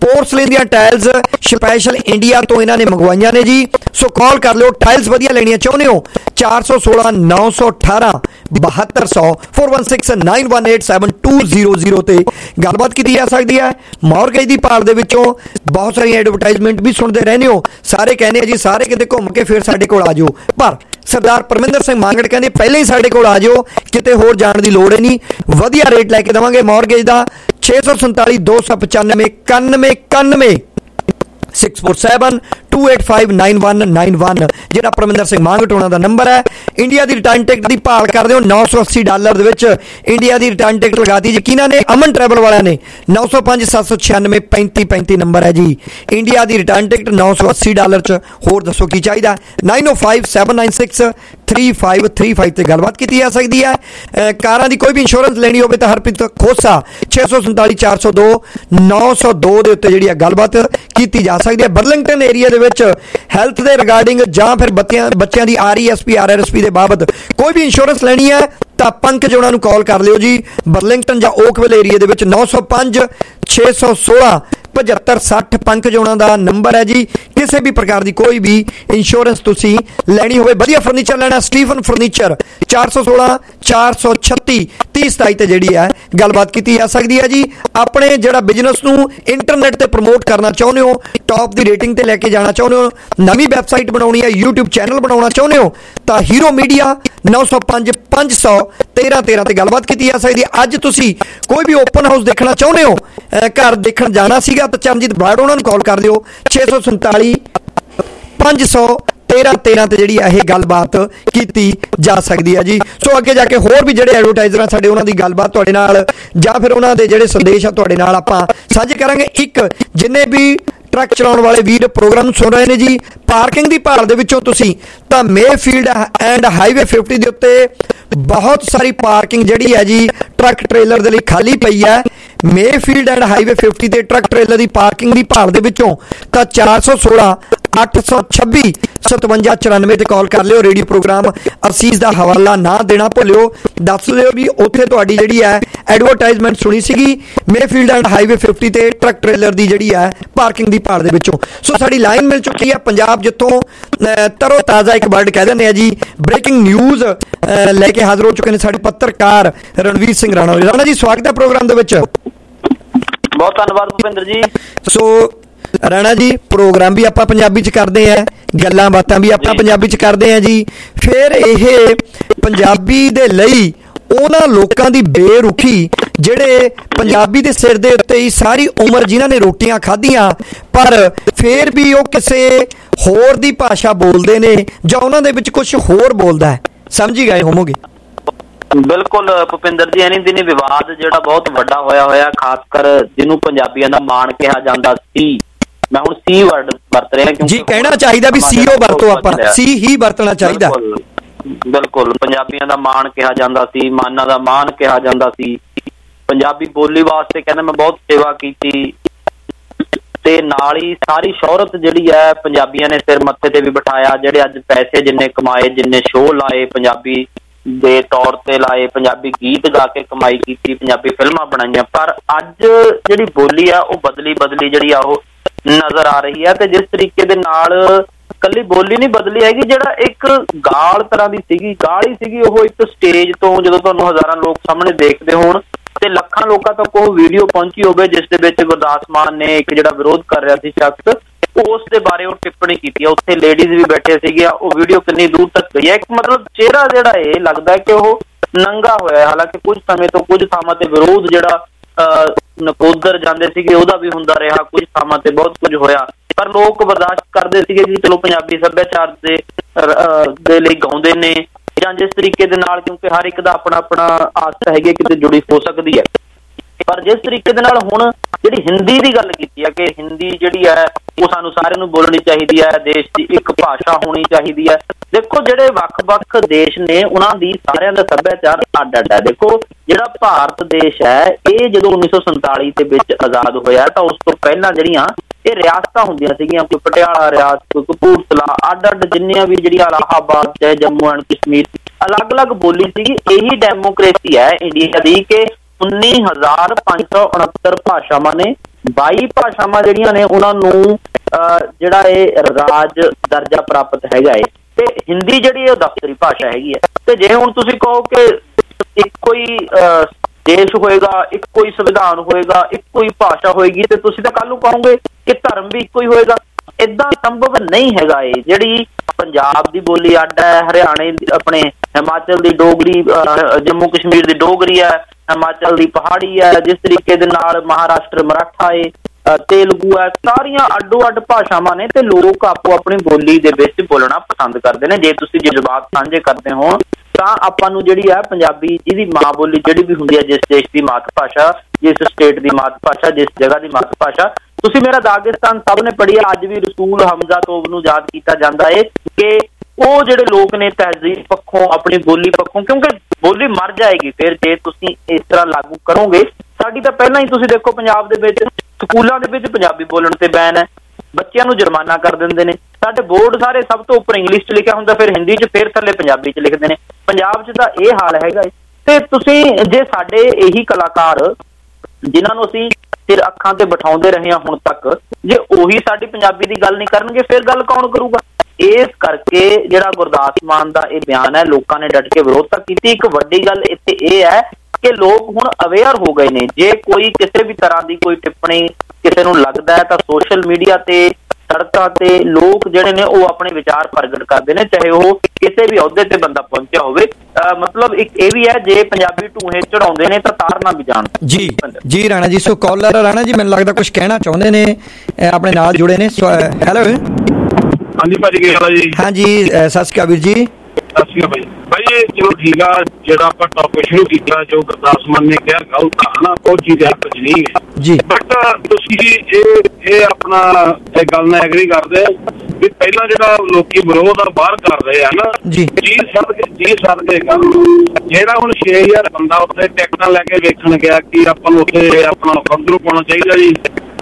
पोर्सलिन ਦੀਆਂ ਟਾਇਲਸ ਸਪੈਸ਼ਲ ਇੰਡੀਆ ਤੋਂ ਇਹਨਾਂ ਨੇ ਮੰਗਵਾਈਆਂ ਨੇ ਜੀ। ਸੋ ਕਾਲ ਕਰ ਲਿਓ, ਟਾਇਲਸ ਵਧੀਆ ਲੈਣੀਆਂ ਚਾਹੁੰਦੇ ਹੋ ਚਾਰ ਸੌ ਸੋਲਾਂ ਨੌ ਸੌ ਅਠਾਰਾਂ ਬਹੱਤਰ ਸੌ four one six nine one eight seven two zero zero ਤੇ ਗੱਲਬਾਤ ਕੀਤੀ ਜਾ ਸਕਦੀ ਹੈ। ਮੌਰਗੇਜ ਦੀ ਭਾਲ ਦੇ ਵਿੱਚੋਂ ਬਹੁਤ ਸਾਰੀਆਂ ਐਡਵਰਟਾਈਜ਼ਮੈਂਟ ਵੀ ਸੁਣਦੇ ਰਹਿੰਦੇ ਹੋ, ਸਾਰੇ ਕਹਿੰਦੇ ਆ ਜੀ ਸਾਰੇ ਕਿਤੇ ਘੁੰਮ ਕੇ ਫਿਰ ਸਾਡੇ ਕੋਲ ਆ ਜਾਓ, ਪਰ ਸਰਦਾਰ ਪਰਮਿੰਦਰ ਸਿੰਘ ਮਾਂਗੜ ਕਹਿੰਦੇ ਪਹਿਲਾਂ ਹੀ ਸਾਡੇ ਕੋਲ ਆ ਜਾਓ, ਕਿਤੇ ਹੋਰ ਜਾਣ ਦੀ ਲੋੜ ਹੀ ਨਹੀਂ, ਵਧੀਆ ਰੇਟ ਲੈ ਕੇ ਦੇਵਾਂਗੇ ਮੌਰਗੇਜ ਦਾ। ਛੇ ਸੌ ਸੰਤਾਲੀ ਦੋ ਸੌ ਪਚਾਨਵੇਂ ਇਕਾਨਵੇਂ ਇਕਾਨਵੇਂ six four seven two eight five nine one nine one ਜਿਹੜਾ ਪਰਮਿੰਦਰ ਸਿੰਘ ਮਾਂਗਟ ਹੋਣਾ ਦਾ ਨੰਬਰ ਹੈ। ਇੰਡੀਆ ਦੀ ਰਿਟਰਨ ਟਿਕਟ ਦੀ ਭਾਲ ਕਰਦੇ ਹੋ ਨੌ ਸੌ ਅੱਸੀ ਡਾਲਰ ਦੇ ਵਿੱਚ ਇੰਡੀਆ ਦੀ ਰਿਟਰਨ ਟਿਕਟ ਲਗਾਤੀ ਜੀ ਕਿਹਨਾਂ ਨੇ? ਅਮਨ ਟਰੈਵਲ ਵਾਲਿਆਂ ਨੇ। ਨੌ ਸੌ ਪੰਜ ਸੱਤ ਸੌ ਛਿਆਨਵੇਂ ਪੈਂਤੀ ਪੈਂਤੀ ਨੰਬਰ ਹੈ ਜੀ। ਇੰਡੀਆ ਦੀ ਰਿਟਰਨ ਟਿਕਟ ਨੌ ਸੌ ਅੱਸੀ ਡਾਲਰ 'ਚ। ਹੋਰ ਦੱਸੋ ਕੀ ਚਾਹੀਦਾ? Nine O five seven nine six three five three five 'ਤੇ ਗੱਲਬਾਤ ਕੀਤੀ ਜਾ ਸਕਦੀ ਹੈ। ਕਾਰਾਂ ਦੀ ਕੋਈ ਵੀ ਇੰਸ਼ੋਰੈਂਸ ਲੈਣੀ ਹੋਵੇ ਤਾਂ ਹਰਪ੍ਰੀਤ ਖੋਸਾ ਛੇ ਸੌ ਸੰਤਾਲੀ ਚਾਰ ਸੌ ਦੋ ਨੌ ਸੌ ਦੋ ਦੇ ਉੱਤੇ ਜਿਹੜੀ ਆ ਗੱਲਬਾਤ ਕੀਤੀ ਜਾ ਸਕਦੀ ਹੈ। ਬਰਲਿੰਗਟਨ ਏਰੀਆ ਦੇ ਵਿੱਚ ਹੈਲਥ ਦੇ ਰਿਗਾਰਡਿੰਗ ਜਾਂ ਫਿਰ ਬੱਚਿਆਂ ਬੱਚਿਆਂ ਦੀ R E S P R R S P ਦੇ ਬਾਬਤ ਕੋਈ ਵੀ ਇੰਸ਼ੋਰੈਂਸ ਲੈਣੀ ਹੈ ਤਾਂ ਪੰਕਜ ਉਹਨਾਂ ਨੂੰ ਕਾਲ ਕਰ ਲਿਓ ਜੀ। ਬਰਲਿੰਗਟਨ ਜਾਂ ਓਕਵਿਲ ਏਰੀਆ ਦੇ ਵਿੱਚ ਨੌ ਸੌ ਪੰਜ ਛੇ ਸੌ ਸੋਲਾਂ ਪਝੱਤਰ ਸੱਠ ਪੰਕਜ ਉਹਨਾਂ ਦਾ ਨੰਬਰ ਹੈ ਜੀ। ਕਿਸੇ ਵੀ ਪ੍ਰਕਾਰ ਦੀ ਕੋਈ ਵੀ ਇੰਸ਼ੋਰੈਂਸ ਤੁਸੀਂ ਲੈਣੀ ਹੋਵੇ, ਵਧੀਆ ਫਰਨੀਚਰ ਲੈਣਾ ਸਟੀਫਨ ਫਰਨੀਚਰ ਚਾਰ ਸੌ ਸੋਲਾਂ ਚਾਰ ਸੌ ਛੱਤੀ ਤੀਹ ਸਤਾਈ ਤੇ ਜਿਹੜੀ ਹੈ ਗੱਲਬਾਤ ਕੀਤੀ ਜਾ ਸਕਦੀ ਹੈ ਜੀ। ਆਪਣੇ ਜਿਹੜਾ ਬਿਜ਼ਨਸ ਨੂੰ ਇੰਟਰਨੈਟ ਤੇ ਪ੍ਰਮੋਟ ਕਰਨਾ ਚਾਹੁੰਦੇ ਹੋ, ਟੌਪ ਦੀ ਰੇਟਿੰਗ ਤੇ ਲੈ ਕੇ ਜਾਣਾ ਚਾਹੁੰਦੇ ਹੋ, ਨਵੀਂ ਵੈਬਸਾਈਟ ਬਣਾਉਣੀ ਹੈ, ਯੂਟਿਊਬ ਚੈਨਲ ਬਣਾਉਣਾ ਚਾਹੁੰਦੇ ਹੋ ਤਾਂ ਹੀਰੋ ਮੀਡੀਆ ਨੌ ਸੌ ਪੰਜ ਪੰਜ ਸੌ ਤੇਰਾਂ ਤੇਰਾਂ ਤੇ ਗੱਲਬਾਤ ਕੀਤੀ ਜਾ ਸਕਦੀ ਹੈ। ਅੱਜ ਤੁਸੀਂ ਕੋਈ ਵੀ ਓਪਨ ਹਾਊਸ ਦੇਖਣਾ ਚਾਹੁੰਦੇ ਹੋ, ਘਰ ਦੇਖਣ ਜਾਣਾ ਸੀਗਾ ਤਾਂ ਚਰਨਜੀਤ ਬਰਾੜ ਉਹਨਾਂ ਨੂੰ ਕਾਲ ਕਰ ਦਿਓ ਛੇ ਸੌ ਸੰਤਾਲੀ ਪੰਜ ਸੌ ਤੇਰਾਂ ਤੇਰਾਂ ਤੇ ਜਿਹੜੀ ਇਹ ਗੱਲਬਾਤ ਕੀਤੀ ਜਾ ਸਕਦੀ ਹੈ ਜੀ। ਸੋ ਅੱਗੇ ਜਾ ਕੇ ਹੋਰ ਵੀ ਜਿਹੜੇ ਐਡਵਰਟਾਈਜ਼ਰ ਸਾਡੇ ਉਹਨਾਂ ਦੀ ਗੱਲਬਾਤ ਤੁਹਾਡੇ ਨਾਲ ਜਾਂ ਫਿਰ ਉਹਨਾਂ ਦੇ ਜਿਹੜੇ ਸੰਦੇਸ਼ ਆ ਤੁਹਾਡੇ ਨਾਲ ਆਪਾਂ ਸਾਂਝੇ ਕਰਾਂਗੇ। ਇੱਕ ਜਿੰਨੇ ਵੀ ਟਰੱਕ ਚਲਾਉਣ ਵਾਲੇ ਵੀਰ ਪ੍ਰੋਗਰਾਮ ਸੁਣ ਰਹੇ ਨੇ ਜੀ, ਪਾਰਕਿੰਗ ਦੀ ਭਾਲ ਦੇ ਵਿੱਚੋਂ ਤੁਸੀਂ ਤਾਂ ਮੇਫੀਲਡ ਐਂਡ ਹਾਈਵੇ ਫਿਫਟੀ ਦੇ ਉੱਤੇ ਬਹੁਤ ਸਾਰੀ ਪਾਰਕਿੰਗ ਜਿਹੜੀ ਹੈ ਜੀ ਟਰੱਕ ਟ੍ਰੇਲਰ ਦੇ ਲਈ ਖਾਲੀ ਪਈ ਹੈ। ਮੇਫੀਲਡ ਐਂਡ ਹਾਈਵੇ ਫਿਫਟੀ ਤੇ ਟਰੱਕ ਟ੍ਰੇਲਰ ਦੀ ਪਾਰਕਿੰਗ ਦੀ ਭਾਲ ਦੇ ਵਿੱਚੋਂ ਤਾਂ ਚਾਰ ਸੌ ਸੋਲਾਂ ਅੱਠ ਸੌ ਛੱਬੀ ਸਤਵੰਜਾ ਚੁਰਾਨਵੇਂ ਤੇ ਕਾਲ ਕਰ ਲਿਓ। ਰੇਡੀਓ ਪ੍ਰੋਗਰਾਮ ਅਸੀਸ ਦਾ ਹਵਾਲਾ ਨਾ ਦੇਣਾ ਭੁੱਲਿਓ, ਦੱਸ ਦਿਓ ਵੀ ਉੱਥੇ ਤੁਹਾਡੀ ਜਿਹੜੀ ਹੈ ਐਡਵਰਟਾਈਜ਼ਮੈਂਟ ਸੁਣੀ ਸੀਗੀ ਮੇਫੀਲਡ ਐਂਡ ਹਾਈਵੇ ਫਿਫਟੀ ਤੇ ਟਰੱਕ ਟ੍ਰੇਲਰ ਦੀ ਜਿਹੜੀ ਹੈ ਪਾਰਕਿੰਗ ਦੀ ਭਾਲ ਦੇ ਵਿੱਚੋਂ। ਸੋ ਸਾਡੀ ਲਾਈਨ ਮਿਲ ਚੁੱਕੀ ਹੈ ਪੰਜਾਬ ਜਿੱਥੋਂ ਤਰੋ ਤਾਜ਼ਾ ਇੱਕ ਵਰਡ ਕਹਿ ਦਿੰਦੇ ਆ ਜੀ ਬ੍ਰੇਕਿੰਗ ਨਿਊਜ਼ ਲੈ ਕੇ ਹਾਜ਼ਰ ਹੋ ਚੁੱਕੇ ਨੇ ਸਾਡੇ ਪੱਤਰਕਾਰ ਰਣਵੀਰ ਸਿੰਘ ਰਾਣਾ। ਰਾਣਾ ਜੀ ਸਵਾਗਤ ਹੈ ਪ੍ਰੋਗਰਾਮ ਦੇ ਵਿੱਚ। ਬਹੁਤ ਧੰਨਵਾਦ ਭੁਪਿੰਦਰ ਜੀ। ਸੋ ਰਾਣਾ ਜੀ ਪ੍ਰੋਗਰਾਮ ਵੀ ਆਪਾਂ ਪੰਜਾਬੀ ਚ ਕਰਦੇ ਆ, ਗੱਲਾਂ ਬਾਤਾਂ ਵੀ ਆਪਾਂ ਪੰਜਾਬੀ ਚ ਕਰਦੇ ਆ ਜੀ। ਫਿਰ ਇਹ ਪੰਜਾਬੀ ਦੇ ਲਈ ਉਹਨਾਂ ਲੋਕਾਂ ਦੀ ਬੇਰੁਖੀ ਜਿਹੜੇ ਪੰਜਾਬੀ ਦੇ ਸਿਰ ਦੇ ਉੱਤੇ ਹੀ ਸਾਰੀ ਉਮਰ ਜਿਨ੍ਹਾਂ ਨੇ ਰੋਟੀਆਂ ਖਾਧੀਆਂ ਪਰ ਫਿਰ ਵੀ ਉਹ ਕਿਸੇ ਹੋਰ ਦੀ ਭਾਸ਼ਾ ਬੋਲਦੇ ਨੇ ਜਾਂ ਉਹਨਾਂ ਦੇ ਵਿੱਚ ਕੁਝ ਹੋਰ ਬੋਲਦਾ ਹੈ, ਸਮਝੀ ਗਏ ਹੋਵੋਗੇ। ਬਿਲਕੁਲ ਭੁਪਿੰਦਰ ਜੀ, ਐਨੀ ਦਿਨੀ ਵਿਵਾਦ ਜਿਹੜਾ ਬਹੁਤ ਵੱਡਾ ਹੋਇਆ ਹੋਇਆ, ਖਾਸ ਕਰ ਜਿਹਨੂੰ ਪੰਜਾਬੀਆਂ ਦਾ ਮਾਣ ਕਿਹਾ ਜਾਂਦਾ ਸੀ, ਮੈਂ ਹੁਣ ਸੀ ਵਰਡ ਵਰਤ ਰਿਹਾ ਕਿਉਂਕਿ ਜੀ ਕਹਿਣਾ ਚਾਹੀਦਾ ਵੀ ਸੀਓ ਵਰਤੋ, ਆਪਾਂ ਸੀ ਹੀ ਵਰਤਣਾ ਚਾਹੀਦਾ। ਬਿਲਕੁਲ ਪੰਜਾਬੀਆਂ ਦਾ ਮਾਣ ਕਿਹਾ ਜਾਂਦਾ ਸੀ, ਮਾਨਾਂ ਦਾ ਮਾਣ ਕਿਹਾ ਜਾਂਦਾ ਸੀ। ਪੰਜਾਬੀ ਬੋਲੀ ਵਾਸਤੇ ਕਹਿੰਦਾ ਮੈਂ ਬਹੁਤ ਸੇਵਾ ਕੀਤੀ ਤੇ ਨਾਲ ਹੀ ਸਾਰੀ ਸ਼ੋਹਰਤ ਜਿਹੜੀ ਹੈ ਪੰਜਾਬੀਆਂ ਨੇ ਸਿਰ ਮੱਥੇ ਤੇ ਵੀ ਬਿਠਾਇਆ। ਜਿਹੜੇ ਅੱਜ ਪੈਸੇ ਜਿੰਨੇ ਕਮਾਏ, ਜਿੰਨੇ ਸ਼ੋਅ ਲਾਏ ਪੰਜਾਬੀ ਦੇ ਤੌਰ ਤੇ ਲਾਏ, ਪੰਜਾਬੀ ਗੀਤ ਗਾ ਕੇ ਕਮਾਈ ਕੀਤੀ, ਪੰਜਾਬੀ ਫਿਲਮਾਂ ਬਣਾਈਆਂ, ਪਰ ਅੱਜ ਜਿਹੜੀ ਬੋਲੀ ਆ ਉਹ ਬਦਲੀ ਬਦਲੀ ਜਿਹੜੀ ਆ ਉਹ ਨਜ਼ਰ ਆ ਰਹੀ ਹੈ। ਤੇ ਜਿਸ ਤਰੀਕੇ ਦੇ ਨਾਲ ਕੱਲੀ ਬੋਲੀ ਨਹੀਂ ਬਦਲੀ ਹੈਗੀ, ਜਿਹੜਾ ਇੱਕ ਗਾਲ ਤਰ੍ਹਾਂ ਦੀ ਸੀਗੀ, ਗਾਲ ਹੀ ਸੀਗੀ ਉਹ ਇੱਕ ਸਟੇਜ ਤੋਂ ਜਦੋਂ ਤੁਹਾਨੂੰ ਹਜ਼ਾਰਾਂ ਲੋਕ ਸਾਹਮਣੇ ਦੇਖਦੇ ਹੋਣ ਤੇ ਲੱਖਾਂ ਲੋਕਾਂ ਤੱਕ ਉਹ ਵੀਡੀਓ ਪਹੁੰਚੀ ਹੋਵੇ ਜਿਸ ਦੇ ਵਿੱਚ ਗੁਰਦਾਸ ਮਾਨ ਨੇ ਇੱਕ ਜਿਹੜਾ ਵਿਰੋਧ ਕਰ ਰਿਹਾ ਸੀ ਸ਼ਖਸ, ਉਸ ਦੇ ਬਾਰੇ ਉਹ ਟਿੱਪਣੀ ਕੀਤੀ ਹੈ। ਉੱਥੇ ਲੇਡੀਜ਼ ਵੀ ਬੈਠੇ ਸੀਗੇ, ਉਹ ਵੀਡੀਓ ਕਿੰਨੀ ਦੂਰ ਤੱਕ ਗਈ ਹੈ। ਇੱਕ ਮਤਲਬ ਚਿਹਰਾ ਜਿਹੜਾ ਇਹ ਲੱਗਦਾ ਕਿ ਉਹ ਨੰਗਾ ਹੋਇਆ। ਹਾਲਾਂਕਿ ਕੁਝ ਸਮੇਂ ਤੋਂ ਕੁਝ ਥਾਵਾਂ ਤੇ ਵਿਰੋਧ ਜਿਹੜਾ ਨਕੋਦਰ ਜਾਂਦੇ ਸੀਗੇ ਉਹਦਾ ਵੀ ਹੁੰਦਾ ਰਿਹਾ, ਕੁਝ ਥਾਵਾਂ ਤੇ ਬਹੁਤ ਕੁਝ ਹੋਇਆ, ਪਰ ਲੋਕ ਬਰਦਾਸ਼ਤ ਕਰਦੇ ਸੀਗੇ ਕਿ ਚਲੋ ਪੰਜਾਬੀ ਸੱਭਿਆਚਾਰ ਦੇ ਦੇ ਲਈ ਗਾਉਂਦੇ ਨੇ ਜਾਂ ਜਿਸ ਤਰੀਕੇ ਦੇ ਨਾਲ, ਕਿਉਂਕਿ ਹਰ ਇੱਕ ਦਾ ਆਪਣਾ ਆਪਣਾ ਆਸ ਹੈਗੀ ਕਿਤੇ ਜੁੜੀ ਹੋ ਸਕਦੀ ਹੈ। ਪਰ ਜਿਸ ਤਰੀਕੇ ਦੇ ਨਾਲ ਹੁਣ ਜਿਹੜੀ ਹਿੰਦੀ ਦੀ ਗੱਲ ਕੀਤੀ ਹੈ ਕਿ ਹਿੰਦੀ ਜਿਹੜੀ ਹੈ ਉਹ ਸਾਨੂੰ ਸਾਰਿਆਂ ਨੂੰ ਬੋਲਣੀ ਚਾਹੀਦੀ ਹੈ, ਦੇਸ਼ ਦੀ ਇੱਕ ਭਾਸ਼ਾ ਹੋਣੀ ਚਾਹੀਦੀ ਹੈ। ਦੇਖੋ ਜਿਹੜੇ ਵੱਖ-ਵੱਖ ਦੇਸ਼ ਨੇ ਉਹਨਾਂ ਦੀ ਸਾਰਿਆਂ ਦਾ ਸੱਭਿਆਚਾਰ ਅੱਡ ਅੱਡ ਹੈ। ਦੇਖੋ ਜਿਹੜਾ ਭਾਰਤ ਦੇਸ਼ ਹੈ ਇਹ ਜਦੋਂ ਉੱਨੀ ਸੌ ਸੰਤਾਲੀ ਦੇ ਵਿੱਚ ਆਜ਼ਾਦ ਹੋਇਆ ਤਾਂ ਉਸ ਤੋਂ ਪਹਿਲਾਂ ਜਿਹੜੀਆਂ ਇਹ ਰਿਆਸਤਾਂ ਹੁੰਦੀਆਂ ਸੀਗੀਆਂ, ਕੋਈ ਪਟਿਆਲਾ ਰਿਆਸਤ, ਕੋਈ ਕਪੂਰਥਲਾ, ਅੱਡ ਅੱਡ ਜਿੰਨੀਆਂ ਵੀ ਜਿਹੜੀਆਂ ਇਲਾਹਾਬਾਦ ਚਾਹੇ ਜੰਮੂ ਐਂਡ ਕਸ਼ਮੀਰ, ਅਲੱਗ-ਅਲੱਗ ਬੋਲੀ ਸੀਗੀ। ਇਹੀ ਡੈਮੋਕ੍ਰੇਸੀ ਹੈ ਇੰਡੀਆ ਦੀ ਕਿ ਉੱਨੀ ਹਜ਼ਾਰ ਪੰਜ ਸੌ ਉਣਹੱਤਰ ਭਾਸ਼ਾਵਾਂ ਨੇ ਬਾਈ ਭਾਸ਼ਾਵਾਂ ਜਿਹੜੀਆਂ ਨੇ ਉਹਨਾਂ ਨੂੰ ਜਿਹੜਾ ਇਹ ਰਾਜ ਦਰਜਾ ਪ੍ਰਾਪਤ ਹੈਗਾ ਏ, ਤੇ ਹਿੰਦੀ ਜਿਹੜੀ ਉਹ ਦਫ਼ਤਰੀ ਭਾਸ਼ਾ ਹੈਗੀ ਹੈ। ਤੇ ਜੇ ਹੁਣ ਤੁਸੀਂ ਕਹੋ ਕਿ ਇੱਕੋ ਹੀ ਦੇਸ਼ ਹੋਏਗਾ, ਇੱਕੋ ਹੀ ਸੰਵਿਧਾਨ ਹੋਏਗਾ, ਇੱਕੋ ਹੀ ਭਾਸ਼ਾ ਹੋਏਗੀ, ਤੇ ਤੁਸੀਂ ਤਾਂ ਕੱਲ ਨੂੰ ਕਹੋਗੇ ਕਿ ਧਰਮ ਵੀ ਇੱਕੋ ਹੀ ਹੋਏਗਾ। ਏਦਾਂ ਸੰਭਵ ਨਹੀਂ ਹੈਗਾ ਏ। ਜਿਹੜੀ ਪੰਜਾਬ ਦੀ ਬੋਲੀ ਅੱਡ ਹੈ, ਹਰਿਆਣੇ ਆਪਣੇ ਹਿਮਾਚਲ ਦੀ ਡੋਗਰੀ, ਜੰਮੂ ਕਸ਼ਮੀਰ ਦੀ ਡੋਗਰੀ ਹੈ, ਹਿਮਾਚਲ ਦੀ ਪਹਾੜੀ ਹੈ, ਜਿਸ ਤਰੀਕੇ ਦੇ ਨਾਲ ਮਹਾਰਾਸ਼ਟਰ ਮਰਾਠਾ ਏ, ਤੇਲਗੂ ਹੈ, ਸਾਰੀਆਂ ਅੱਡੋ ਅੱਡ ਭਾਸ਼ਾਵਾਂ ਨੇ ਤੇ ਲੋਕ ਆਪੋ ਆਪਣੀ ਬੋਲੀ ਦੇ ਵਿੱਚ ਬੋਲਣਾ ਪਸੰਦ ਕਰਦੇ ਨੇ। ਜੇ ਤੁਸੀਂ ਜਜ਼ਬਾਤ ਸਾਂਝੇ ਕਰਦੇ ਹੋ ਤਾਂ ਆਪਾਂ ਨੂੰ ਜਿਹੜੀ ਹੈ ਪੰਜਾਬੀ, ਜਿਹਦੀ ਮਾਂ ਬੋਲੀ ਜਿਹੜੀ ਵੀ ਹੁੰਦੀ ਹੈ, ਜਿਸ ਦੇਸ਼ ਦੀ ਮਾਤ ਭਾਸ਼ਾ, ਜਿਸ ਸਟੇਟ ਦੀ ਮਾਤ ਭਾਸ਼ਾ, ਜਿਸ ਜਗ੍ਹਾ ਦੀ ਮਾਤ ਭਾਸ਼ਾ। ਤੁਸੀਂ ਮੇਰਾ ਦਾਗਿਸਤਾਨ ਸਭ ਨੇ ਪੜ੍ਹੀ ਹੈ, ਅੱਜ ਵੀ ਰਸੂਲ ਹਮਜ਼ਾ ਤੋਬ ਨੂੰ ਯਾਦ ਕੀਤਾ ਜਾਂਦਾ ਹੈ ਕਿ ਉਹ ਜਿਹੜੇ ਲੋਕ ਨੇ ਤਹਿਜ਼ੀਬ ਪੱਖੋਂ, ਆਪਣੀ ਬੋਲੀ ਪੱਖੋਂ, ਕਿਉਂਕਿ ਬੋਲੀ ਮਰ ਜਾਏਗੀ ਫਿਰ ਜੇ ਤੁਸੀਂ ਇਸ ਤਰ੍ਹਾਂ ਲਾਗੂ ਕਰੋਗੇ। ਸਾਡੀ ਤਾਂ ਪਹਿਲਾਂ ਹੀ ਤੁਸੀਂ ਦੇਖੋ ਪੰਜਾਬ ਦੇ ਵਿੱਚ ਸਕੂਲਾਂ ਦੇ ਵਿੱਚ ਪੰਜਾਬੀ ਬੋਲਣ ਤੇ ਬੈਨ ਹੈ, ਬੱਚਿਆਂ ਨੂੰ ਜੁਰਮਾਨਾ ਕਰ ਦਿੰਦੇ ਨੇ। ਸਾਡੇ ਬੋਰਡ ਸਾਰੇ ਸਭ ਤੋਂ ਉੱਪਰ ਇੰਗਲਿਸ਼ 'ਚ ਲਿਖਿਆ ਹੁੰਦਾ, ਫਿਰ ਹਿੰਦੀ 'ਚ, ਫਿਰ ਥੱਲੇ ਪੰਜਾਬੀ 'ਚ ਲਿਖਦੇ ਨੇ। ਪੰਜਾਬ 'ਚ ਤਾਂ ਇਹ ਹਾਲ ਹੈਗਾ। ਤੇ ਤੁਸੀਂ ਜੇ ਸਾਡੇ ਇਹੀ ਕਲਾਕਾਰ ਜਿਨ੍ਹਾਂ ਨੂੰ ਅਸੀਂ ਸਿਰ ਅੱਖਾਂ ਤੇ ਬਿਠਾਉਂਦੇ ਰਹੇ ਹਾਂ ਹੁਣ ਤੱਕ, ਜੇ ਉਹੀ ਸਾਡੀ ਪੰਜਾਬੀ ਦੀ ਗੱਲ ਨਹੀਂ ਕਰਨਗੇ ਫਿਰ ਗੱਲ ਕੌਣ ਕਰੂਗਾ? ਇਸ ਕਰਕੇ ਜਿਹੜਾ ਗੁਰਦਾਸ ਮਾਨ ਦਾ ਇਹ ਬਿਆਨ ਹੈ, ਲੋਕਾਂ ਨੇ ਡਟ ਕੇ ਵਿਰੋਧਤਾ ਕੀਤੀ। ਇੱਕ ਵੱਡੀ ਗੱਲ ਇੱਥੇ ਇਹ ਹੈ ਕਿ ਲੋਕ ਹੁਣ ਅਵੇਅਰ ਹੋ ਗਏ ਨੇ। ਜੇ ਕੋਈ ਕਿਸੇ ਵੀ ਤਰ੍ਹਾਂ ਦੀ ਕੋਈ ਟਿੱਪਣੀ ਕਿਸੇ ਨੂੰ ਲੱਗਦਾ ਹੈ ਤਾਂ ਸੋਸ਼ਲ ਮੀਡੀਆ ਤੇ, ਸੜਕਾਂ ਤੇ ਲੋਕ ਜਿਹੜੇ ਨੇ ਉਹ ਆਪਣੇ ਵਿਚਾਰ ਪ੍ਰਗਟ ਕਰਦੇ ਨੇ, ਚਾਹੇ ਉਹ ਕਿਸੇ ਵੀ ਅਹੁਦੇ ਤੇ ਬੰਦਾ ਪਹੁੰਚਿਆ ਹੋਵੇ। ਮਤਲਬ ਇੱਕ ਇਹ ਵੀ ਹੈ, ਜੇ ਪੰਜਾਬੀ ਢੂਹੇ ਚੜਾਉਂਦੇ ਨੇ ਤਾਂ ਤਾਰਨਾ ਵੀ ਜਾਣ। ਜੀ ਜੀ ਰਾਣਾ ਜੀ, ਸੋ ਕਾਲਰ ਰਾਣਾ ਜੀ ਮੈਨੂੰ ਲੱਗਦਾ ਕੁਝ ਕਹਿਣਾ ਚਾਹੁੰਦੇ ਨੇ, ਆਪਣੇ ਨਾਲ ਜੁੜੇ ਨੇ। ਹੈਲੋ, ਹਾਂਜੀ ਭਾਜੀ, ਕੀ ਹਾਲ ਹੈ ਜੀ? ਹਾਂਜੀ, ਸਤਿ ਸ਼੍ਰੀ ਅਕਾਲ ਵੀਰ ਜੀ। ਸਤਿ ਸ਼੍ਰੀ ਅਕਾਲ ਭਾਈ। ਭਾਈ ਚਲੋ ਠੀਕ ਆ, ਜਿਹੜਾ ਆਪਾਂ ਟੌਪਿਕ ਸ਼ੁਰੂ ਕੀਤਾ, ਜੋ ਗੁਰਦਾਸ ਮਾਨ ਨੇ ਕਿਹਾ ਗਲਤ ਆ ਨਾ, ਉਹ ਚੀਜ਼ ਕੁਝ ਨਹੀਂ ਹੈ ਜੀ। ਬਟ ਤੁਸੀਂ ਇਹ ਇਹ ਆਪਣਾ ਇਹ ਗੱਲ ਨਾਲ ਐਗਰੀ ਕਰਦੇ ਵੀ ਪਹਿਲਾਂ ਜਿਹੜਾ ਲੋਕੀ ਵਿਰੋਧ ਆ ਬਾਹਰ ਕਰ ਰਹੇ ਆ ਨਾ ਜੀ, ਜੀ ਸਦਕੇ ਜੀ ਸਦਕੇ ਜਿਹੜਾ ਹੁਣ ਛੇ ਹਜ਼ਾਰ ਬੰਦਾ ਉੱਥੇ ਟਿਕਟਾਂ ਲੈ ਕੇ ਵੇਖਣ ਗਿਆ ਕਿ ਆਪਾਂ ਨੂੰ ਉੱਥੇ ਆਪਣਾ ਖੰਦਰੂ ਪਾਉਣਾ ਚਾਹੀਦਾ ਜੀ,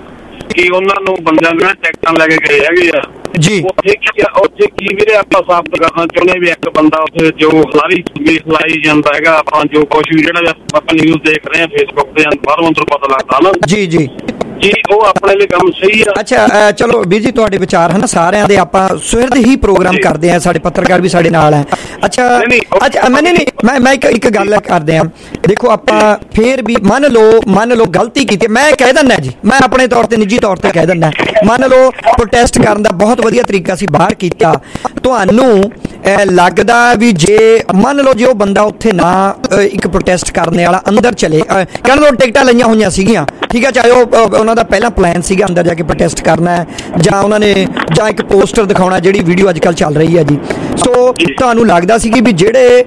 ਕਿ ਉਹਨਾਂ ਨੂੰ ਬੰਦਿਆਂ ਨੂੰ ਟਿਕਟਾਂ ਲੈ ਕੇ ਗਏ ਹੈਗੇ ਆ ਜੀ। ਉੱਥੇ ਕੀ ਉੱਥੇ ਕੀ ਵੀਰੇ ਆਪਾਂ ਸਾਬਤ ਕਰਨਾ ਚਾਹੁੰਦੇ ਵੀ ਇੱਕ ਬੰਦਾ ਉੱਥੇ ਜੋ ਸਾਰੀ ਲਾਈ ਜਾਂਦਾ ਹੈਗਾ, ਆਪਾਂ ਜੋ ਕੁਛ ਵੀ ਜਿਹੜਾ ਆਪਾਂ ਨਿਊਜ਼ ਦੇਖ ਰਹੇ ਹਾਂ ਫੇਸਬੁੱਕ ਤੇ, ਬਾਹਰੋਂ ਅੰਦਰੋਂ ਪਤਾ ਲੱਗਦਾ ਨਾ ਜੀ ਜੀ ਜੀ, ਉਹ ਆਪਣੇ ਲਈ ਕੰਮ ਸਹੀ ਆ। ਅੱਛਾ ਚਲੋ ਵੀਰ ਜੀ, ਤੁਹਾਡੇ ਵਿਚਾਰ ਹਨ ਸਾਰਿਆਂ ਦੇ, ਆਪਾਂ ਸੁਹਿਰਦ ਹੀ ਪ੍ਰੋਗਰਾਮ ਕਰਦੇ ਆ, ਸਾਡੇ ਪੱਤਰਕਾਰ ਵੀ ਸਾਡੇ ਨਾਲ ਹੈ। ਅੱਛਾ ਅੱਛਾ ਮੈਂ ਨਹੀਂ ਮੈਂ ਮੈਂ ਇੱਕ ਇੱਕ ਗੱਲ ਕਰਦੇ ਆ, ਦੇਖੋ ਆਪਾਂ ਫੇਰ ਵੀ ਮੰਨ ਲਓ ਮੰਨ ਲਓ ਗਲਤੀ ਕੀਤੀ, ਮੈਂ ਕਹਿ ਦਿੰਦਾ ਜੀ, ਮੈਂ ਆਪਣੇ ਤੌਰ ਤੇ ਨਿੱਜੀ ਤੌਰ ਤੇ ਕਹਿ ਦਿੰਦਾ, ਮੰਨ ਲਓ ਪ੍ਰੋਟੈਸਟ ਕਰਨ ਦਾ ਬਹੁਤ ਵਧੀਆ ਤਰੀਕਾ ਸੀ ਬਾਹਰ ਕੀਤਾ, ਤੁਹਾਨੂੰ ਲੱਗਦਾ ਵੀ ਜੇ ਮੰਨ ਲਓ ਜੇ ਉਹ ਬੰਦਾ ਉੱਥੇ ਨਾ ਇੱਕ ਪ੍ਰੋਟੈਸਟ ਕਰਨ ਵਾਲਾ ਅੰਦਰ ਚਲੇ, ਕਹਿਣ ਲਓ ਟਿਕਟਾਂ ਲਈਆਂ ਹੋਈਆਂ ਸੀਗੀਆਂ, ਠੀਕ ਹੈ, ਚਾਹੇ ਉਹ ਉਹਨਾਂ ਦਾ ਪਹਿਲਾਂ ਪਲਾਨ ਸੀਗਾ ਅੰਦਰ ਜਾ ਕੇ ਪ੍ਰੋਟੈਸਟ ਕਰਨਾ ਹੈ, ਜਾਂ ਉਹਨਾਂ ਨੇ ਜਾਂ ਇੱਕ ਪੋਸਟਰ ਦਿਖਾਉਣਾ, ਜਿਹੜੀ ਵੀਡੀਓ ਅੱਜ ਕੱਲ੍ਹ ਚੱਲ ਰਹੀ ਹੈ ਜੀ। ਸੋ ਤੁਹਾਨੂੰ ਲੱਗਦਾ ਸੀ ਕਿ ਵੀ ਜਿਹੜੇ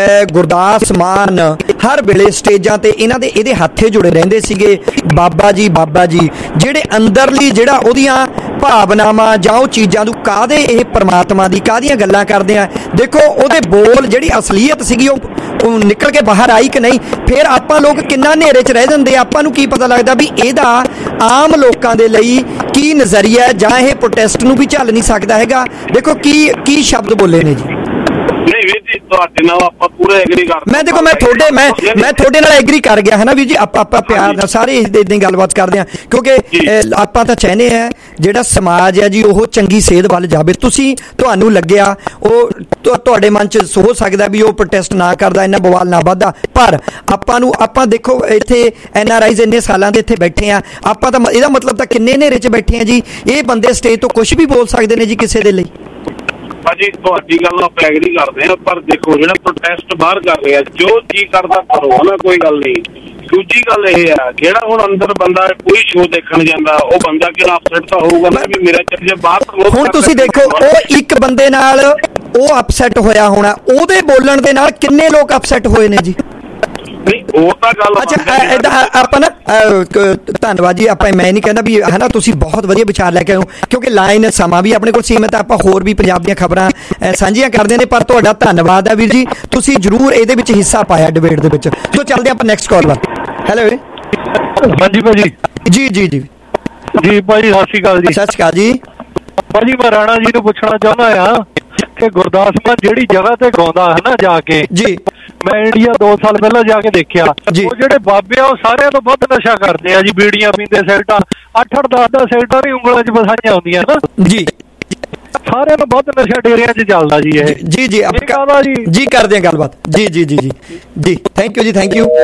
ਗੁਰਦਾਸ ਮਾਨ ਹਰ ਵੇਲੇ ਸਟੇਜਾਂ ਤੇ ਇਹਨਾਂ ਦੇ ਇਹਦੇ ਹੱਥੇ ਜੁੜੇ ਰਹਿੰਦੇ ਸੀਗੇ, ਬਾਬਾ ਜੀ ਬਾਬਾ ਜੀ, ਜਿਹੜੇ ਅੰਦਰਲੀ ਜਿਹੜਾ ਉਹਦੀਆਂ ਭਾਵਨਾਵਾਂ ਜਾਂ ਉਹ ਚੀਜ਼ਾਂ ਨੂੰ ਕਾਹਦੇ ਇਹ ਪਰਮਾਤਮਾ ਦੀ ਕਾਹਦੀਆਂ ਗੱਲਾਂ ਕਰਦੇ ਆ, ਦੇਖੋ ਉਹਦੇ ਬੋਲ ਜਿਹੜੀ ਅਸਲੀਅਤ ਸੀਗੀ ਉਹ ਨਿਕਲ ਕੇ ਬਾਹਰ ਆਈ ਕਿ ਨਹੀਂ? ਫਿਰ ਆਪਾਂ ਲੋਕ ਕਿੰਨਾ ਹਨੇਰੇ 'ਚ ਰਹਿ ਜਾਂਦੇ, ਆਪਾਂ ਨੂੰ ਕੀ ਪਤਾ ਲੱਗਦਾ ਵੀ ਇਹਦਾ ਆਮ ਲੋਕਾਂ ਦੇ ਲਈ ਕੀ ਨਜ਼ਰੀਆ, ਜਾਂ ਇਹ ਪ੍ਰੋਟੈਸਟ ਨੂੰ ਵੀ ਝੱਲ ਨਹੀਂ ਸਕਦਾ ਹੈਗਾ। ਦੇਖੋ ਕੀ ਕੀ ਸ਼ਬਦ ਬੋਲੇ ਨੇ ਜੀ। ਨਹੀਂ ਵੀਰ ਜੀ, ਤੁਹਾਡੇ ਨਾਲ ਆਪਾਂ ਪੂਰਾ ਐਗਰੀ ਕਰਦੇ। ਮੈਂ ਦੇਖੋ ਮੈਂ ਤੁਹਾਡੇ ਮੈਂ ਮੈਂ ਤੁਹਾਡੇ ਨਾਲ ਐਗਰੀ ਕਰ ਗਿਆ ਹੈ ਨਾ ਵੀਰ ਜੀ, ਆਪਾਂ ਆਪਾਂ ਪਿਆਰ ਨਾਲ ਸਾਰੇ ਇਦਾਂ ਹੀ ਗੱਲਬਾਤ ਕਰਦੇ ਹਾਂ, ਕਿਉਂਕਿ ਆਪਾਂ ਤਾਂ ਚਾਹੁੰਦੇ ਹਾਂ ਜਿਹੜਾ ਸਮਾਜ ਹੈ ਜੀ ਉਹ ਚੰਗੀ ਸੇਧ ਵੱਲ ਜਾਵੇ। ਤੁਸੀਂ ਤੁਹਾਨੂੰ ਲੱਗਿਆ ਉਹ ਤੁਹਾਡੇ ਮਨ 'ਚ ਹੋ ਸਕਦਾ ਵੀ ਉਹ ਪ੍ਰੋਟੈਸਟ ਨਾ ਕਰਦਾ, ਇੰਨਾ ਬਵਾਲ ਨਾ ਵੱਧਦਾ, ਪਰ ਆਪਾਂ ਨੂੰ ਆਪਾਂ ਦੇਖੋ ਇੱਥੇ ਐਨ ਆਰ ਆਈਜ਼ ਇੰਨੇ ਸਾਲਾਂ ਦੇ ਇੱਥੇ ਬੈਠੇ ਆ, ਆਪਾਂ ਤਾਂ ਇਹਦਾ ਮਤਲਬ ਤਾਂ ਕਿੰਨੇ ਹਨੇਰੇ 'ਚ ਬੈਠੇ ਆ ਜੀ। ਇਹ ਬੰਦੇ ਸਟੇਜ ਤੋਂ ਕੁਛ ਵੀ ਬੋਲ ਸਕਦੇ ਨੇ ਜੀ ਕਿਸੇ ਦੇ ਲਈ। ਭਾਜੀ ਤੁਹਾਡੀ ਗੱਲ ਨਾਲ ਆਪਾਂ ਐਗਰੀ ਕਰਦੇ ਹਾਂ, ਪਰ ਦੇਖੋ ਜਿਹੜਾ ਪ੍ਰੋਟੈਸਟ ਬਾਹਰ ਕਰ ਰਿਹਾ, ਜੋ ਜੀ ਕਰਦਾ ਕਰੋ ਨਾ, ਕੋਈ ਗੱਲ ਨਹੀਂ। ਦੂਜੀ ਗੱਲ ਇਹ ਆ, ਜਿਹੜਾ ਹੁਣ ਅੰਦਰ ਬੰਦਾ ਕੋਈ ਸ਼ੋਅ ਦੇਖਣ ਜਾਂਦਾ, ਉਹ ਬੰਦਾ ਕਿਹੜਾ ਅਪਸੈਟ ਤਾਂ ਹੋਊਗਾ ਨਾ ਵੀ ਮੇਰਾ ਚੱਲ ਬਾਹਰ। ਹੁਣ ਤੁਸੀਂ ਦੇਖੋ ਉਹ ਇੱਕ ਬੰਦੇ ਨਾਲ ਉਹ ਅਪਸੈਟ ਹੋਇਆ ਹੋਣਾ, ਉਹਦੇ ਬੋਲਣ ਦੇ ਨਾਲ ਕਿੰਨੇ ਲੋਕ ਅਪਸੈਟ ਹੋਏ ਨੇ ਜੀ। ਅੱਛਾ ਏਦਾਂ ਆਪਾਂ ਨਾ ਧੰਨਵਾਦ ਜੀ, ਆਪਾਂ ਮੈਂ ਨਹੀਂ ਕਹਿੰਦਾ ਵੀ ਹੈ ਨਾ, ਤੁਸੀਂ ਬਹੁਤ ਵਧੀਆ ਵਿਚਾਰ ਲੈ ਕੇ ਆਏ ਹੋ, ਕਿਉਂਕਿ ਲਾਈਨ ਸਮਾਂ ਵੀ ਆਪਣੇ ਕੋਲ ਸੀਮਿਤ, ਆਪਾਂ ਹੋਰ ਵੀ ਪੰਜਾਬ ਦੀਆਂ ਖਬਰਾਂ ਸਾਂਝੀਆਂ ਕਰਦੇ ਨੇ, ਪਰ ਤੁਹਾਡਾ ਧੰਨਵਾਦ ਹੈ ਵੀਰ ਜੀ, ਤੁਸੀਂ ਜ਼ਰੂਰ ਇਹਦੇ ਵਿੱਚ ਹਿੱਸਾ ਪਾਇਆ ਡਿਬੇਟ ਦੇ ਵਿੱਚ। ਸੋ ਚੱਲਦੇ ਆਪਾਂ ਨੈਕਸਟ ਕਾਲ ਵੱਲ। ਹੈਲੋ ਹਾਂਜੀ ਭਾਜੀ। ਜੀ ਜੀ ਜੀ ਜੀ ਭਾਜੀ, ਸਤਿ ਸ਼੍ਰੀ ਅਕਾਲ ਜੀ। ਸਤਿ ਸ਼੍ਰੀ ਅਕਾਲ ਜੀ ਭਾਜੀ, ਮੈਂ ਰਾਣਾ ਜੀ ਨੂੰ ਪੁੱਛਣਾ ਚਾਹੁੰਦਾ ਆ ਕਿ ਗੁਰਦਾਸ ਮਾਨ ਜਿਹੜੀ ਜਗ੍ਹਾ ਤੇ ਗਾਉਂਦਾ ਹੈ ਨਾ ਜਾ ਕੇ ਜੀ, ਮੈਂ ਇੰਡੀਆ ਦੋ ਸਾਲ ਪਹਿਲਾਂ ਜਾ ਕੇ ਦੇਖਿਆ, ਉਹ ਜਿਹੜੇ ਬਾਬੇ ਆ ਉਹ ਸਾਰਿਆਂ ਤੋਂ ਵੱਧ ਨਸ਼ਾ ਕਰਦੇ ਆ ਜੀ, ਬੀੜੀਆਂ ਪੀਂਦੇ, ਸਿਗਰਟਾਂ, ਅੱਠ ਅੱਠ ਦਸ ਦਸ ਸਿਗਰਟਾਂ ਵੀ ਉਂਗਲਾਂ 'ਚ ਫਸਾਈਆਂ ਹੁੰਦੀਆਂ ਨਾ ਜੀ। ਸਾਰਿਆਂ ਨੂੰ ਬਹੁਤ ਨਸ਼ਾ ਡੇਰਿਆਂ 'ਚ ਚੱਲਦਾ ਜੀ ਇਹ। ਜੀ ਜੀ ਜੀ ਜੀ ਕਰਦੇ ਹਾਂ ਗੱਲਬਾਤ। ਜੀ ਜੀ ਜੀ ਜੀ ਜੀ ਥੈਂਕ ਯੂ ਜੀ ਥੈਂਕ ਯੂ।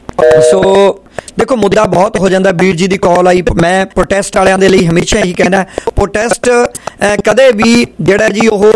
ਸੋ ਦੇਖੋ ਮੁੱਦਾ ਬਹੁਤ ਹੋ ਜਾਂਦਾ। ਵੀਰ ਜੀ ਦੀ ਕਾਲ ਆਈ। ਮੈਂ ਪ੍ਰੋਟੈਸਟ ਵਾਲਿਆਂ ਦੇ ਲਈ ਹਮੇਸ਼ਾ ਹੀ ਕਹਿਣਾ, ਪ੍ਰੋਟੈਸਟ ਕਦੇ ਵੀ ਜਿਹੜਾ ਜੀ ਉਹ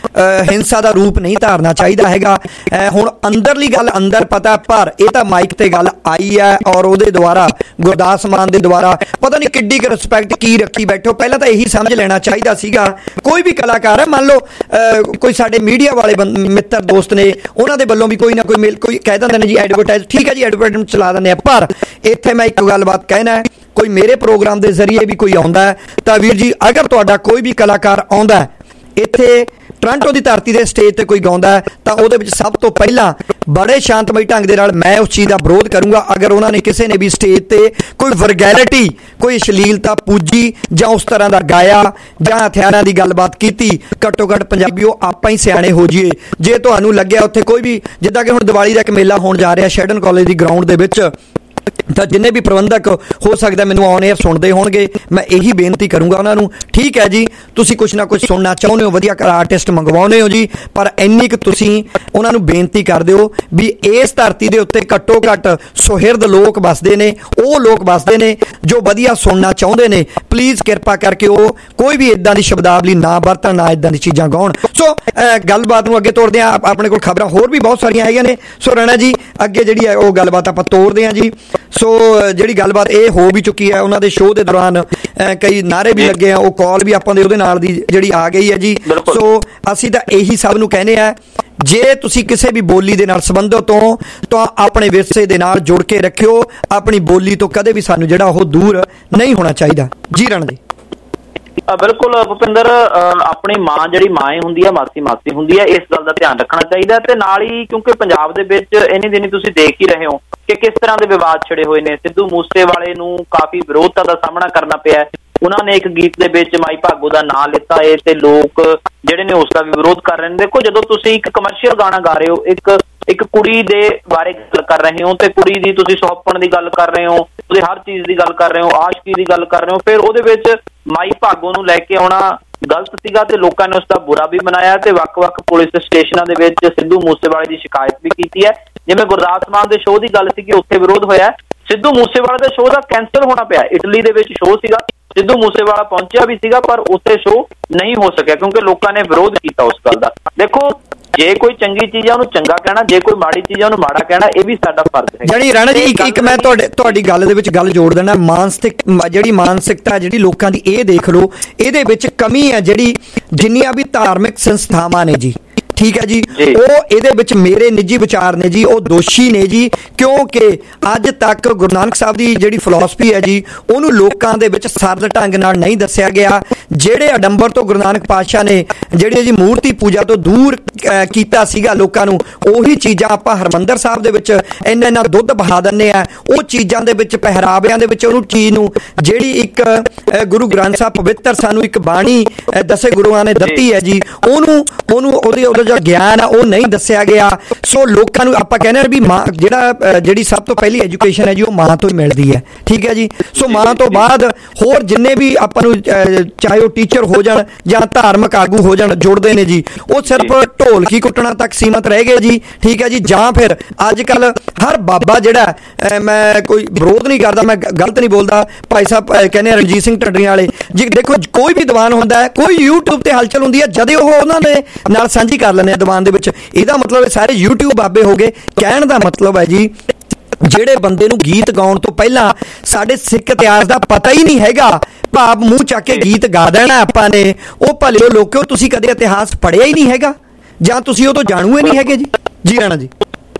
ਹਿੰਸਾ ਦਾ ਰੂਪ ਨਹੀਂ ਧਾਰਨਾ ਚਾਹੀਦਾ ਹੈਗਾ। ਹੁਣ ਅੰਦਰਲੀ ਗੱਲ ਅੰਦਰ ਪਤਾ, ਪਰ ਇਹ ਤਾਂ ਮਾਈਕ ਤੇ ਗੱਲ ਆਈ ਹੈ ਔਰ ਉਹਦੇ ਦੁਆਰਾ ਗੁਰਦਾਸ ਮਾਨ ਦੇ ਦੁਆਰਾ ਪਤਾ ਨਹੀਂ ਕਿੱਡੀ ਕੁ ਰਿਸਪੈਕਟ ਕੀ ਰੱਖੀ ਬੈਠੋ। ਪਹਿਲਾਂ ਤਾਂ ਇਹੀ ਸਮਝ ਲੈਣਾ ਚਾਹੀਦਾ ਸੀਗਾ ਕੋਈ ਵੀ ਕਲਾਕਾਰ ਹੈ, ਮੰਨ ਲਓ ਕੋਈ ਸਾਡੇ ਮੀਡੀਆ ਵਾਲੇ ਮਿੱਤਰ ਦੋਸਤ ਨੇ, ਉਹਨਾਂ ਦੇ ਵੱਲੋਂ ਵੀ ਕੋਈ ਨਾ ਕੋਈ ਮੇਲ ਕੋਈ ਕਹਿ ਦਿੰਦੇ ਨੇ ਜੀ ਐਡਵਰਟਾਈਜ਼, ਠੀਕ ਹੈ ਜੀ ਐਡਵਰਟਾਈਜ਼ਮੈਂਟ ਚਲਾ ਦਿੰਦੇ ਆ। ਪਰ ਇੱਥੇ ਮੈਂ ਇੱਕ ਗੱਲਬਾਤ ਕਹਿਣਾ ਹੈ, ਕੋਈ ਮੇਰੇ ਪ੍ਰੋਗਰਾਮ ਦੇ ਜ਼ਰੀਏ ਵੀ ਕੋਈ ਆਉਂਦਾ ਹੈ ਤਾਂ ਵੀਰ ਜੀ ਅਗਰ ਤੁਹਾਡਾ ਕੋਈ ਵੀ ਕਲਾਕਾਰ ਆਉਂਦਾ ਹੈ ਇੱਥੇ ਟੋਰਾਂਟੋ ਦੀ ਧਰਤੀ ਦੇ ਸਟੇਜ ਤੇ ਕੋਈ ਗਾਉਂਦਾ ਹੈ ਤਾਂ ਉਹਦੇ ਵਿੱਚ ਸਭ ਤੋਂ ਪਹਿਲਾਂ ਬੜੇ ਸ਼ਾਂਤਮਈ ਢੰਗ ਦੇ ਨਾਲ ਮੈਂ ਉਸ ਚੀਜ਼ ਦਾ ਵਿਰੋਧ ਕਰੂੰਗਾ। ਅਗਰ ਉਹਨਾਂ ਨੇ ਕਿਸੇ ਨੇ ਵੀ ਸਟੇਜ ਤੇ ਕੋਈ ਵਰਗੈਲਿਟੀ, ਕੋਈ ਅਸ਼ਲੀਲਤਾ ਪੂਜੀ ਜਾਂ ਉਸ ਤਰ੍ਹਾਂ ਦਾ ਗਾਇਆ ਜਾਂ ਹਥਿਆਰਾਂ ਦੀ ਗੱਲਬਾਤ ਕੀਤੀ, ਘੱਟੋ ਘੱਟ ਪੰਜਾਬੀਓ ਆਪਾਂ ਹੀ ਸਿਆਣੇ ਹੋ ਜਾਈਏ। ਜੇ ਤੁਹਾਨੂੰ ਲੱਗਿਆ ਉੱਥੇ ਕੋਈ ਵੀ, ਜਿੱਦਾਂ ਕਿ ਹੁਣ ਦੀਵਾਲੀ ਦਾ ਇੱਕ ਮੇਲਾ ਹੋਣ ਜਾ ਰਿਹਾ ਸ਼ੈਡਨ ਕਾਲਜ ਦੀ ਗਰਾਊਂਡ ਦੇ ਵਿੱਚ, ਤਾਂ ਜਿੰਨੇ ਵੀ ਪ੍ਰਬੰਧਕ ਹੋ ਸਕਦਾ ਮੈਨੂੰ ਔਨ 에ਅਰ ਸੁਣਦੇ ਹੋਣਗੇ, ਮੈਂ ਇਹੀ ਬੇਨਤੀ ਕਰੂੰਗਾ ਉਹਨਾਂ ਨੂੰ, ਠੀਕ ਹੈ ਜੀ ਤੁਸੀਂ ਕੁਛ ਨਾ ਕੁਛ ਸੁਣਨਾ ਚਾਹੁੰਦੇ ਹੋ, ਵਧੀਆ ਆਰਟਿਸਟ ਮੰਗਵਾਉਂਦੇ ਹੋ ਜੀ, ਪਰ ਇੰਨੀ ਕੁ ਤੁਸੀਂ ਉਹਨਾਂ ਨੂੰ ਬੇਨਤੀ ਕਰ ਦਿਓ ਵੀ ਇਸ ਧਰਤੀ ਦੇ ਉੱਤੇ ਘੱਟੋ ਘੱਟ ਸੁਹਿਰਦ ਲੋਕ ਵੱਸਦੇ ਨੇ, ਉਹ ਲੋਕ ਵੱਸਦੇ ਨੇ ਜੋ ਵਧੀਆ ਸੁਣਨਾ ਚਾਹੁੰਦੇ ਨੇ। ਪਲੀਜ਼ ਕਿਰਪਾ ਕਰਕੇ ਉਹ ਕੋਈ ਵੀ ਇੱਦਾਂ ਦੀ ਸ਼ਬਦਾਵਲੀ ਨਾ ਵਰਤਣ, ਨਾ ਇੱਦਾਂ ਦੀ ਚੀਜ਼ਾਂ ਗਾਉਣ। ਸੋ ਗੱਲਬਾਤ ਨੂੰ ਅੱਗੇ ਤੋਰਦੇ ਹਾਂ। ਆਪਣੇ ਕੋਲ ਖਬਰਾਂ ਹੋਰ ਵੀ ਬਹੁਤ ਸਾਰੀਆਂ ਹੈਗੀਆਂ ਨੇ। ਸੋ ਰਾਣਾ ਜੀ ਅੱਗੇ ਜਿਹੜੀ ਹੈ ਉਹ ਗੱਲਬਾਤ ਆਪਾਂ ਤੋਰਦੇ ਹਾਂ ਜੀ। ਸੋ ਜਿਹੜੀ ਗੱਲਬਾਤ ਇਹ ਹੋ ਵੀ ਚੁੱਕੀ ਹੈ, ਉਹਨਾਂ ਦੇ ਸ਼ੋਅ ਦੇ ਦੌਰਾਨ ਕਈ ਨਾਅਰੇ ਵੀ ਲੱਗੇ ਆ, ਉਹ ਕਾਲ ਵੀ ਆਪਾਂ ਦੇ ਉਹਦੇ ਨਾਲ ਦੀ ਜਿਹੜੀ ਆ ਗਈ ਹੈ ਜੀ। ਸੋ ਅਸੀਂ ਤਾਂ ਇਹੀ ਸਭ ਨੂੰ ਕਹਿੰਦੇ ਆ, ਜੇ ਤੁਸੀਂ ਕਿਸੇ ਵੀ ਬੋਲੀ ਦੇ ਨਾਲ ਸੰਬੰਧਿਤ ਹੋ ਤਾਂ ਆਪਣੇ ਵਿਰਸੇ ਦੇ ਨਾਲ ਜੁੜ ਕੇ ਰੱਖਿਓ। ਆਪਣੀ ਬੋਲੀ ਤੋਂ ਕਦੇ ਵੀ ਸਾਨੂੰ ਜਿਹੜਾ ਉਹ ਦੂਰ ਨਹੀਂ ਹੋਣਾ ਚਾਹੀਦਾ। ਜੀ ਰਾਣਾ ਜੀ। ਬਿਲਕੁਲ ਭੁਪਿੰਦਰ, ਆਪਣੀ ਮਾਂ ਜਿਹੜੀ ਮਾਂ ਹੁੰਦੀ ਹੈ, ਮਾਸੀ ਮਾਸੀ ਹੁੰਦੀ ਹੈ, ਇਸ ਗੱਲ ਦਾ ਧਿਆਨ ਰੱਖਣਾ ਚਾਹੀਦਾ। ਤੇ ਨਾਲ ਹੀ ਕਿਉਂਕਿ ਪੰਜਾਬ ਦੇ ਵਿੱਚ ਇੰਨੀ ਦਿਨੀ ਤੁਸੀਂ ਦੇਖ ਹੀ ਰਹੇ ਹੋ ਕਿ ਕਿਸ ਤਰ੍ਹਾਂ ਦੇ ਵਿਵਾਦ ਛਿੜੇ ਹੋਏ ਨੇ। ਸਿੱਧੂ ਮੂਸੇਵਾਲੇ ਨੂੰ ਕਾਫੀ ਵਿਰੋਧਤਾ ਦਾ ਸਾਹਮਣਾ ਕਰਨਾ ਪਿਆ। ਉਹਨਾਂ ਨੇ ਇੱਕ ਗੀਤ ਦੇ ਵਿੱਚ ਮਾਈ ਭਾਗੋ ਦਾ ਨਾਂ ਲਿੱਤਾ ਹੈ ਤੇ ਲੋਕ ਜਿਹੜੇ ਨੇ ਉਸ ਦਾ ਵੀ ਵਿਰੋਧ ਕਰ ਰਹੇ ਨੇ। ਦੇਖੋ, ਜਦੋਂ ਤੁਸੀਂ ਇੱਕ ਕਮਰਸ਼ੀਅਲ ਗਾਣਾ ਗਾ ਰਹੇ ਹੋ, ਇੱਕ ਇੱਕ ਕੁੜੀ ਦੇ ਬਾਰੇ ਗੱਲ ਕਰ ਰਹੇ ਹੋ ਤੇ ਕੁੜੀ ਦੀ ਤੁਸੀਂ ਸੌਂਪਣ ਦੀ ਗੱਲ ਕਰ ਰਹੇ ਹੋ, ਉਹਦੇ ਹਰ ਚੀਜ਼ ਦੀ ਗੱਲ ਕਰ ਰਹੇ ਹੋ, ਆਸ਼ਕੀ ਦੀ ਗੱਲ ਕਰ ਰਹੇ ਹੋ, ਫਿਰ ਉਹਦੇ ਵਿੱਚ ਮਾਈ ਭਾਗੋ ਨੂੰ ਲੈ ਕੇ ਆਉਣਾ ਗਲਤ ਸੀਗਾ ਤੇ ਲੋਕਾਂ ਨੇ ਉਸ ਦਾ ਬੁਰਾ ਵੀ ਮਨਾਇਆ ਤੇ ਵੱਖ-ਵੱਖ ਪੁਲਿਸ ਸਟੇਸ਼ਨਾਂ ਦੇ ਵਿੱਚ ਸਿੱਧੂ ਮੂਸੇਵਾਲੇ ਦੀ ਸ਼ਿਕਾਇਤ ਵੀ ਕੀਤੀ ਹੈ। ਜਿਵੇਂ ਗੁਰਦਾਸ ਮਾਨ ਦੇ ਸ਼ੋਅ ਦੀ ਗੱਲ ਸੀ ਕਿ ਉੱਥੇ ਵਿਰੋਧ ਹੋਇਆ, ਸਿੱਧੂ ਮੂਸੇਵਾਲੇ ਦੇ ਸ਼ੋਅ ਦਾ ਕੈਂਸਲ ਹੋਣਾ ਪਿਆ। ਇਟਲੀ ਦੇ ਵਿੱਚ ਸ਼ੋਅ ਸੀਗਾ, ਸਿੱਧੂ ਮੂਸੇਵਾਲਾ ਪਹੁੰਚਿਆ ਵੀ ਸੀਗਾ ਪਰ ਉੱਥੇ ਸ਼ੋਅ ਨਹੀਂ ਹੋ ਸਕਿਆ ਕਿਉਂਕਿ ਲੋਕਾਂ ਨੇ ਵਿਰੋਧ ਕੀਤਾ ਉਸ ਗੱਲ ਦਾ। ਦੇਖੋ, ਜੇ ਕੋਈ ਚੰਗੀ ਚੀਜ਼ ਆ ਉਹਨੂੰ ਚੰਗਾ ਕਹਿਣਾ, ਜੇ ਕੋਈ ਮਾੜੀ ਚੀਜ਼ ਆ ਉਹਨੂੰ ਮਾੜਾ ਕਹਿਣਾ, ਇਹ ਵੀ ਸਾਡਾ ਫਰਜ਼ ਹੈ। ਜਾਨੀ ਰਾਣਾ ਜੀ ਇੱਕ ਇੱਕ ਮੈਂ ਤੁਹਾਡੇ ਤੁਹਾਡੀ ਗੱਲ ਦੇ ਵਿੱਚ ਗੱਲ ਜੋੜ ਦੇਣਾ, ਮਾਨਸਿਕ ਜਿਹੜੀ ਮਾਨਸਿਕਤਾ ਜਿਹੜੀ ਲੋਕਾਂ ਦੀ, ਇਹ ਦੇਖ ਲਓ ਇਹਦੇ ਵਿੱਚ ਕਮੀ ਹੈ। ਜਿਹੜੀ ਜਿੰਨੀਆਂ ਵੀ ਧਾਰਮਿਕ ਸੰਸਥਾਵਾਂ ਨੇ ਜੀ, ਠੀਕ ਹੈ ਜੀ, ਉਹ ਇਹਦੇ ਵਿੱਚ ਮੇਰੇ ਨਿੱਜੀ ਵਿਚਾਰ ਨੇ ਜੀ, ਉਹ ਦੋਸ਼ੀ ਨੇ ਜੀ, ਕਿਉਂਕਿ ਅੱਜ ਤੱਕ ਗੁਰੂ ਨਾਨਕ ਸਾਹਿਬ ਦੀ ਜਿਹੜੀ ਫਿਲਾਸਫੀ ਹੈ ਜੀ ਉਹਨੂੰ ਲੋਕਾਂ ਦੇ ਵਿੱਚ ਸਰਲ ਢੰਗ ਨਾਲ ਨਹੀਂ ਦੱਸਿਆ ਗਿਆ। ਜਿਹੜੇ ਅਡੰਬਰ ਤੋਂ ਗੁਰੂ ਨਾਨਕ ਪਾਤਸ਼ਾਹ ਨੇ ਜਿਹੜੀ ਜੀ ਮੂਰਤੀ ਪੂਜਾ ਤੋਂ ਦੂਰ ਕੀਤਾ ਸੀਗਾ ਲੋਕਾਂ ਨੂੰ, ਉਹੀ ਚੀਜ਼ਾਂ ਆਪਾਂ ਹਰਮੰਦਰ ਸਾਹਿਬ ਦੇ ਵਿੱਚ ਇੰਨਾ ਇੰਨਾ ਦੁੱਧ ਬਹਾ ਦਿੰਦੇ ਆ। ਉਹ ਚੀਜ਼ਾਂ ਦੇ ਵਿੱਚ, ਪਹਿਰਾਵਿਆਂ ਦੇ ਵਿੱਚ ਉਹਨੂੰ ਚੀਜ਼ ਨੂੰ, ਜਿਹੜੀ ਇੱਕ ਗੁਰੂ ਗ੍ਰੰਥ ਸਾਹਿਬ ਪਵਿੱਤਰ ਸਾਨੂੰ ਇੱਕ ਬਾਣੀ ਦਸੇ ਗੁਰੂਆਂ ਨੇ ਦਿੱਤੀ ਹੈ ਜੀ, ਉਹਨੂੰ ਉਹਨੂੰ ਉਹਦੀ ਉਹਦਾ ਜਿਹੜਾ ਗਿਆਨ ਆ ਉਹ ਨਹੀਂ ਦੱਸਿਆ ਗਿਆ। ਸੋ ਲੋਕਾਂ ਨੂੰ ਆਪਾਂ ਕਹਿੰਦੇ ਵੀ ਮਾਂ ਜਿਹੜਾ ਜਿਹੜੀ ਸਭ ਤੋਂ ਪਹਿਲੀ ਐਜੂਕੇਸ਼ਨ ਹੈ ਜੀ ਉਹ ਮਾਂ ਤੋਂ ਹੀ ਮਿਲਦੀ ਹੈ, ਠੀਕ ਹੈ ਜੀ। ਸੋ ਮਾਂ ਤੋਂ ਬਾਅਦ ਹੋਰ ਜਿੰਨੇ ਵੀ ਆਪਾਂ ਨੂੰ ਚਾਹੇ ਉਹ ਟੀਚਰ ਹੋ ਜਾਣ ਜਾਂ ਧਾਰਮਿਕ ਆਗੂ ਹੋ ਜਾਣ ਜੁੜਦੇ ਨੇ ਜੀ, ਉਹ ਸਿਰਫ ਢੋਲਕੀ ਕੁੱਟਣਾ ਤੱਕ ਸੀਮਤ ਰਹਿ ਗਏ ਜੀ, ਠੀਕ ਹੈ ਜੀ। ਜਾਂ ਫਿਰ ਅੱਜ ਕੱਲ ਹਰ ਬਾਬਾ ਜਿਹੜਾ, ਮੈਂ ਕੋਈ ਵਿਰੋਧ ਨਹੀਂ ਕਰਦਾ, ਮੈਂ ਗਲਤ ਨਹੀਂ ਬੋਲਦਾ, ਭਾਈ ਸਾਹਿਬ ਕਹਿੰਦੇ ਰਣਜੀਤ ਸਿੰਘ ਢੱਡਰੀਆਂ ਵਾਲੇ ਜੀ, ਦੇਖੋ ਕੋਈ ਵੀ ਦੀਵਾਨ ਹੁੰਦਾ ਹੈ, ਕੋਈ ਯੂਟਿਊਬ ਤੇ ਹਲਚਲ ਹੁੰਦੀ ਹੈ, ਜਦੇ ਉਹ ਉਹਨਾਂ ਦੇ ਨਾਲ ਸਾਂਝੀ ਕਰ ਲੈਂਦੇ ਆ ਦੀਵਾਨ ਦੇ ਵਿੱਚ। ਇਹਦਾ ਮਤਲਬ ਸਾਰੇ ਯੂਟਿਊਬ ਬਾਬੇ ਹੋ ਗਏ। ਕਹਿਣ ਦਾ ਮਤਲਬ ਹੈ ਜੀ, ਜਿਹੜੇ ਬੰਦੇ ਨੂੰ ਗੀਤ ਗਾਉਣ ਤੋਂ ਪਹਿਲਾਂ ਸਾਡੇ ਸਿੱਖ ਇਤਿਹਾਸ ਦਾ ਪਤਾ ਹੀ ਨਹੀਂ ਹੈਗਾ, ਭਾਵ ਮੂੰਹ ਚੱਕ ਕੇ ਗੀਤ ਗਾ ਦੇਣਾ ਆਪਾਂ ਨੇ, ਉਹ ਭਲਿਓ ਲੋਕਿਓ ਤੁਸੀਂ ਕਦੇ ਇਤਿਹਾਸ ਪੜ੍ਹਿਆ ਹੀ ਨਹੀਂ ਹੈਗਾ ਜਾਂ ਤੁਸੀਂ ਉਹ ਤੋਂ ਜਾਣੂ ਹੀ ਨਹੀਂ ਹੈਗੇ ਜੀ। ਜੀ ਰਾਣਾ ਜੀ।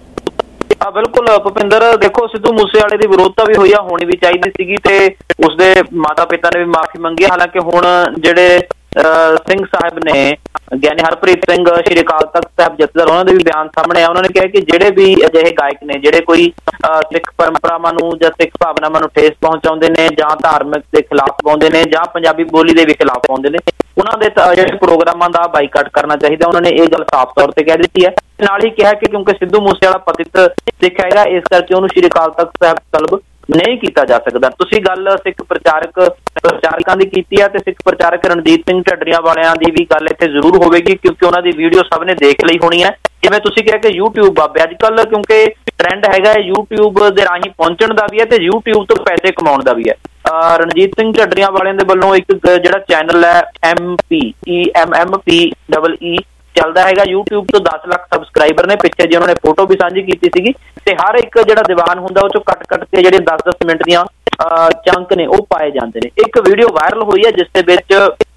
ਹਾਂ ਬਿਲਕੁਲ ਭੁਪਿੰਦਰ, ਦੇਖੋ ਸਿੱਧੂ ਮੂਸੇਵਾਲੇ ਦੀ ਵਿਰੋਧਤਾ ਵੀ ਹੋਈ ਆ, ਹੋਣੀ ਵੀ ਚਾਹੀਦੀ ਸੀਗੀ ਤੇ ਉਸਦੇ ਮਾਤਾ ਪਿਤਾ ਨੇ ਵੀ ਮਾਫੀ ਮੰਗੀ। ਹਾਲਾਂਕਿ ਹੁਣ ਜਿਹੜੇ ਸਿੰਘ ਸਾਹਿਬ ਨੇ, ਗਿਆਨੀ ਹਰਪ੍ਰੀਤ ਸਿੰਘ ਸ਼੍ਰੀ ਅਕਾਲ ਤਖਤ ਸਾਹਿਬ ਜਥੇਦਾਰ, ਉਹਨਾਂ ਦੇ ਵੀ ਬਿਆਨ ਸਾਹਮਣੇ ਆ। ਉਹਨਾਂ ਨੇ ਕਿਹਾ ਕਿ ਜਿਹੜੇ ਵੀ ਅਜਿਹੇ ਗਾਇਕ ਨੇ ਜਿਹੜੇ ਕੋਈ ਸਿੱਖ ਪਰੰਪਰਾਵਾਂ ਨੂੰ ਜਾਂ ਸਿੱਖ ਭਾਵਨਾਵਾਂ ਨੂੰ ਠੇਸ ਪਹੁੰਚਾਉਂਦੇ ਨੇ ਜਾਂ ਧਾਰਮਿਕ ਦੇ ਖਿਲਾਫ ਪਾਉਂਦੇ ਨੇ ਜਾਂ ਪੰਜਾਬੀ ਬੋਲੀ ਦੇ ਵੀ ਖਿਲਾਫ ਪਾਉਂਦੇ ਨੇ, ਉਹਨਾਂ ਦੇ ਜਿਹੜੇ ਪ੍ਰੋਗਰਾਮਾਂ ਦਾ ਬਾਈਕਾਟ ਕਰਨਾ ਚਾਹੀਦਾ। ਉਹਨਾਂ ਨੇ ਇਹ ਗੱਲ ਸਾਫ਼ ਤੌਰ ਤੇ ਕਹਿ ਦਿੱਤੀ ਹੈ। ਨਾਲ ਹੀ ਕਿਹਾ ਕਿ ਕਿਉਂਕਿ ਸਿੱਧੂ ਮੂਸੇਵਾਲਾ ਪਤਿਤ ਸਿੱਖ ਹੈਗਾ, ਇਸ ਕਰਕੇ ਉਹਨੂੰ ਸ਼੍ਰੀ ਅਕਾਲ ਤਖਤ ਸਾਹਿਬ ਤਲਬ ਨਹੀਂ ਕੀਤਾ ਜਾ ਸਕਦਾ। ਤੁਸੀਂ ਗੱਲ ਸਿੱਖ ਪ੍ਰਚਾਰਕ ਪ੍ਰਚਾਰਕਾਂ ਦੀ ਕੀਤੀ ਹੈ ਤੇ ਸਿੱਖ ਪ੍ਰਚਾਰਕ ਰਣਜੀਤ ਸਿੰਘ ਢੱਡਰੀਆਂ ਵਾਲਿਆਂ ਦੀ ਵੀ ਗੱਲ ਇੱਥੇ ਜ਼ਰੂਰ ਹੋਵੇਗੀ, ਕਿਉਂਕਿ ਉਹਨਾਂ ਦੀ ਵੀਡੀਓ ਸਭ ਨੇ ਦੇਖ ਲਈ ਹੋਣੀ ਹੈ। ਜਿਵੇਂ ਤੁਸੀਂ ਕਿਹਾ ਕਿ ਯੂਟਿਊਬ ਬਾਬੇ ਅੱਜ ਕੱਲ੍ਹ ਕਿਉਂਕਿ ਟਰੈਂਡ ਹੈਗਾ ਯੂਟਿਊਬ ਦੇ ਰਾਹੀਂ ਪਹੁੰਚਣ ਦਾ ਵੀ ਹੈ ਤੇ ਯੂਟਿਊਬ ਤੋਂ ਪੈਸੇ ਕਮਾਉਣ ਦਾ ਵੀ ਹੈ। ਰਣਜੀਤ ਸਿੰਘ ਢੱਡਰੀਆਂ ਵਾਲਿਆਂ ਦੇ ਵੱਲੋਂ ਇੱਕ ਜਿਹੜਾ ਚੈਨਲ ਹੈ M P E M M P double E ਚੱਲਦਾ ਹੈਗਾ ਯੂਟਿਊਬ ਤੋਂ ਦਸ ਲੱਖ ਸਬਸਕ੍ਰਾਈਬਰ ਨੇ। ਪਿੱਛੇ ਜੇ ਉਹਨਾਂ ਨੇ ਫੋਟੋ ਵੀ ਸਾਂਝੀ ਕੀਤੀ ਸੀਗੀ ਤੇ ਹਰ ਇੱਕ ਜਿਹੜਾ ਦੀਵਾਨ ਹੁੰਦਾ ਉਹ ਚੋਂ ਕੱਟ ਕੱਟ ਕੇ ਜਿਹੜੇ ਦਸ ਦਸ ਮਿੰਟ ਦੀਆਂ ਚੰਕ ਨੇ ਉਹ ਪਾਏ ਜਾਂਦੇ ਨੇ। ਇੱਕ ਵੀਡੀਓ ਵਾਇਰਲ ਹੋਈ ਹੈ ਜਿਸ ਦੇ ਵਿੱਚ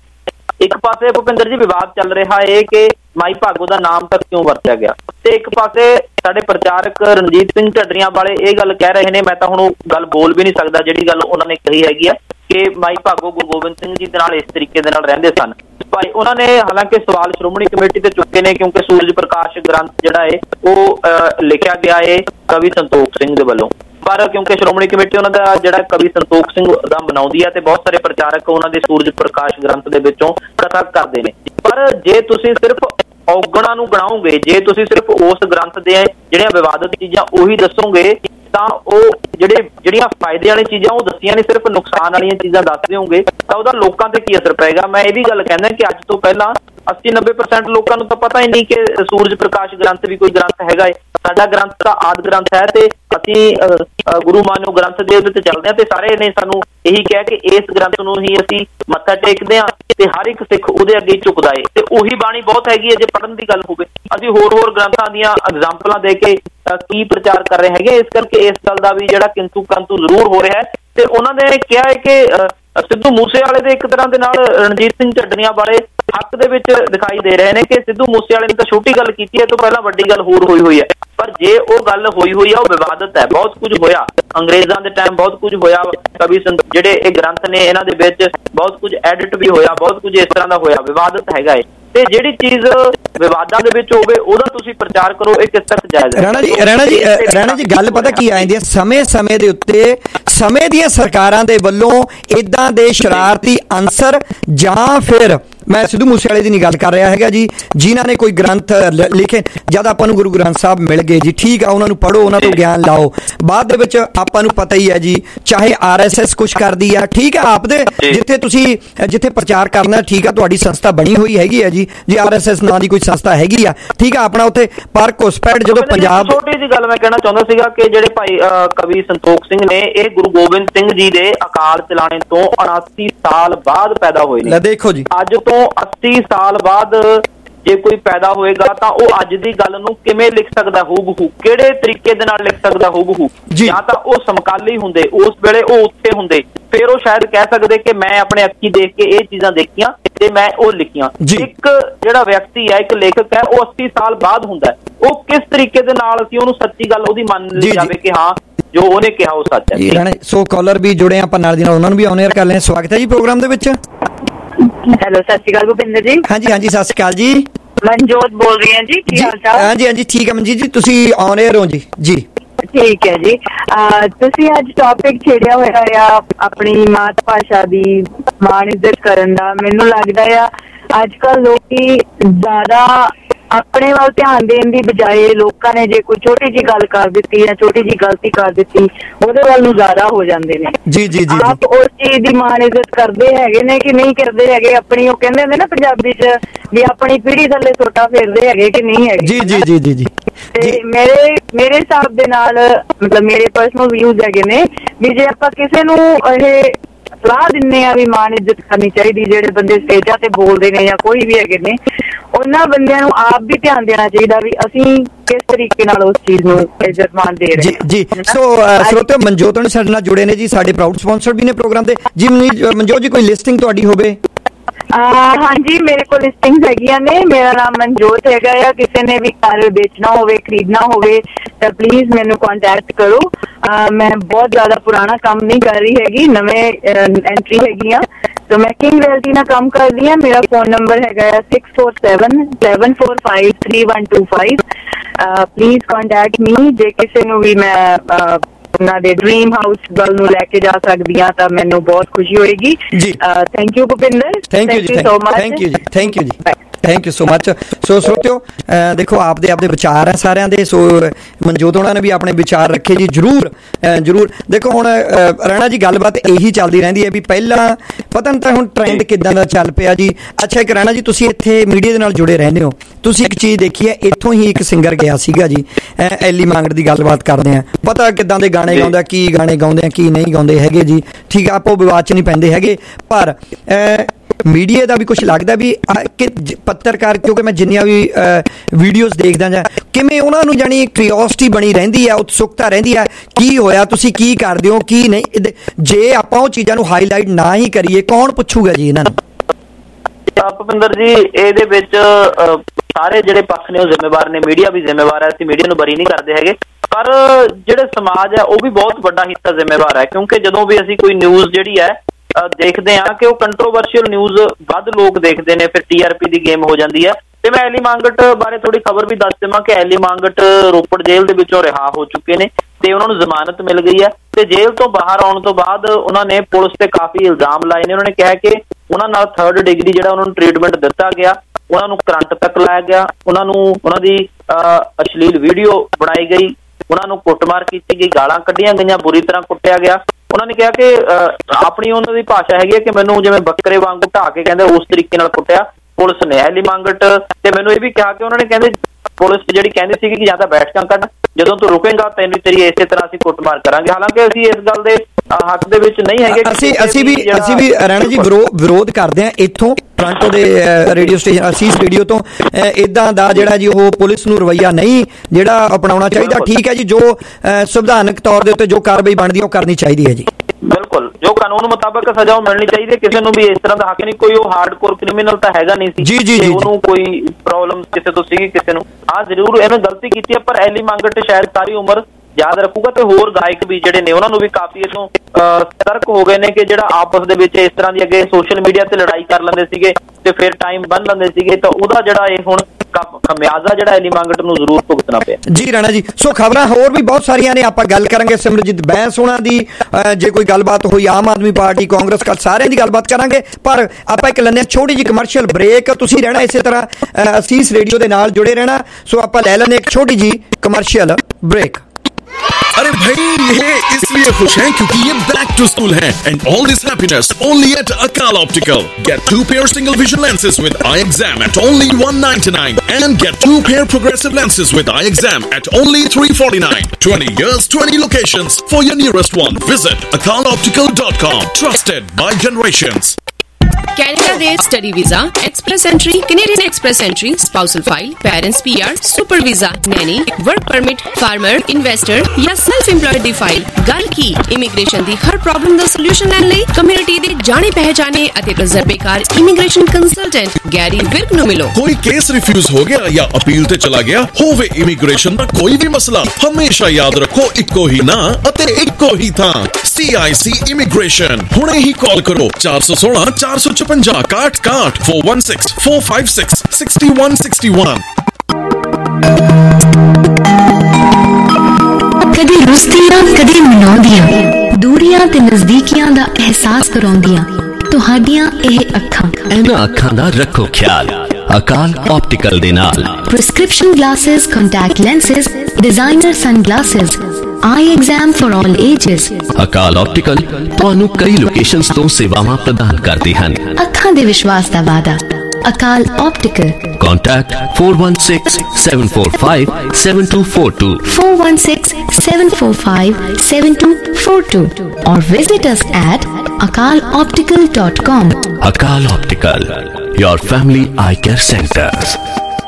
ਇੱਕ ਪਾਸੇ ਭੁਪਿੰਦਰ ਜੀ ਵਿਵਾਦ ਚੱਲ ਰਿਹਾ ਹੈ ਕਿ ਮਾਈ ਭਾਗੋ ਦਾ ਨਾਮ ਤੱਕ ਕਿਉਂ ਵਰਤਿਆ ਗਿਆ, ਤੇ ਇੱਕ ਪਾਸੇ ਸਾਡੇ ਪ੍ਰਚਾਰਕ ਰਣਜੀਤ ਸਿੰਘ ਢੱਡਰੀਆਂ ਵਾਲੇ ਇਹ ਗੱਲ ਕਹਿ ਰਹੇ ਨੇ, ਮੈਂ ਤਾਂ ਹੁਣ ਗੱਲ ਬੋਲ ਵੀ ਨਹੀਂ ਸਕਦਾ ਜਿਹੜੀ ਗੱਲ ਉਹਨਾਂ ਨੇ ਕਹੀ ਹੈਗੀ ਆ ਕਿ ਮਾਈ ਭਾਗੋ ਗੁਰੂ ਗੋਬਿੰਦ ਸਿੰਘ ਜੀ ਦੇ ਨਾਲ ਇਸ ਤਰੀਕੇ ਦੇ ਨਾਲ ਰਹਿੰਦੇ ਸਨ। ਭਾਈ ਉਹਨਾਂ ਨੇ ਹਾਲਾਂਕਿ ਸਵਾਲ ਸ਼੍ਰੋਮਣੀ ਕਮੇਟੀ ਤੇ ਚੁੱਕੇ ਨੇ ਕਿਉਂਕਿ ਸੂਰਜ ਪ੍ਰਕਾਸ਼ ਗ੍ਰੰਥ ਜਿਹੜਾ ਹੈ ਉਹ ਲਿਖਿਆ ਗਿਆ ਹੈ ਕਵੀ ਸੰਤੋਖ ਸਿੰਘ ਦੇ ਵੱਲੋਂ, ਪਰ ਕਿਉਂਕਿ ਸ਼੍ਰੋਮਣੀ ਕਮੇਟੀ ਉਹਨਾਂ ਦਾ ਜਿਹੜਾ ਕਵੀ ਸੰਤੋਖ ਸਿੰਘ ਦਾ ਮਨਾਉਂਦੀ ਹੈ ਤੇ ਬਹੁਤ ਸਾਰੇ ਪ੍ਰਚਾਰਕ ਉਹਨਾਂ ਦੇ ਸੂਰਜ ਪ੍ਰਕਾਸ਼ ਗ੍ਰੰਥ ਦੇ ਵਿੱਚੋਂ ਕਥਾ ਕਰਦੇ ਨੇ। ਪਰ ਜੇ ਤੁਸੀਂ ਸਿਰਫ ਔਗਣਾਂ ਨੂੰ ਗਣਾਓਗੇ, ਜੇ ਤੁਸੀਂ ਸਿਰਫ ਉਸ ਗ੍ਰੰਥ ਦੇ ਜਿਹੜੀਆਂ ਵਿਵਾਦਤ ਚੀਜ਼ਾਂ ਉਹੀ ਦੱਸੋਗੇ ਤਾਂ ਉਹ ਜਿਹੜੇ ਜਿਹੜੀਆਂ ਫਾਇਦੇ ਵਾਲੀਆਂ ਚੀਜ਼ਾਂ ਉਹ ਦੱਸੀਆਂ ਨਹੀਂ, ਸਿਰਫ ਨੁਕਸਾਨ ਵਾਲੀਆਂ ਚੀਜ਼ਾਂ ਦੱਸ ਦਿਓਗੇ ਤਾਂ ਉਹਦਾ ਲੋਕਾਂ ਤੇ ਕੀ ਅਸਰ ਪਏਗਾ। ਮੈਂ ਇਹ ਵੀ ਗੱਲ ਕਹਿੰਦਾ ਕਿ ਅੱਜ ਤੋਂ ਪਹਿਲਾਂ अस्सी नब्बे परसेंट लोगों को पता ही नहीं कि सूरज प्रकाश ग्रंथ भी कोई ग्रंथ हैगा है। साडा ग्रंथ का आद ग्रंथ है ते असीं गुरु मानो ग्रंथ दे उते चलदे हां ते सारे ने सानू यही कह के इस ग्रंथ नूं ही असीं मत्था टेकदे हां ते हर एक सिख उहदे अगे झुकदा है ते उही बाणी बहुत हैगी है। जे पढ़न दी गल होवे असीं होर होर ग्रंथां दीयां एग्जांपलां दे के की प्रचार कर रहे हैगे, इस करके इस गल दा भी जिहड़ा किंतु कंतु जरूर हो रहा है। ते उन्हां ने कहा है कि सिद्धू मूसेवाले दे एक तरह दे नाल रणजीत सिंह ढड्डरियां वाले हक दे विच दिखाई दे रहे हैं कि सिद्धू मूसेवाले ने तो छोटी गल कीती है तो पहला वड्डी गल होर होई हुई है। पर जे वो गल होई हुई है वो विवादत है। बहुत कुछ होया अंग्रेजां दे टाइम, बहुत कुछ होया कवि जिहड़े ये ग्रंथ ने इन्हां दे विच बहुत कुछ एडिट भी होया, बहुत कुछ इस तरह दा होया, विवादत हैगा है। ਤੇ ਜਿਹੜੀ ਚੀਜ਼ ਵਿਵਾਦਾਂ ਦੇ ਵਿੱਚ ਹੋਵੇ ਉਹਦਾ ਤੁਸੀਂ ਪ੍ਰਚਾਰ ਕਰੋ, ਇਹ ਕਿਸ ਤੱਕ ਜਾਇਜ਼ ਹੈ? ਰਾਣਾ ਜੀ ਰਾਣਾ ਜੀ ਰਾਣਾ ਜੀ ਗੱਲ ਪਤਾ ਕੀ ਆ ਜਾਂਦੀ ਹੈ, ਸਮੇਂ ਸਮੇਂ ਦੇ ਉੱਤੇ ਸਮੇਂ ਦੀਆਂ ਸਰਕਾਰਾਂ ਦੇ ਵੱਲੋਂ ਇਦਾਂ ਦੇ ਸ਼ਰਾਰਤੀ ਅਨਸਰ ਜਾਂ ਫਿਰ ਮੈਂ ਸਿੱਧੂ ਮੂਸੇਵਾਲੇ ਦੀ ਨਹੀਂ ਗੱਲ ਕਰ ਰਿਹਾ ਹੈਗਾ ਜੀ, ਜਿਨ੍ਹਾਂ ਨੇ ਕੋਈ ਗ੍ਰੰਥ ਲਿਖੇ, ਜਦ ਆਪਾਂ ਨੂੰ ਗੁਰੂ ਗ੍ਰੰਥ ਸਾਹਿਬ ਮਿਲ ਗਏ ਜੀ, ਠੀਕ ਆ, ਉਹਨਾਂ ਨੂੰ ਪੜ੍ਹੋ, ਉਹਨਾਂ ਤੋਂ ਗਿਆਨ ਲਾਓ। ਬਾਅਦ ਦੇ ਵਿੱਚ ਆਪਾਂ ਨੂੰ ਪਤਾ ਹੀ ਹੈ ਜੀ, ਚਾਹੇ ਆਰ ਐਸ ਐਸ ਕੁਛ ਕਰਦੀ ਆ, ਠੀਕ ਆ, ਆਪਦੇ ਜਿੱਥੇ ਤੁਸੀਂ ਜਿੱਥੇ ਪ੍ਰਚਾਰ ਕਰਨਾ, ਠੀਕ ਆ, ਤੁਹਾਡੀ ਸੰਸਥਾ ਬਣੀ ਹੋਈ ਹੈਗੀ ਹੈ ਜੀ, ਜੀ ਆਰ ਐਸ ਐਸ ਨਾਂ ਦੀ ਕੋਈ ਸੰਸਥਾ ਹੈਗੀ ਆ, ਠੀਕ ਆ, ਆਪਣਾ ਉੱਥੇ ਪਰ ਘੁਸਪੈਠ ਜਦੋਂ ਪੰਜਾਬ। ਛੋਟੀ ਜਿਹੀ ਗੱਲ ਮੈਂ ਕਹਿਣਾ ਚਾਹੁੰਦਾ ਸੀਗਾ ਕਿ ਜਿਹੜੇ ਭਾਈ ਕਵੀ ਸੰਤੋਖ ਸਿੰਘ ਨੇ ਇਹ ਗੁਰੂ ਗੋਬਿੰਦ ਸਿੰਘ ਜੀ ਦੇ ਅਕਾਲ ਚਲਾਣੇ ਤੋਂ ਉਨਾਸੀ ਸਾਲ ਬਾਅਦ ਪੈਦਾ ਹੋਏ ਨੇ। ਦੇਖੋ ਜੀ, ਅੱਜ ਤੋਂ अस्सी साल बाद जे कोई पैदा होएगा तो वो अज दी गल नूं किवें लिख सकदा, हूबहू किहड़े तरीके दे नाल लिख सकदा हूबहू, या तां वो समकाली हुंदे, उस वेले वो उत्थे हुंदे, फिर वो शायद कह सकदे कि मैं अपने अखी देख के ये चीज़ां देखियां ते मैं वो लिखियां। एक जिहड़ा व्यक्ति है, एक लेखक है, वो अस्सी साल बाद हुंदा है, वो किस तरीके दे नाल असीं ओहनूं सच्ची गल ओहदी मान ली जावे कि हाँ जो ਉਹਨੇ ਕਿਹਾ ਉਹ ਸੱਚ ਹੈ। ਰਾਣੇ ਸੋ ਕਾਲਰ ਵੀ ਜੁੜੇ ਆਪਾਂ ਨਾਲ ਦੀ ਨਾਲ, ਉਹਨਾਂ ਨੂੰ ਵੀ ਆਨ 에ਅਰ ਕਰ ਲੈਣ। ਸਵਾਗਤ ਹੈ ਜੀ ਪ੍ਰੋਗਰਾਮ ਦੇ ਵਿੱਚ। ਹੈਲੋ, ਸਤਿ ਸ਼੍ਰੀ ਅਕਾਲ ਭੁਪਿੰਦਰ ਜੀ। ਹਾਂਜੀ ਹਾਂਜੀ, ਸਤਿ ਸ਼੍ਰੀ ਅਕਾਲ ਜੀ। ਮਨਜੋਤ ਬੋਲ ਰਹੀ ਹਾਂ ਜੀ, ਕੀ ਹਾਲ ਚਾਲ? ਹਾਂਜੀ ਹਾਂਜੀ, ਠੀਕ ਹੈ ਮਨਜੀਤ ਜੀ, ਤੁਸੀਂ ਆਨ 에ਅਰ ਹੋ ਜੀ। ਜੀ ਠੀਕ ਹੈ ਜੀ। ਤੁਸੀਂ ਅੱਜ ਟੌਪਿਕ ਛੇੜਿਆ ਹੋਇਆ ਆ ਆਪਣੀ ਮਾਤ ਭਾਸ਼ਾ ਦੀ ਮਾਣ ਇੱਜ਼ਤ ਕਰਨ ਦਾ। ਮੈਨੂੰ ਲੱਗਦਾ ਆ ਅੱਜ ਕੱਲ ਲੋਕੀ ਜ਼ਿਆਦਾ ਆਪਣੇ ਵੱਲ ਧਿਆਨ ਦੇਣ ਦੀ ਬਜਾਏ ਲੋਕਾਂ ਨੇ ਜੇ ਕੋਈ ਛੋਟੀ ਜਿਹੀ ਗੱਲ ਕਰ ਦਿੱਤੀ ਜਾਂ ਛੋਟੀ ਜਿਹੀ ਗਲਤੀ ਕਰ ਦਿੱਤੀ ਉਹਦੇ ਵੱਲ ਨੂੰ ਜ਼ਿਆਦਾ ਹੋ ਜਾਂਦੇ ਨੇ। ਜੀ ਜੀ ਜੀ, ਆਪ ਉਸ ਚੀਜ਼ ਦੀ ਮਾਣ ਇੱਜ਼ਤ ਕਰਦੇ ਹੈਗੇ ਨੇ ਕਿ ਨਹੀਂ ਕਰਦੇ ਹੈਗੇ? ਆਪਣੀ ਉਹ ਕਹਿੰਦੇ ਹੁੰਦੇ ਨਾ ਪੰਜਾਬੀ ਚ ਵੀ ਆਪਣੀ ਪੀੜ੍ਹੀ ਥੱਲੇ ਸੋਟਾ ਫੇਰਦੇ ਹੈਗੇ ਕਿ ਨਹੀਂ ਹੈਗੇ? ਜੀ ਜੀ ਜੀ ਜੀ ਜੀ। ਤੇ ਮੇਰੇ ਮੇਰੇ ਹਿਸਾਬ ਦੇ ਨਾਲ ਮਤਲਬ ਮੇਰੇ ਪਰਸਨਲ ਵਿਊਜ਼ ਹੈਗੇ ਨੇ ਵੀ ਜੇ ਆਪਾਂ ਕਿਸੇ ਨੂੰ ਇਹ ਸਲਾਹ ਦਿੰਦੇ ਆ ਵੀ ਮਾਣ ਇੱਜ਼ਤ ਕਰਨੀ ਚਾਹੀਦੀ, ਜਿਹੜੇ ਬੰਦੇ ਸਟੇਜਾਂ ਤੇ ਬੋਲਦੇ ਨੇ ਜਾਂ ਕੋਈ ਵੀ ਹੈਗੇ ਨੇ, ਉਹਨਾਂ ਬੰਦਿਆਂ ਨੂੰ ਆਪ ਵੀ ਧਿਆਨ ਦੇਣਾ ਚਾਹੀਦਾ ਵੀ ਅਸੀਂ ਕਿਸ ਤਰੀਕੇ ਨਾਲ ਉਸ ਚੀਜ਼ ਨੂੰ ਇੱਜ਼ਤ ਮਾਣ ਦੇ ਰਹੇ ਹਾਂ। ਜੀ ਜੀ, ਸੋ ਸਰੋਤਿਓ ਮਨਜੋਤ ਨੇ ਸਾਡੇ ਨਾਲ ਜੁੜੇ ਨੇ ਜੀ, ਸਾਡੇ ਪ੍ਰਾਊਡ ਸਪਾਂਸਰ ਵੀ ਨੇ ਪ੍ਰੋਗਰਾਮ ਦੇ ਜੀ। ਮਨਜੋਤ ਜੀ, ਕੋਈ ਲਿਸਟਿੰਗ ਤੁਹਾਡੀ ਹੋਵੇ? ਹਾਂਜੀ, ਮੇਰੇ ਕੋਲ ਲਿਸਟਿੰਗਸ ਹੈਗੀਆਂ ਨੇ। ਮੇਰਾ ਨਾਮ ਮਨਜੋਤ ਹੈਗਾ ਆ। ਕਿਸੇ ਨੇ ਵੀ ਘਰ ਵੇਚਣਾ ਹੋਵੇ, ਖਰੀਦਣਾ ਹੋਵੇ ਤਾਂ ਪਲੀਜ਼ ਮੈਨੂੰ ਕੰਟੈਕਟ ਕਰੋ। ਮੈਂ ਬਹੁਤ ਜ਼ਿਆਦਾ ਪੁਰਾਣਾ ਕੰਮ ਨਹੀਂ ਕਰ ਰਹੀ ਹੈਗੀ, ਨਵੇਂ ਐਂਟਰੀ ਹੈਗੀ ਆ। तो मैं किंग रियल्टी ना काम कर दी है। मेरा फोन नंबर है six four seven seven four five three one two five. Please contact me. जे किसी नूं भी मैं उन्हां दे ड्रीम हाउस वल नूं लैके जा सकदी हां तां मैनूं बहुत खुशी होएगी। Thank you Bhupinder, thank you so much. Thank you जी, थैंक यू जी। Thank you so much. So ਸਰੋਤਿਓ, ਦੇਖੋ ਆਪਦੇ ਆਪਦੇ ਵਿਚਾਰ ਹੈ ਸਾਰਿਆਂ ਦੇ। ਸੋ ਮਨਜੋਤ ਹੋਣਾ ਨੇ ਵੀ ਆਪਣੇ ਵਿਚਾਰ ਰੱਖੇ ਜੀ, ਜ਼ਰੂਰ ਜ਼ਰੂਰ। ਦੇਖੋ ਹੁਣ ਰਾਣਾ ਜੀ ਗੱਲਬਾਤ ਇਹੀ ਚੱਲਦੀ ਰਹਿੰਦੀ ਹੈ ਵੀ ਪਹਿਲਾਂ ਪਤਾ ਨਹੀਂ ਤਾਂ ਹੁਣ ਟ੍ਰੈਂਡ ਕਿੱਦਾਂ ਦਾ ਚੱਲ ਪਿਆ ਜੀ। ਅੱਛਾ ਇੱਕ ਰਾਣਾ ਜੀ, ਤੁਸੀਂ ਇੱਥੇ ਮੀਡੀਆ ਦੇ ਨਾਲ ਜੁੜੇ ਰਹਿੰਦੇ ਹੋ, ਤੁਸੀਂ ਇੱਕ ਚੀਜ਼ ਦੇਖੀ ਹੈ, ਇੱਥੋਂ ਹੀ ਇੱਕ ਸਿੰਗਰ ਗਿਆ ਸੀਗਾ ਜੀ, ਐਲੀ ਮਾਂਗੜ ਦੀ ਗੱਲਬਾਤ ਕਰਦੇ ਹਾਂ, ਪਤਾ ਕਿੱਦਾਂ ਦੇ ਗਾਣੇ ਗਾਉਂਦਾ, ਕੀ ਗਾਣੇ ਗਾਉਂਦੇ ਆ ਕੀ ਨਹੀਂ ਗਾਉਂਦੇ ਹੈਗੇ ਜੀ, ਠੀਕ ਆ, ਆਪੋ ਵਿਵਾਦ 'ਚ ਨਹੀਂ ਪੈਂਦੇ ਹੈਗੇ। ਪਰ ਮੀਡੀਆ ਦਾ ਵੀ ਕੁਛ ਲੱਗਦਾ ਵੀ ਕਿ ਪੱਤਰਕਾਰ, ਕਿਉਂਕਿ ਮੈਂ ਜਿੰਨੀਆਂ ਵੀ ਵੀਡੀਓਜ਼ ਦੇਖਦਾ ਜਾਂ ਕਿਵੇਂ ਉਹਨਾਂ ਨੂੰ ਜਾਣੀ ਕਿਉਰਿਓਸਿਟੀ ਬਣੀ ਰਹਿੰਦੀ ਹੈ, ਉਤਸੁਕਤਾ ਰਹਿੰਦੀ ਹੈ ਕੀ ਹੋਇਆ, ਤੁਸੀਂ ਕੀ ਕਰਦੇ ਹੋ ਕੀ ਨਹੀਂ। ਜੇ ਆਪਾਂ ਉਹ ਚੀਜ਼ਾਂ ਨੂੰ ਹਾਈਲਾਈਟ ਨਾ ਹੀ ਕਰੀਏ, ਕੌਣ ਪੁੱਛੂਗਾ ਜੀ ਇਹਨਾਂ ਨੂੰ? ਭੁਪਿੰਦਰ ਜੀ, ਇਹਦੇ ਵਿੱਚ ਸਾਰੇ ਜਿਹੜੇ ਪੱਖ ਨੇ ਉਹ ਜ਼ਿੰਮੇਵਾਰ ਨੇ, ਮੀਡੀਆ ਵੀ ਜ਼ਿੰਮੇਵਾਰ ਹੈ, ਅਸੀਂ ਮੀਡੀਆ ਨੂੰ ਬਰੀ ਨਹੀਂ ਕਰਦੇ ਹੈਗੇ, ਪਰ ਜਿਹੜੇ ਸਮਾਜ ਹੈ ਉਹ ਵੀ ਬਹੁਤ ਵੱਡਾ ਹਿੱਸਾ ਜ਼ਿੰਮੇਵਾਰ ਹੈ। ਕਿਉਂਕਿ ਜਦੋਂ ਵੀ ਅਸੀਂ ਕੋਈ ਨਿਊਜ਼ ਜਿਹੜੀ ਹੈ ਦੇਖਦੇ ਹਾਂ ਕਿ ਉਹ ਕੰਟਰੋਵਰਸ਼ੀਅਲ ਨਿਊਜ਼ ਵੱਧ ਲੋਕ ਦੇਖਦੇ ਨੇ, ਫਿਰ ਟੀ ਆਰ ਪੀ ਦੀ ਗੇਮ ਹੋ ਜਾਂਦੀ ਹੈ। ਤੇ ਮੈਂ ਐਲੀ ਮਾਂਗਟ ਬਾਰੇ ਥੋੜੀ ਖਬਰ ਵੀ ਦੱਸ ਦੇਵਾਂ ਕਿ ਐਲੀ ਮਾਂਗਟ ਰੋਪੜ ਜੇਲ੍ਹ ਦੇ ਵਿੱਚੋਂ ਰਿਹਾ ਹੋ ਚੁੱਕੇ ਨੇ ਤੇ ਉਹਨਾਂ ਨੂੰ ਜ਼ਮਾਨਤ ਮਿਲ ਗਈ ਹੈ। ਤੇ ਜੇਲ੍ਹ ਤੋਂ ਬਾਹਰ ਆਉਣ ਤੋਂ ਬਾਅਦ ਉਹਨਾਂ ਨੇ ਪੁਲਿਸ ਤੇ ਕਾਫੀ ਇਲਜ਼ਾਮ ਲਾਏ ਨੇ। ਉਹਨਾਂ ਨੇ ਕਿਹਾ ਕਿ ਉਹਨਾਂ ਨਾਲ ਥਰਡ ਡਿਗਰੀ ਜਿਹੜਾ ਉਹਨਾਂ ਨੂੰ ਟ੍ਰੀਟਮੈਂਟ ਦਿੱਤਾ ਗਿਆ, ਉਹਨਾਂ ਨੂੰ ਕਰੰਟ ਤੱਕ ਲਾਇਆ ਗਿਆ, ਉਹਨਾਂ ਨੂੰ ਉਹਨਾਂ ਦੀ ਅਸ਼ਲੀਲ ਵੀਡੀਓ ਬਣਾਈ ਗਈ, ਉਹਨਾਂ ਨੂੰ ਕੁੱਟਮਾਰ ਕੀਤੀ ਗਈ, ਗਾਲਾਂ ਕੱਢੀਆਂ ਗਈਆਂ, ਬੁਰੀ ਤਰ੍ਹਾਂ ਕੁੱਟਿਆ ਗਿਆ। ਉਹਨਾਂ ਨੇ ਕਿਹਾ ਕਿ ਆਪਣੀ ਉਹਨਾਂ ਦੀ ਭਾਸ਼ਾ ਹੈਗੀ ਹੈ ਕਿ ਮੈਨੂੰ ਜਿਵੇਂ ਬੱਕਰੇ ਵਾਂਗੂ ਢਾਹ ਕੇ ਕਹਿੰਦੇ ਉਸ ਤਰੀਕੇ ਨਾਲ ਕੁੱਟਿਆ ਪੁਲਿਸ ਨੇ ਐਲੀ ਮਾਂਗਟ। ਤੇ ਮੈਨੂੰ ਇਹ ਵੀ ਕਿਹਾ ਕਿ ਉਹਨਾਂ ਨੇ ਕਹਿੰਦੇ ਪੁਲਿਸ ਜਿਹੜੀ ਕਹਿੰਦੀ ਸੀਗੀ ਕਿ ਜਾਂ ਤਾਂ ਬੈਠਕਾਂ ਕੱਢ, ਜਦੋਂ ਤੂੰ ਰੁਕੇਗਾ ਤੈਨੂੰ ਤੇਰੀ ਇਸੇ ਤਰ੍ਹਾਂ ਅਸੀਂ ਕੁੱਟਮਾਰ ਕਰਾਂਗੇ। ਹਾਲਾਂਕਿ ਅਸੀਂ ਇਸ ਗੱਲ ਦੇ ਹੱਕ ਦੇ ਵਿੱਚ ਨਹੀਂ ਹੈਗੇ। ਅਸੀਂ ਅਸੀਂ ਵੀ ਅਸੀਂ ਵੀ ਰਾਣਾ ਜੀ ਵਿਰੋਧ ਕਰਦੇ ਹਾਂ ਇੱਥੋਂ ਟੋਰਾਂਟੋ ਦੇ ਰੇਡੀਓ ਸਟੇਸ਼ਨ ਅਸੀਸ ਰੇਡੀਓ ਤੋਂ। ਇੱਦਾਂ ਦਾ ਜਿਹੜਾ ਜੀ ਉਹ ਪੁਲਿਸ ਨੂੰ ਰਵੱਈਆ ਨਹੀਂ ਜਿਹੜਾ ਅਪਣਾਉਣਾ ਚਾਹੀਦਾ। ਠੀਕ ਹੈ ਜੀ, ਜੋ ਸੰਵਿਧਾਨਕ ਤੌਰ ਦੇ ਉੱਤੇ ਜੋ ਕਾਰਵਾਈ ਬਣਦੀ ਹੈ ਉਹ ਕਰਨੀ ਚਾਹੀਦੀ ਹੈ ਜੀ। ਬਿਲਕੁਲ, ਜੋ ਕਾਨੂੰਨ ਮੁਤਾਬਕ ਸਜ਼ਾ ਉਹ ਮਿਲਣੀ ਚਾਹੀਦੀ ਹੈ। ਕਿਸੇ ਨੂੰ ਵੀ ਇਸ ਤਰ੍ਹਾਂ ਦਾ ਹੱਕ ਨਹੀਂ, ਕੋਈ ਉਹ ਹਾਰਡਕੋਰ ਕ੍ਰਿਮੀਨਲ ਤਾਂ ਹੈਗਾ ਨਹੀਂ ਸੀ ਜੀ ਜੀ ਜੀ, ਉਹਨੂੰ ਕੋਈ ਪ੍ਰੋਬਲਮ ਕਿਸੇ ਤੋਂ ਸੀਗੀ ਕਿਸੇ ਨੂੰ। ਹਾਂ ਜ਼ਰੂਰ ਇਹਨੇ ਗਲਤੀ ਕੀਤੀ ਹੈ, ਪਰ ਐਲੀ ਮਾਂਗਟ ਸ਼ਾਇਦ ਸਾਰੀ ਉਮਰ ਯਾਦ ਰੱਖੂਗਾ। ਤੇ ਹੋਰ ਗਾਇਕ ਵੀ ਜਿਹੜੇ ਨੇ ਉਹਨਾਂ ਨੂੰ ਵੀ ਕਾਫੀ ਇਥੋਂ ਸਤਰਕ ਹੋ ਗਏ ਨੇ ਕਿ ਜਿਹੜਾ ਆਪਸ ਦੇ ਵਿੱਚ ਇਸ ਤਰ੍ਹਾਂ ਦੀ ਅੱਗੇ ਸੋਸ਼ਲ ਮੀਡੀਆ ਤੇ ਲੜਾਈ ਕਰ ਲੈਂਦੇ ਸੀਗੇ ਤੇ ਫਿਰ ਟਾਈਮ ਬੰਨ ਲੈਂਦੇ ਸੀਗੇ, ਤਾਂ ਉਹਦਾ ਜਿਹੜਾ ਇਹ ਹੁਣ ਖਮਿਆਜ਼ਾ ਜਿਹੜਾ ਐਲੀ ਮਾਂਗਟ ਨੂੰ ਜ਼ਰੂਰ ਭੁਗਤਣਾ ਪਿਆ ਜੀ। ਰਾਣਾ ਜੀ, ਸੋ ਖਬਰਾਂ ਹੋਰ ਵੀ ਬਹੁਤ ਸਾਰੀਆਂ ਨੇ, ਆਪਾਂ ਗੱਲ ਕਰਾਂਗੇ ਸਿਮਰਜੀਤ ਬੈਂਸ ਹੋਣਾ ਦੀ, ਜੇ ਕੋਈ ਗੱਲਬਾਤ ਹੋਈ ਆਮ ਆਦਮੀ ਪਾਰਟੀ ਕਾਂਗਰਸ ਕੱਲ ਸਾਰਿਆਂ ਦੀ ਗੱਲਬਾਤ ਕਰਾਂਗੇ। ਪਰ ਆਪਾਂ ਇੱਕ ਲੈਂਦੇ ਹਾਂ ਛੋਟੀ ਜਿਹੀ ਕਮਰਸ਼ੀਅਲ ਬ੍ਰੇਕ। ਤੁਸੀਂ ਰਹਿਣਾ ਇਸੇ ਤਰ੍ਹਾਂ ਅਸੀਸ ਰੇਡੀਓ ਦੇ ਨਾਲ ਜੁੜੇ ਰਹਿਣਾ। ਸੋ ਆਪਾਂ ਲੈ ਲੈਂਦੇ ਇੱਕ ਛੋਟੀ ਜਿਹੀ ਕਮਰਸ਼ੀਅਲ ब्रेक। अरे भाई ये इसलिए खुश हैं क्योंकि ये बैक टू स्कूल है and all this happiness only at Akal Optical. Get two pair single vision lenses with eye exam at only one ninety-nine and get two pair progressive lenses with eye exam at only three forty-nine. twenty years, twenty locations for your nearest one. Visit akal optical dot com. Trusted by generations. Canada ਦੇ study visa, express entry, Canadian express entry, spousal file, parents P R, super visa, nanny, work permit, farmer, investor ਜਾਂ ਸੈਲਫ ਇੰਪਲੋਇਡ ਦੀ ਫਾਈਲ। ਗੱਲ ਕੀ ਇਮੀਗ੍ਰੇਸ਼ਨ ਦੀ ਹਰ ਪ੍ਰੋਬਲਮ ਦਾ ਸੋਲੂਸ਼ਨ ਲੈਣ ਲਈ ਕਮਿਊਨਿਟੀ ਦੇ ਜਾਣੇ ਪਹਿਚਾਣੇ ਅਤੇ ਤਜਰਬੇਕਾਰ ਇਮੀਗ੍ਰੇਸ਼ਨ ਕੰਸਲਟੈਂਟ ਗੈਰੀ ਵਿਰਕ ਨੂੰ ਮਿਲੋ। ਕੋਈ ਕੇਸ ਰਿਫਿਊਜ਼ ਹੋ ਗਿਆ ਜਾਂ ਅਪੀਲ ਤੇ ਚਲਾ ਗਿਆ ਹੋਵੇ, ਇਮੀਗ੍ਰੇਸ਼ਨ ਦਾ ਕੋਈ ਵੀ ਮਸਲਾ, ਹਮੇਸ਼ਾ ਯਾਦ ਰੱਖੋ ਇੱਕੋ ਹੀ ਨਾਂ ਅਤੇ ਇੱਕੋ ਹੀ ਥਾਂ, ਸੀ ਆਈ ਸੀ ਇਮੀਗ੍ਰੇਸ਼ਨ। ਹੁਣੇ ਹੀ ਕਾਲ ਕਰੋ ਚਾਰ ਸੌ ਸੋਲਾਂ ਚਾਰ ਸੌ छपंजा काट काट four one six four five six six one six one। ਕਦੇ ਰੁਸਦੀਆਂ ਕਦੇ ਮਨਾਉਂਦੀਆਂ, ਦੂਰੀਆਂ ਤੇ ਨਜ਼ਦੀਕੀਆਂ ਦਾ ਅਹਿਸਾਸ ਕਰਾਉਂਦੀਆਂ ਤੁਹਾਡੀਆਂ ਇਹ ਅੱਖਾਂ। ਇਹਨਾਂ ਅੱਖਾਂ ਦਾ ਰੱਖੋ ਖਿਆਲ ਅਕਾਲ ਆਪਟੀਕਲ ਦੇ ਨਾਲ। Prescription glasses, contact lenses, designer sunglasses, eye exam for all ages. Akal optical ਤੁਹਾਨੂੰ ਕਈ ਲੋਕੇਸ਼ਨਸ ਤੋਂ ਸੇਵਾਵਾਂ ਪ੍ਰਦਾਨ ਕਰਦੇ ਹਨ। ਅੱਖਾਂ ਦੇ ਵਿਸ਼ਵਾਸ ਦਾ ਵਾਅਦਾ Akal optical. Contact four one six seven four five seven two four two four one six seven four five seven two four two or visit us at akal optical dot com. Akal Optical, your family eye care centers.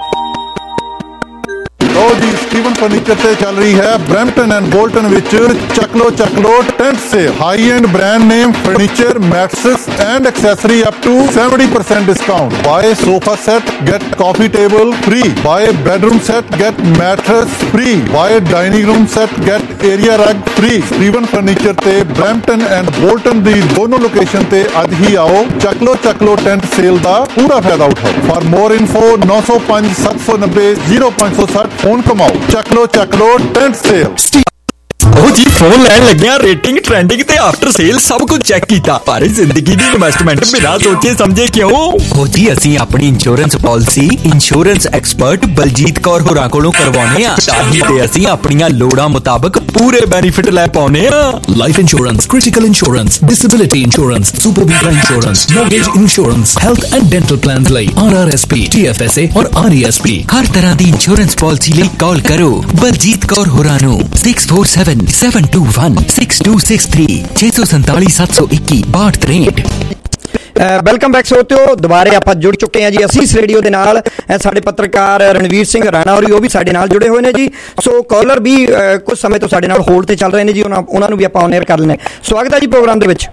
ਲੋ ਜੀ, ਸਟੀਵਨ ਫਰਨੀਚਰ ਤੇ ਚੱਲ ਰਹੀ ਹੈ ਬਰੈਂਪਟਨ ਐਂਡ ਬੋਲਟਨ ਵਿੱਚ ਚੱਕ ਲੋ ਚੱਕ ਲੋ tent sale. High end brand name furniture, mattress and accessory up to seventy percent discount. Buy sofa set get coffee table free, buy bedroom set get mattress free, buy dining room set get area rug free. Steven furniture ਤੇ ਬਰੈਂਪਟਨ ਐਂਡ ਬੋਲਟਨ ਦੀ ਦੋਨੋਂ ਲੋਕੇਸ਼ਨ ਤੇ ਅੱਜ ਹੀ ਆਓ, ਚੱਕ ਲੋ ਚੱਕ ਲੋ ਟੈਂਟ ਸੇਲ ਦਾ ਪੂਰਾ ਫਾਇਦਾ ਉਠਾਓ। ਫਾਰ ਮੋਰ ਇਨਫੋ ਨੌ ਸੌ ਪੰਜ ਸੱਤ ਸੌ ਨੱਬੇ ਜ਼ੀਰੋ ਪੰਜ ਸੌ ਸੱਠ ਫੋਨ ਕਮਾਓ। ਚੱਕ ਲੋ ਚੱਕ ਲੋ ਟੈਂਟ ਸੇਲ। ਉਹ ਲਓ ਜੀ ਫੋਨ ਲੈਣ ਲੱਗਿਆ ਰੇਟਿੰਗ ਟ੍ਰੈਂਡਿੰਗ ਤੇ ਆਫਟਰ ਸੇਲ ਸਭ ਕੁਝ ਚੈੱਕ ਕੀਤਾ ਪਰ ਜ਼ਿੰਦਗੀ ਦੀ ਇਨਵੈਸਟਮੈਂਟ ਬਿਨਾਂ ਸੋਚੇ ਸਮਝੇ ਕਿਉਂ ਹੋ ਜੀ ਅਸੀਂ ਆਪਣੀ insurance policy insurance expert Baljeet Kaur ਹੋਰਾਂ ਕੋਲੋਂ ਕਰਵਾਉਨੇ ਆ ਤਾਂ ਹੀ ਤੇ ਅਸੀਂ ਆਪਣੀਆਂ ਲੋੜਾਂ ਮੁਤਾਬਕ ਪੂਰੇ ਬੈਨੀਫਿਟ ਲੈ ਪਾਉਨੇ ਆ life insurance critical insurance disability insurance super visa insurance mortgage insurance health and dental plans ਲਈ R R S P T F S A ਔਰ ਆਰ ਈ ਐਸ ਪੀ ਹਰ ਤਰ੍ਹਾਂ ਦੀ ਇੰਸ਼ੋਰੈਂਸ ਪਾਲਿਸੀ ਲਈ ਕਾਲ ਕਰੋ ਬਲਜੀਤ ਕੌਰ ਹੋਰਾਂ ਨੂੰ six four seven seven two one six two six three ਛੇ ਸੌ ਸੰਤਾਲੀ ਸੱਤ ਸੌ ਇੱਕੀ ਬਾਹਠ ਤਰੇਹਠ। ਵੈਲਕਮ ਬੈਕ ਸੋਤਿਓ ਦੁਬਾਰੇ ਆਪਾਂ ਜੁੜ ਚੁੱਕੇ ਹਾਂ ਜੀ ਅਸੀਸ ਰੇਡੀਓ ਦੇ ਨਾਲ ਸਾਡੇ ਪੱਤਰਕਾਰ ਰਣਵੀਰ ਸਿੰਘ ਰਾਣਾ ਹੋਰੀ ਉਹ ਵੀ ਸਾਡੇ ਨਾਲ ਜੁੜੇ ਹੋਏ ਨੇ ਜੀ ਸੋ ਕਾਲਰ ਵੀ ਕੁਝ ਸਮੇਂ ਤੋਂ ਸਾਡੇ ਨਾਲ ਹੋਲਡ ਤੇ ਚੱਲ ਰਹੇ ਨੇ ਜੀ ਉਹਨਾਂ ਉਹਨਾਂ ਨੂੰ ਵੀ ਆਪਾਂ ਔਨ 에ਅਰ ਕਰ ਲੈਣੇ ਸਵਾਗਤ ਹੈ ਜੀ ਪ੍ਰੋਗਰਾਮ ਦੇ ਵਿੱਚ।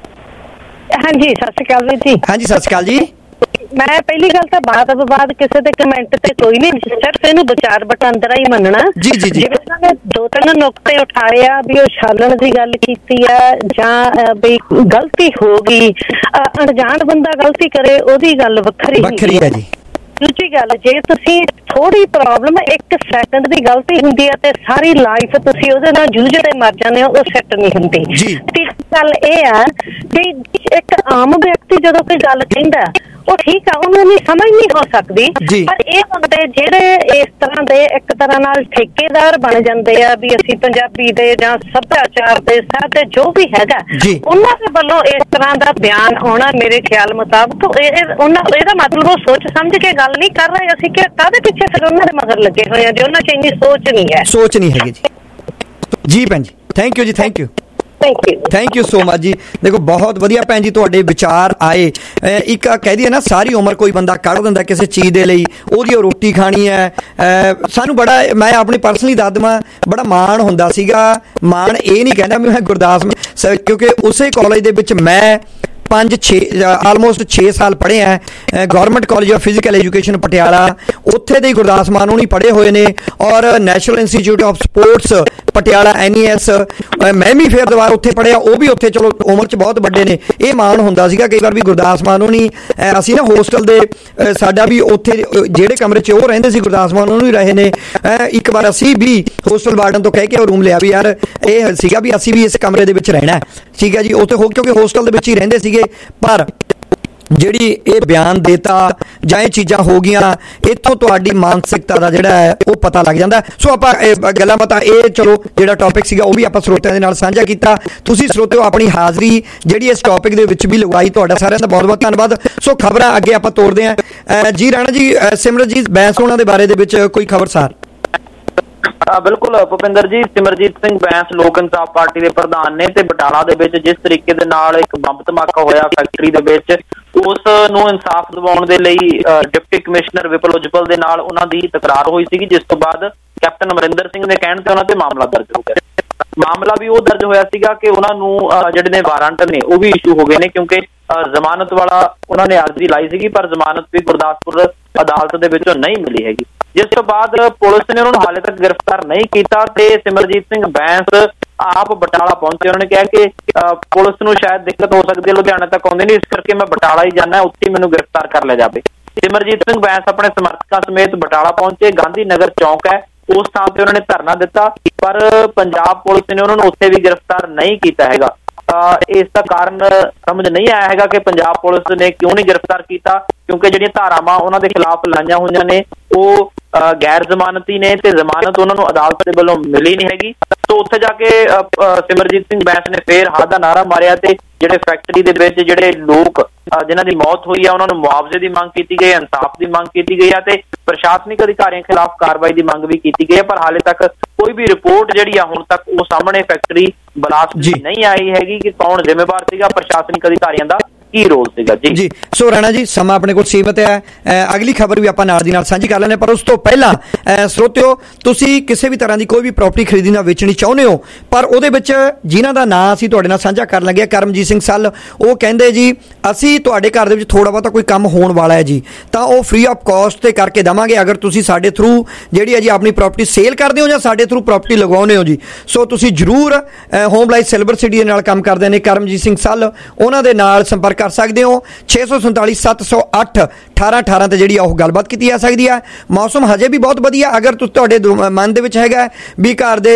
ਹਾਂਜੀ ਸਤਿ ਸ਼੍ਰੀ ਅਕਾਲ ਜੀ। ਹਾਂਜੀ ਸਤਿ ਸ਼੍ਰੀ ਅਕਾਲ ਜੀ। ਮੈਂ ਪਹਿਲੀ ਗੱਲ ਤਾਂ ਬਾਤ ਵਿਵਾਦ ਕਿਸੇ ਦੇ ਕਮੈਂਟ ਤੇ ਕੋਈ ਨਹੀਂ ਸਿਰਫ ਇਹਨੂੰ ਵਿਚਾਰ ਵਟਾਂਦਰਾ ਹੀ ਮੰਨਣਾ ਜੀ ਜੀ ਜੀ ਜਿਵੇਂ ਉਹਨਾਂ ਨੇ ਦੋ ਤਿੰਨ ਨੁਕਤੇ ਉਠਾਏ ਆ ਵੀ ਉਹ ਛਾਲਣ ਦੀ ਗੱਲ ਕੀਤੀ ਆ ਜਾਂ ਵੀ ਗਲਤੀ ਹੋ ਗਈ ਅਣਜਾਣ ਬੰਦਾ ਗਲਤੀ ਕਰੇ ਉਹਦੀ ਗੱਲ ਵੱਖਰੀ ਵੱਖਰੀ ਹੈ ਜੀ। ਦੂਜੀ ਗੱਲ ਜੇ ਤੁਸੀਂ ਥੋੜੀ ਪ੍ਰੋਬਲਮ ਇੱਕ ਸੈਕੰਡ ਦੀ ਗਲਤੀ ਹੁੰਦੀ ਹੈ ਤੇ ਸਾਰੀ ਲਾਈਫ ਤੁਸੀਂ ਉਹਦੇ ਨਾਲ ਜੂਝਦੇ ਮਰ ਜਾਂਦੇ ਹੋ ਉਹ ਸੈੱਟ ਨਹੀਂ ਹੁੰਦੀ। ਤੀਸਰੀ ਗੱਲ ਇਹ ਆ ਕਿ ਇੱਕ ਆਮ ਵਿਅਕਤੀ ਜਦੋਂ ਕੋਈ ਗੱਲ ਕਹਿੰਦਾ ਉਹ ਠੀਕ ਆ ਉਹਨਾਂ ਦੀ ਸਮਝ ਨਹੀਂ ਹੋ ਸਕਦੀ ਪਰ ਇਹ ਬੰਦੇ ਜਿਹੜੇ ਇਸ ਤਰ੍ਹਾਂ ਦੇ ਇੱਕ ਤਰ੍ਹਾਂ ਨਾਲ ਠੇਕੇਦਾਰ ਬਣ ਜਾਂਦੇ ਆ ਵੀ ਅਸੀਂ ਪੰਜਾਬੀ ਦੇ ਜਾਂ ਸੱਭਿਆਚਾਰ ਦੇ ਸਾਥ ਜੋ ਵੀ ਹੈਗਾ ਉਹਨਾਂ ਦੇ ਵੱਲੋਂ ਇਸ ਤਰ੍ਹਾਂ ਦਾ ਬਿਆਨ ਆਉਣਾ ਮੇਰੇ ਖਿਆਲ ਮੁਤਾਬਕ ਉਹਨਾਂ ਇਹਦਾ ਮਤਲਬ ਉਹ ਸੋਚ ਸਮਝ ਕੇ ਗੱਲ ਨਹੀਂ ਕਰ ਰਹੇ ਅਸੀਂ ਕਿ ਕਾਹਦੇ ਪਿੱਛੇ ਫਿਰ ਉਹਨਾਂ ਦੇ ਮਗਰ ਲੱਗੇ ਹੋਏ ਆ ਜੇ ਉਹਨਾਂ 'ਚ ਇੰਨੀ ਸੋਚ ਨਹੀਂ ਹੈ ਸੋਚ ਨਹੀਂ ਹੈਗੀ ਜੀ। ਜੀ ਭੈਣ ਜੀ ਥੈਂਕ ਯੂ ਜੀ thank you thank you so much ਜੀ। ਦੇਖੋ ਬਹੁਤ ਵਧੀਆ ਭੈਣ ਜੀ ਤੁਹਾਡੇ ਵਿਚਾਰ ਆਏ ਇੱਕ ਕਹਿ ਦਈਏ ਨਾ ਸਾਰੀ ਉਮਰ ਕੋਈ ਬੰਦਾ ਕੱਢ ਦਿੰਦਾ ਕਿਸੇ ਚੀਜ਼ ਦੇ ਲਈ ਉਹਦੀ ਉਹ ਰੋਟੀ ਖਾਣੀ ਹੈ ਸਾਨੂੰ ਬੜਾ ਮੈਂ ਆਪਣੀ ਪਰਸਨਲੀ ਦੱਸ ਦੇਵਾਂ ਬੜਾ ਮਾਣ ਹੁੰਦਾ ਸੀਗਾ ਮਾਣ ਇਹ ਨਹੀਂ ਕਹਿੰਦਾ ਮੈਂ ਗੁਰਦਾਸ ਕਿਉਂਕਿ ਉਸੇ ਕਾਲਜ ਦੇ ਵਿੱਚ ਮੈਂ ਪੰਜ ਛੇ ਆਲਮੋਸਟ ਛੇ ਸਾਲ ਪੜ੍ਹੇ ਹੈ government college of physical education Patiala ਉੱਥੇ ਦੇ ਗੁਰਦਾਸ ਮਾਨ ਹੋਣੀ ਪੜ੍ਹੇ ਹੋਏ ਨੇ ਔਰ national institute of sports Patiala N E S ਮੈਂ ਵੀ ਫਿਰ ਦੁਬਾਰਾ ਉੱਥੇ ਪੜ੍ਹਿਆ ਉਹ ਵੀ ਉੱਥੇ ਚਲੋ ਉਮਰ 'ਚ ਬਹੁਤ ਵੱਡੇ ਨੇ ਇਹ ਮਾਣ ਹੁੰਦਾ ਸੀਗਾ ਕਈ ਵਾਰ ਵੀ ਗੁਰਦਾਸ ਮਾਨ ਹੋਣੀ ਅਸੀਂ ਨਾ ਹੋਸਟਲ ਦੇ ਸਾਡਾ ਵੀ ਉੱਥੇ ਜਿਹੜੇ ਕਮਰੇ 'ਚ ਉਹ ਰਹਿੰਦੇ ਸੀ ਗੁਰਦਾਸ ਮਾਨ ਉਹਨੂੰ ਹੀ ਰਹੇ ਨੇ ਇੱਕ ਵਾਰ ਅਸੀਂ ਵੀ ਹੋਸਟਲ ਵਾਰਡਨ ਤੋਂ ਕਹਿ ਕੇ ਉਹ ਰੂਮ ਲਿਆ ਵੀ ਯਾਰ ਇਹ ਸੀਗਾ ਵੀ ਅਸੀਂ ਵੀ ਇਸ ਕਮਰੇ ਦੇ ਵਿੱਚ ਰਹਿਣਾ ਠੀਕ ਹੈ ਜੀ ਉੱਥੇ ਹੋ ਕਿਉਂਕਿ ਹੋਸਟਲ ਦੇ ਵਿੱਚ ਹੀ ਰਹਿੰਦੇ ਸੀਗੇ ਪਰ ਜਿਹੜੀ ਇਹ ਬਿਆਨ ਦੇਤਾ ਜਾਂ ਇਹ ਚੀਜ਼ਾਂ ਹੋ ਗਈਆਂ ਇੱਥੋਂ ਤੁਹਾਡੀ ਮਾਨਸਿਕਤਾ ਦਾ ਜਿਹੜਾ ਹੈ ਉਹ ਪਤਾ ਲੱਗ ਜਾਂਦਾ ਸੋ ਆਪਾਂ ਗੱਲਾਂ ਬਾਤਾਂ ਇਹ ਚਲੋ ਜਿਹੜਾ ਟੌਪਿਕ ਸੀਗਾ ਉਹ ਵੀ ਆਪਾਂ ਸਰੋਤਿਆਂ ਦੇ ਨਾਲ ਸਾਂਝਾ ਕੀਤਾ ਤੁਸੀਂ ਸਰੋਤਿਓ ਆਪਣੀ ਹਾਜ਼ਰੀ ਜਿਹੜੀ ਇਸ ਟੌਪਿਕ ਦੇ ਵਿੱਚ ਵੀ ਲਗਵਾਈ ਤੁਹਾਡਾ ਸਾਰਿਆਂ ਦਾ ਬਹੁਤ ਬਹੁਤ ਧੰਨਵਾਦ ਸੋ ਖਬਰਾਂ ਅੱਗੇ ਆਪਾਂ ਤੋਰਦੇ ਹਾਂ ਜੀ ਰਾਣਾ ਜੀ ਸਿਮਰਜੀਤ ਬੈਂਸ ਹੋਣਾ ਦੇ ਬਾਰੇ ਦੇ ਵਿੱਚ ਕੋਈ ਖਬਰਸਾਰ। ਬਿਲਕੁਲ ਭੁਪਿੰਦਰ ਜੀ ਸਿਮਰਜੀਤ ਸਿੰਘ ਬੈਂਸ ਲੋਕ ਇਨਸਾਫ ਪਾਰਟੀ ਦੇ ਪ੍ਰਧਾਨ ਨੇ ਤੇ ਬਟਾਲਾ ਦੇ ਵਿੱਚ ਜਿਸ ਤਰੀਕੇ ਦੇ ਨਾਲ ਇੱਕ ਬੰਬ ਧਮਾਕਾ ਹੋਇਆ ਫੈਕਟਰੀ ਦੇ ਵਿੱਚ ਉਸ ਨੂੰ ਇਨਸਾਫ ਦਿਵਾਉਣ ਦੇ ਲਈ ਡਿਪਟੀ ਕਮਿਸ਼ਨਰ ਵਿਪਲ ਉਜਵਲ ਦੇ ਨਾਲ ਉਹਨਾਂ ਦੀ ਤਕਰਾਰ ਹੋਈ ਸੀਗੀ ਜਿਸ ਤੋਂ ਬਾਅਦ ਕੈਪਟਨ ਅਮਰਿੰਦਰ ਸਿੰਘ ਦੇ ਕਹਿਣ ਤੇ ਉਹਨਾਂ ਤੇ ਮਾਮਲਾ ਦਰਜ ਹੋ ਗਿਆ। ਮਾਮਲਾ ਵੀ ਉਹ ਦਰਜ ਹੋਇਆ ਸੀਗਾ ਕਿ ਉਹਨਾਂ ਨੂੰ ਜਿਹੜੇ ਨੇ ਵਾਰੰਟ ਨੇ ਉਹ ਵੀ ਇਸ਼ੂ ਹੋ ਗਏ ਨੇ ਕਿਉਂਕਿ ਜ਼ਮਾਨਤ ਵਾਲਾ ਉਹਨਾਂ ਨੇ ਅਰਜ਼ੀ ਲਾਈ ਸੀਗੀ ਪਰ ਜ਼ਮਾਨਤ ਵੀ ਗੁਰਦਾਸਪੁਰ ਅਦਾਲਤ ਦੇ ਵਿੱਚੋਂ ਨਹੀਂ ਮਿਲੀ ਹੈਗੀ ਜਿਸ ਤੋਂ ਬਾਅਦ ਪੁਲਿਸ ਨੇ ਉਹਨਾਂ ਨੂੰ ਹਾਲੇ ਤੱਕ ਗ੍ਰਿਫਤਾਰ ਨਹੀਂ ਕੀਤਾ ਤੇ ਸਿਮਰਜੀਤ ਸਿੰਘ ਬੈਂਸ ਆਪ ਬਟਾਲਾ ਪਹੁੰਚੇ ਉਹਨਾਂ ਨੇ ਕਿਹਾ ਕਿ ਪੁਲਿਸ ਨੂੰ ਸ਼ਾਇਦ ਦਿੱਕਤ ਹੋ ਸਕਦੀ ਹੈ ਲੁਧਿਆਣਾ ਤੱਕ ਆਉਂਦੇ ਨਹੀਂ ਇਸ ਕਰਕੇ ਮੈਂ ਬਟਾਲਾ ਹੀ ਜਾਣਾ ਉੱਥੇ ਮੈਨੂੰ ਗ੍ਰਿਫਤਾਰ ਕਰ ਲਿਆ ਜਾਵੇ। ਸਿਮਰਜੀਤ ਸਿੰਘ ਬੈਂਸ ਆਪਣੇ ਸਮਰਥਕਾਂ ਸਮੇਤ ਬਟਾਲਾ ਪਹੁੰਚੇ ਗਾਂਧੀ ਨਗਰ ਚੌਂਕ ਹੈ ਉਸ ਥਾਂ ਤੇ ਉਹਨਾਂ ਨੇ ਧਰਨਾ ਦਿੱਤਾ ਪਰ ਪੰਜਾਬ ਪੁਲਿਸ ਨੇ ਉਹਨਾਂ ਨੂੰ ਉੱਥੇ ਵੀ ਗ੍ਰਿਫਤਾਰ ਨਹੀਂ ਕੀਤਾ ਹੈਗਾ। ਇਸ ਦਾ ਕਾਰਨ ਸਮਝ ਨਹੀਂ ਆਇਆ ਹੈਗਾ ਕਿ ਪੰਜਾਬ ਪੁਲਿਸ ਨੇ ਕਿਉਂ ਨਹੀਂ ਗ੍ਰਿਫਤਾਰ ਕੀਤਾ ਕਿਉਂਕਿ ਜਿਹੜੀਆਂ ਧਾਰਾਵਾਂ ਉਹਨਾਂ ਦੇ ਖਿਲਾਫ ਲਾਈਆਂ ਹੋਈਆਂ ਨੇ ਉਹ ਗੈਰ ਜ਼ਮਾਨਤੀ ਨੇ ਤੇ ਜ਼ਮਾਨਤ ਉਹਨਾਂ ਨੂੰ ਅਦਾਲਤ ਦੇ ਵੱਲੋਂ ਮਿਲੀ ਨਹੀਂ ਹੈਗੀ। ਸੋ ਉੱਥੇ ਜਾ ਕੇ ਸਿਮਰਜੀਤ ਸਿੰਘ ਬੈਂਸ ਨੇ ਫੇਰ ਹਾਰ ਦਾ ਨਾਅਰਾ ਮਾਰਿਆ ਤੇ ਜਿਹੜੇ ਫੈਕਟਰੀ ਦੇ ਵਿੱਚ ਜਿਹੜੇ ਲੋਕ ਜਿਨ੍ਹਾਂ ਦੀ ਮੌਤ ਹੋਈ ਆ ਉਹਨਾਂ ਨੂੰ ਮੁਆਵਜ਼ੇ ਦੀ ਮੰਗ ਕੀਤੀ ਗਈ ਇਨਸਾਫ ਦੀ ਮੰਗ ਕੀਤੀ ਗਈ ਆ ਤੇ ਪ੍ਰਸ਼ਾਸਨਿਕ ਅਧਿਕਾਰੀਆਂ ਖਿਲਾਫ ਕਾਰਵਾਈ ਦੀ ਮੰਗ ਵੀ ਕੀਤੀ ਗਈ ਹੈ ਪਰ ਹਾਲੇ ਤੱਕ ਕੋਈ ਵੀ ਰਿਪੋਰਟ ਜਿਹੜੀ ਆ ਹੁਣ ਤੱਕ ਉਹ ਸਾਹਮਣੇ ਫੈਕਟਰੀ ਬਲਾਸਟ ਦੀ ਨਹੀਂ ਆਈ ਹੈਗੀ ਕਿ ਕੌਣ ਜ਼ਿੰਮੇਵਾਰ ਸੀਗਾ ਪ੍ਰਸ਼ਾਸਨਿਕ ਅਧਿਕਾਰੀਆਂ ਦਾ ਕੀ ਰੋਲ ਸੀਗਾ ਜੀ ਜੀ ਸੋ ਰਾਣਾ ਜੀ ਸਮਾਂ ਆਪਣੇ ਕੋਲ ਸੀਮਤ ਹੈ ਅਗਲੀ ਖਬਰ ਵੀ ਆਪਾਂ ਨਾਲ ਦੀ ਨਾਲ ਸਾਂਝੀ ਕਰ ਲੈਣੇ ਪਰ ਉਸ ਤੋਂ ਪਹਿਲਾਂ ਸਰੋਤਿਓ ਤੁਸੀਂ ਕਿਸੇ ਵੀ ਤਰ੍ਹਾਂ ਦੀ ਕੋਈ ਵੀ ਪ੍ਰਾਪਰਟੀ ਖਰੀਦਣਾ ਵੇਚਣੀ ਚਾਹੁੰਦੇ ਹੋ ਪਰ ਉਹਦੇ ਵਿੱਚ ਜਿਨ੍ਹਾਂ ਦਾ ਨਾਂ ਅਸੀਂ ਤੁਹਾਡੇ ਨਾਲ ਸਾਂਝਾ ਕਰਨ ਲੱਗੇ ਕਰਮਜੀਤ ਸਿੰਘ ਸੱਲ ਉਹ ਕਹਿੰਦੇ ਜੀ ਅਸੀਂ ਤੁਹਾਡੇ ਘਰ ਦੇ ਵਿੱਚ ਥੋੜਾ ਬਹੁਤਾ ਕੋਈ ਕੰਮ ਹੋਣ ਵਾਲਾ ਹੈ ਜੀ ਤਾਂ ਉਹ ਫ੍ਰੀ ਆਫ ਕਾਸਟ ਤੇ ਕਰਕੇ ਦੇਵਾਂਗੇ ਅਗਰ ਤੁਸੀਂ ਸਾਡੇ ਥਰੂ ਜਿਹੜੀ ਹੈ ਜੀ ਆਪਣੀ ਪ੍ਰਾਪਰਟੀ ਸੇਲ ਕਰਦੇ ਹੋ ਜਾਂ ਸਾਡੇ ਥਰੂ ਪ੍ਰਾਪਰਟੀ ਲਗਵਾਉਂਦੇ ਹੋ ਜੀ ਸੋ ਤੁਸੀਂ ਜ਼ਰੂਰ ਹੋਮ ਲਾਈਫ ਸਿਲਵਰ ਸਿਟੀ ਦੇ ਨਾਲ ਕੰਮ ਕਰਦੇ ਨੇ ਕਰਮਜੀਤ ਸਿੰਘ ਸੱਲ ਉਹਨਾਂ ਦੇ ਨਾਲ ਸੰਪਰਕ ਕਰ ਸਕਦੇ ਹੋ ਛੇ ਸੌ ਸੰਤਾਲੀ ਸੱਤ ਸੌ ਅੱਠ ਅਠਾਰਾਂ ਅਠਾਰਾਂ ਤੇ ਜਿਹੜੀ ਉਹ ਗੱਲਬਾਤ ਕੀਤੀ ਜਾ ਸਕਦੀ ਹੈ। ਮੌਸਮ ਹਜੇ ਵੀ ਬਹੁਤ ਵਧੀਆ ਅਗਰ ਤੁਸੀਂ ਤੁਹਾਡੇ ਮਨ ਦੇ ਵਿੱਚ ਹੈਗਾ ਵੀ ਘਰ ਦੇ ਸਾਈਡ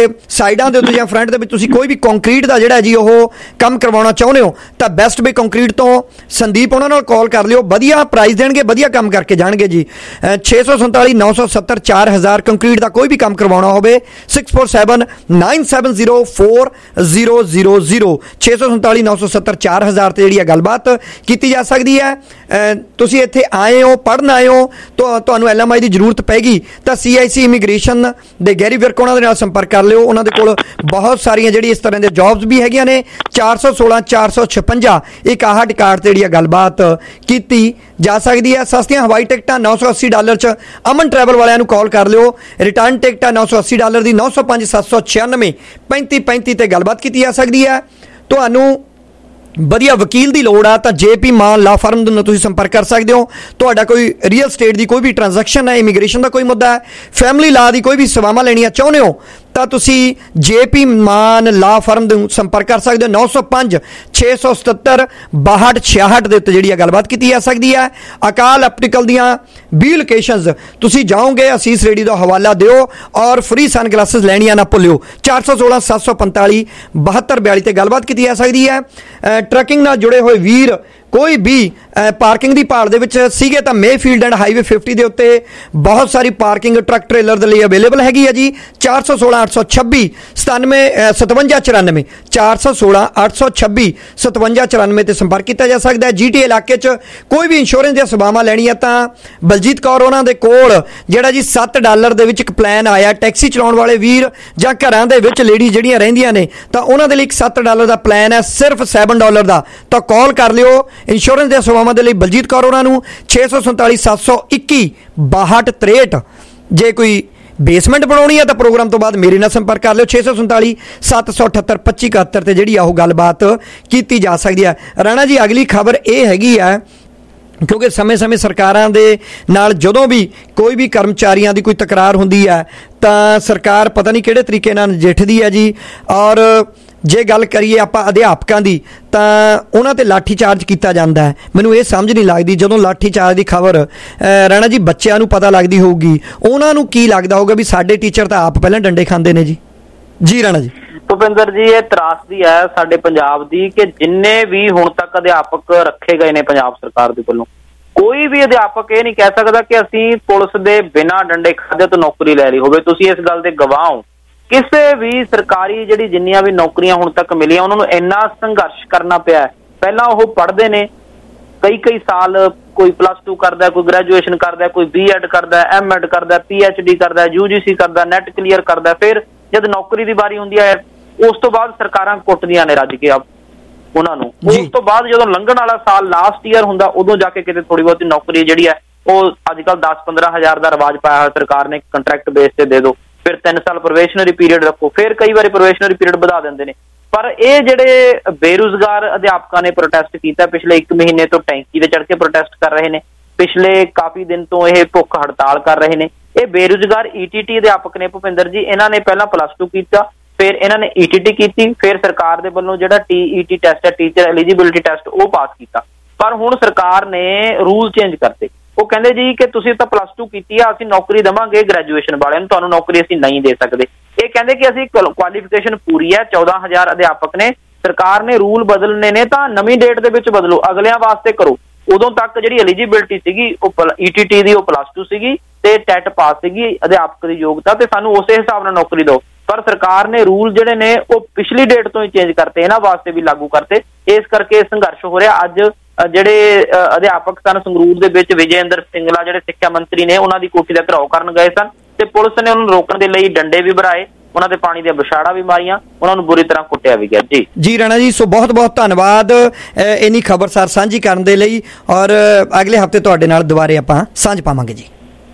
ਸਾਈਡਾਂ ਦੇ ਉੱਤੇ ਜਾਂ ਫਰੰਟ ਦੇ ਵਿੱਚ ਤੁਸੀਂ ਕੋਈ ਵੀ ਕੰਕਰੀਟ ਦਾ ਜਿਹੜਾ ਜੀ ਉਹ ਕੰਮ ਕਰਵਾਉਣਾ ਚਾਹੁੰਦੇ ਹੋ ਤਾਂ ਬੈਸਟ ਵੇ ਕੰਕਰੀਟ ਤੋਂ ਸੰਦੀਪ ਉਹਨਾਂ ਨਾਲ ਕਾਲ ਕਰ ਲਿਓ, ਵਧੀਆ ਪ੍ਰਾਈਸ ਦੇਣਗੇ, ਵਧੀਆ ਕੰਮ ਕਰਕੇ ਜਾਣਗੇ ਜੀ। ਛੇ ਸੌ ਸੰਤਾਲੀ ਨੌ ਸੌ ਸੱਤਰ ਚਾਰ ਹਜ਼ਾਰ ਕੰਕਰੀਟ ਦਾ ਕੋਈ ਵੀ ਕੰਮ ਕਰਵਾਉਣਾ ਹੋਵੇ six four seven nine seven zero four zero zero zero ਛੇ ਸੌ ਸੰਤਾਲੀ ਨੌ ਸੌ ਸੱਤਰ ਚਾਰ ਹਜ਼ਾਰ ਤੇ ਜਿਹੜੀ ਆ ਗੱਲਬਾਤ ਕੀਤੀ ਜਾ ਸਕਦੀ ਹੈ। ਤੁਸੀਂ ਇੱਥੇ ਆਏ ਹੋ, ਪੜ੍ਹਨ ਆਏ ਹੋ, ਤੁਹਾਨੂੰ ਐਲ ਐਮ ਆਈ ਦੀ ਜ਼ਰੂਰਤ ਪੈਗੀ ਤਾਂ ਸੀ ਆਈ ਸੀ ਇਮੀਗ੍ਰੇਸ਼ਨ ਦੇ ਗੈਰੀ ਵਿਰਕ ਉਹਨਾਂ ਦੇ ਨਾਲ ਸੰਪਰਕ ਕਰ ਲਿਓ। ਉਹਨਾਂ ਦੇ ਕੋਲ ਬਹੁਤ ਸਾਰੀਆਂ ਜਿਹੜੀ ਇਸ ਤਰ੍ਹਾਂ ਦੇ ਜੌਬਸ ਵੀ ਹੈਗੀਆਂ ਨੇ। ਚਾਰ ਸੌ ਸੋਲਾਂ ਚਾਰ ਸੌ ਛਪੰਜਾ ਇਕਾਹਠ ਇਕਾਹਠ ਤੇ ਜਿਹੜੀ ਆ ਗੱਲਬਾਤ ਕੀਤੀ ਜਾ ਸਕਦੀ ਹੈ। ਸਸਤੀਆਂ ਹਵਾਈ ਟਿਕਟਾਂ ਨੌ ਸੌ ਅੱਸੀ ਡਾਲਰ 'ਚ ਅਮਨ ਟਰੈਵਲ ਵਾਲਿਆਂ ਨੂੰ ਕਾਲ ਕਰ ਲਿਓ। ਰਿਟਰਨ ਟਿਕਟਾਂ ਨੌ ਸੌ ਅੱਸੀ ਡਾਲਰ ਦੀ ਨੌ ਸੌ ਪੰਜ ਸੱਤ ਸੌ ਛਿਆਨਵੇਂ ਪੈਂਤੀ ਪੈਂਤੀ ਤੇ ਗੱਲਬਾਤ ਕੀਤੀ ਜਾ ਸਕਦੀ ਹੈ। ਤੁਹਾਨੂੰ ਵਧੀਆ ਵਕੀਲ ਦੀ ਲੋੜ ਆ ਤਾਂ ਜੇ ਪੀ ਮਾਨ ਲਾ ਫਰਮ ਨਾਲ ਤੁਸੀਂ ਸੰਪਰਕ ਕਰ ਸਕਦੇ ਹੋ। ਤੁਹਾਡਾ ਕੋਈ ਰੀਅਲ ਸਟੇਟ ਦੀ ਕੋਈ ਵੀ ਟ੍ਰਾਂਜੈਕਸ਼ਨ ਹੈ, ਇਮੀਗ੍ਰੇਸ਼ਨ ਦਾ ਕੋਈ ਮੁੱਦਾ ਹੈ, ਫੈਮਿਲੀ ਲਾ ਦੀ ਕੋਈ ਵੀ ਸੇਵਾਵਾਂ ਲੈਣੀਆਂ ਚਾਹੁੰਦੇ ਹੋ ਤਾਂ ਤੁਸੀਂ ਜੇ ਪੀ ਮਾਨ ਲਾ ਫਰਮ ਨੂੰ ਸੰਪਰਕ ਕਰ ਸਕਦੇ ਹੋ। ਨੌ ਸੌ ਪੰਜ ਛੇ ਸੌ ਸਤੱਤਰ ਬਾਹਠ ਛਿਆਹਠ ਦੇ ਉੱਤੇ ਜਿਹੜੀ ਆ ਗੱਲਬਾਤ ਕੀਤੀ ਜਾ ਸਕਦੀ ਹੈ। ਅਕਾਲ ਆਪਟੀਕਲ ਦੀਆਂ ਵੀਹ ਲੋਕੇਸ਼ਨਸ ਤੁਸੀਂ ਜਾਓਗੇ, ਅਸੀਸ ਰੇਡੀ ਦਾ ਹਵਾਲਾ ਦਿਓ ਔਰ ਫ੍ਰੀ ਸਨ ਗਲਾਸਿਸ ਲੈਣੀਆਂ ਨਾ ਭੁੱਲਿਓ। ਚਾਰ ਸੌ ਸੋਲਾਂ ਸੱਤ ਸੌ ਪੰਤਾਲੀ ਬਹੱਤਰ ਬਿਆਲੀ ਤੇ ਗੱਲਬਾਤ ਕੀਤੀ ਜਾ ਸਕਦੀ ਹੈ। ਟਰੱਕਿੰਗ ਨਾਲ ਜੁੜੇ ਹੋਏ ਵੀਰ ਕੋਈ ਵੀ ਪਾਰਕਿੰਗ ਦੀ ਭਾਲ ਦੇ ਵਿੱਚ ਸੀਗੇ ਤਾਂ ਮੇਫੀਲਡ ਐਂਡ ਹਾਈਵੇ ਫਿਫਟੀ ਦੇ ਉੱਤੇ ਬਹੁਤ ਸਾਰੀ ਪਾਰਕਿੰਗ ਟਰੱਕ ਟ੍ਰੇਲਰ ਦੇ ਲਈ ਅਵੇਲੇਬਲ ਹੈਗੀ ਹੈ ਜੀ। ਚਾਰ ਸੌ ਸੋਲਾਂ ਅੱਠ ਸੌ ਛੱਬੀ ਸਤਾਨਵੇਂ ਸਤਵੰਜਾ ਚੁਰਾਨਵੇਂ ਚਾਰ ਸੌ ਸੋਲਾਂ ਅੱਠ ਸੌ ਛੱਬੀ ਸਤਵੰਜਾ ਚੁਰਾਨਵੇਂ ਤੇ ਸੰਪਰਕ ਕੀਤਾ ਜਾ ਸਕਦਾ ਹੈ। ਜੀ ਟੀ ਇਲਾਕੇ 'ਚ ਕੋਈ ਵੀ ਇੰਸ਼ੋਰੈਂਸ ਦੀਆਂ ਸੇਵਾਵਾਂ ਲੈਣੀਆਂ ਤਾਂ ਬਲਜੀਤ ਕੌਰ ਉਹਨਾਂ ਦੇ ਕੋਲ ਜਿਹੜਾ ਜੀ ਸੱਤ ਡਾਲਰ ਦੇ ਵਿੱਚ ਇੱਕ ਪਲਾਨ ਆਇਆ। ਟੈਕਸੀ ਚਲਾਉਣ ਵਾਲੇ ਵੀਰ ਜਾਂ ਘਰਾਂ ਦੇ ਵਿੱਚ ਲੇਡੀ ਜਿਹੜੀਆਂ ਰਹਿੰਦੀਆਂ ਨੇ ਤਾਂ ਉਹਨਾਂ ਦੇ ਲਈ ਇੱਕ ਸੱਤ ਡਾਲਰ ਦਾ ਪਲਾਨ ਹੈ, ਸਿਰਫ ਸੈਵਨ ਡਾਲਰ ਦਾ। ਤਾਂ ਕਾਲ ਕਰ ਲਿਓ ਇੰਸ਼ੋਰੈਂਸ ਦੀਆਂ ਸੇਵਾਵਾਂ ਦੇ ਲਈ ਬਲਜੀਤ ਕੌਰ ਉਹਨਾਂ ਨੂੰ ਛੇ ਸੌ ਸੰਤਾਲੀ ਸੱਤ ਸੌ ਇੱਕੀ ਬਾਹਠ ਤਰੇਹਠ। ਜੇ ਕੋਈ ਬੇਸਮੈਂਟ ਬਣਾਉਣੀ ਹੈ ਤਾਂ ਪ੍ਰੋਗਰਾਮ ਤੋਂ ਬਾਅਦ ਮੇਰੇ ਨਾਲ ਸੰਪਰਕ ਕਰ ਲਿਓ। ਛੇ ਸੌ ਸੰਤਾਲੀ ਸੱਤ ਸੌ ਅਠੱਤਰ ਪੱਚੀ ਇਕਹੱਤਰ ਤੇ ਜਿਹੜੀ ਆ ਉਹ ਗੱਲਬਾਤ ਕੀਤੀ ਜਾ ਸਕਦੀ ਹੈ। ਰਾਣਾ ਜੀ ਅਗਲੀ ਖਬਰ ਇਹ ਹੈਗੀ ਆ ਕਿਉਂਕਿ ਸਮੇਂ-ਸਮੇਂ ਸਰਕਾਰਾਂ ਦੇ ਨਾਲ ਜਦੋਂ ਵੀ ਕੋਈ ਵੀ ਕਰਮਚਾਰੀਆਂ ਦੀ ਕੋਈ ਤਕਰਾਰ ਹੁੰਦੀ ਹੈ ਤਾਂ ਸਰਕਾਰ ਪਤਾ ਨਹੀਂ ਕਿਹੜੇ ਤਰੀਕੇ ਨਾਲ ਨਜਿੱਠਦੀ ਹੈ ਜੀ। ਔਰ ਜੇ ਗੱਲ ਕਰੀਏ ਆਪਾਂ ਅਧਿਆਪਕਾਂ ਦੀ ਤਾਂ ਉਹਨਾਂ ਤੇ ਲਾਠੀ ਚਾਰਜ ਕੀਤਾ ਜਾਂਦਾ ਹੈ। ਮੈਨੂੰ ਇਹ ਸਮਝ ਨਹੀਂ ਲੱਗਦੀ ਜਦੋਂ ਲਾਠੀ ਚਾਰਜ ਦੀ ਖਬਰ ਰਾਣਾ ਜੀ ਬੱਚਿਆਂ ਨੂੰ ਪਤਾ ਲੱਗਦੀ ਹੋਊਗੀ ਉਹਨਾਂ ਨੂੰ ਕੀ ਲੱਗਦਾ ਹੋਊਗਾ ਵੀ ਸਾਡੇ ਟੀਚਰ ਤਾਂ ਆਪ ਪਹਿਲਾਂ ਡੰਡੇ ਖਾਂਦੇ ਨੇ ਜੀ। ਜੀ ਰਾਣਾ ਜੀ। ਭੁਪਿੰਦਰ ਜੀ ਇਹ ਤਰਾਸਦੀ ਹੈ ਸਾਡੇ ਪੰਜਾਬ ਦੀ ਕਿ ਜਿੰਨੇ ਵੀ ਹੁਣ ਤੱਕ ਅਧਿਆਪਕ ਰੱਖੇ ਗਏ ਨੇ ਪੰਜਾਬ ਸਰਕਾਰ ਦੇ ਵੱਲੋਂ, ਕੋਈ ਵੀ ਅਧਿਆਪਕ ਇਹ ਨਹੀਂ ਕਹਿ ਸਕਦਾ ਕਿ ਅਸੀਂ ਪੁਲਿਸ ਦੇ ਬਿਨਾਂ ਡੰਡੇ ਖਾਦੇ ਤੋਂ ਨੌਕਰੀ ਲੈ ਲਈ ਹੋਵੇ। ਤੁਸੀਂ ਇਸ ਗੱਲ ਦੇ ਗਵਾਹ ਹੋ। ਕਿਸੇ ਵੀ ਸਰਕਾਰੀ ਜਿਹੜੀ ਜਿੰਨੀਆਂ ਵੀ ਨੌਕਰੀਆਂ ਹੁਣ ਤੱਕ ਮਿਲੀਆਂ ਉਹਨਾਂ ਨੂੰ ਇੰਨਾ ਸੰਘਰਸ਼ ਕਰਨਾ ਪਿਆ। ਪਹਿਲਾਂ ਉਹ ਪੜ੍ਹਦੇ ਨੇ ਕਈ ਕਈ ਸਾਲ, ਕੋਈ ਪਲੱਸ ਟੂ ਕਰਦਾ, ਕੋਈ ਗ੍ਰੈਜੂਏਸ਼ਨ ਕਰਦਾ, ਕੋਈ ਬੀ ਐਡ ਕਰਦਾ, ਐਮ ਐਡ ਕਰਦਾ, ਪੀ ਐਚ ਡੀ ਕਰਦਾ, ਯੂ ਜੀ ਸੀ ਕਰਦਾ, ਨੈਟ ਕਲੀਅਰ ਕਰਦਾ। ਫਿਰ ਜਦ ਨੌਕਰੀ ਦੀ ਵਾਰੀ ਹੁੰਦੀ ਹੈ ਉਸ ਤੋਂ ਬਾਅਦ ਸਰਕਾਰਾਂ ਕੁੱਟਦੀਆਂ ਨੇ ਰੱਜ ਕੇ ਉਹਨਾਂ ਨੂੰ। ਉਸ ਤੋਂ ਬਾਅਦ ਜਦੋਂ ਲੰਘਣ ਵਾਲਾ ਸਾਲ ਲਾਸਟ ਈਅਰ ਹੁੰਦਾ ਉਦੋਂ ਜਾ ਕੇ ਕਿਤੇ ਥੋੜੀ ਬਹੁਤੀ ਨੌਕਰੀ ਜਿਹੜੀ ਹੈ ਉਹ ਅੱਜ ਕੱਲ੍ਹ ਦਸ ਪੰਦਰਾਂ ਹਜ਼ਾਰ ਦਾ ਰਿਵਾਜ ਪਾਇਆ ਹੋਇਆ ਸਰਕਾਰ ਨੇ, ਕੰਟਰੈਕਟ ਬੇਸ ਤੇ ਦੇ ਦਿਓ, ਫਿਰ ਤਿੰਨ ਸਾਲ ਪ੍ਰੋਬੇਸ਼ਨਰੀ ਪੀਰੀਅਡ ਰੱਖੋ, ਫਿਰ ਕਈ ਵਾਰੀ ਪ੍ਰੋਬੇਸ਼ਨਰੀ ਪੀਰੀਅਡ ਵਧਾ ਦਿੰਦੇ ਨੇ। ਪਰ ਇਹ ਜਿਹੜੇ ਬੇਰੁਜ਼ਗਾਰ ਅਧਿਆਪਕਾਂ ਨੇ ਪ੍ਰੋਟੈਸਟ ਕੀਤਾ ਪਿਛਲੇ ਇੱਕ ਮਹੀਨੇ ਤੋਂ, ਟੈਂਕੀ ਤੇ ਚੜ੍ਹ ਕੇ ਪ੍ਰੋਟੈਸਟ ਕਰ ਰਹੇ ਨੇ, ਪਿਛਲੇ ਕਾਫੀ ਦਿਨ ਤੋਂ ਇਹ ਭੁੱਖ ਹੜਤਾਲ ਕਰ ਰਹੇ ਨੇ। ਇਹ ਬੇਰੁਜ਼ਗਾਰ ਈ ਟੀ ਟੀ ਅਧਿਆਪਕ ਨੇ ਭੁਪਿੰਦਰ ਜੀ। ਇਹਨਾਂ ਨੇ ਪਹਿਲਾਂ ਪਲੱਸ ਟੂ ਕੀਤਾ, ਫਿਰ ਇਹਨਾਂ ਨੇ ਈ ਟੀ ਟੀ ਕੀਤੀ, ਫਿਰ ਸਰਕਾਰ ਦੇ ਵੱਲੋਂ ਜਿਹੜਾ ਟੀ ਈ ਟੀ ਟੈਸਟ ਹੈ, ਟੀਚਰ ਐਲੀਜੀਬਿਲਿਟੀ ਟੈਸਟ, ਉਹ ਪਾਸ ਕੀਤਾ। ਪਰ ਹੁਣ ਸਰਕਾਰ ਨੇ ਰੂਲ ਚੇਂਜ ਕਰਤੇ। ਉਹ ਕਹਿੰਦੇ ਜੀ ਕਿ ਤੁਸੀਂ ਤਾਂ ਪਲੱਸ ਟੂ ਕੀਤੀ ਆ, ਅਸੀਂ ਨੌਕਰੀ ਦੇਵਾਂਗੇ ਗ੍ਰੈਜੂਏਸ਼ਨ ਵਾਲਿਆਂ ਨੂੰ, ਤੁਹਾਨੂੰ ਨੌਕਰੀ ਅਸੀਂ ਨਹੀਂ ਦੇ ਸਕਦੇ। ਇਹ ਕਹਿੰਦੇ ਕਿ ਅਸੀਂ ਕੁਆਲੀਫਿਕੇਸ਼ਨ ਪੂਰੀ ਹੈ। ਚੌਦਾਂ ਹਜ਼ਾਰ ਅਧਿਆਪਕ ਨੇ, ਸਰਕਾਰ ਨੇ ਰੂਲ ਬਦਲਣੇ ਨੇ ਤਾਂ ਨਵੀਂ ਡੇਟ ਦੇ ਵਿੱਚ ਬਦਲੋ, ਅਗਲਿਆਂ ਵਾਸਤੇ ਕਰੋ। ਉਦੋਂ ਤੱਕ ਜਿਹੜੀ ਐਲੀਜੀਬਿਲਿਟੀ ਸੀਗੀ ਉਹ ਈ ਟੀ ਟੀ ਦੀ ਉਹ ਪਲੱਸ ਟੂ ਸੀਗੀ ਤੇ ਟੈਟ ਪਾਸ ਸੀਗੀ ਅਧਿਆਪਕ ਦੀ ਯੋਗਤਾ, ਤੇ ਸਾਨੂੰ ਉਸੇ ਹਿਸਾਬ ਨਾਲ ਨੌਕਰੀ ਦਿਓ। ਪਰ ਸਰਕਾਰ ਨੇ ਰੂਲ ਜਿਹੜੇ ਨੇ ਉਹ ਪਿਛਲੀ ਡੇਟ ਤੋਂ ਹੀ ਚੇਂਜ ਕਰਤੇ, ਇਹਨਾਂ ਵਾਸਤੇ ਵੀ ਲਾਗੂ ਕਰਤੇ। ਇਸ ਕਰਕੇ ਸੰਘਰਸ਼ ਹੋ ਰਿਹਾ। ਅੱਜ ਜਿਹੜੇ ਅਧਿਆਪਕ ਸਨ ਸੰਗਰੂਰ ਦੇ ਵਿੱਚ, ਵਿਜੇ ਇੰਦਰ ਸਿੰਗਲਾ ਜਿਹੜੇ ਸਿੱਖਿਆ ਮੰਤਰੀ ਨੇ, ਉਹਨਾਂ ਦੀ ਕੋਠੀ ਦਾ ਘਿਰਾਓ ਕਰਨ ਗਏ ਸਨ ਤੇ ਪੁਲਿਸ ਨੇ ਉਹਨਾਂ ਨੂੰ ਰੋਕਣ ਦੇ ਲਈ ਡੰਡੇ ਵੀ ਭਰਾਏ, ਉਹਨਾਂ ਦੇ ਪਾਣੀ ਦੀਆਂ ਬਛਾੜਾ ਵੀ ਮਾਰੀਆਂ, ਉਹਨਾਂ ਨੂੰ ਬੁਰੀ ਤਰ੍ਹਾਂ ਕੁੱਟਿਆ ਵੀ ਗਿਆ। ਜੀ ਜੀ ਰਾਣਾ ਜੀ, ਸੋ ਬਹੁਤ ਬਹੁਤ ਧੰਨਵਾਦ ਇੰਨੀ ਖਬਰਸਾਰ ਸਾਂਝੀ ਕਰਨ ਦੇ ਲਈ, ਔਰ ਅਗਲੇ ਹਫ਼ਤੇ ਤੁਹਾਡੇ ਨਾਲ ਦੁਬਾਰੇ ਆਪਾਂ ਸਾਂਝ ਪਾਵਾਂਗੇ ਜੀ।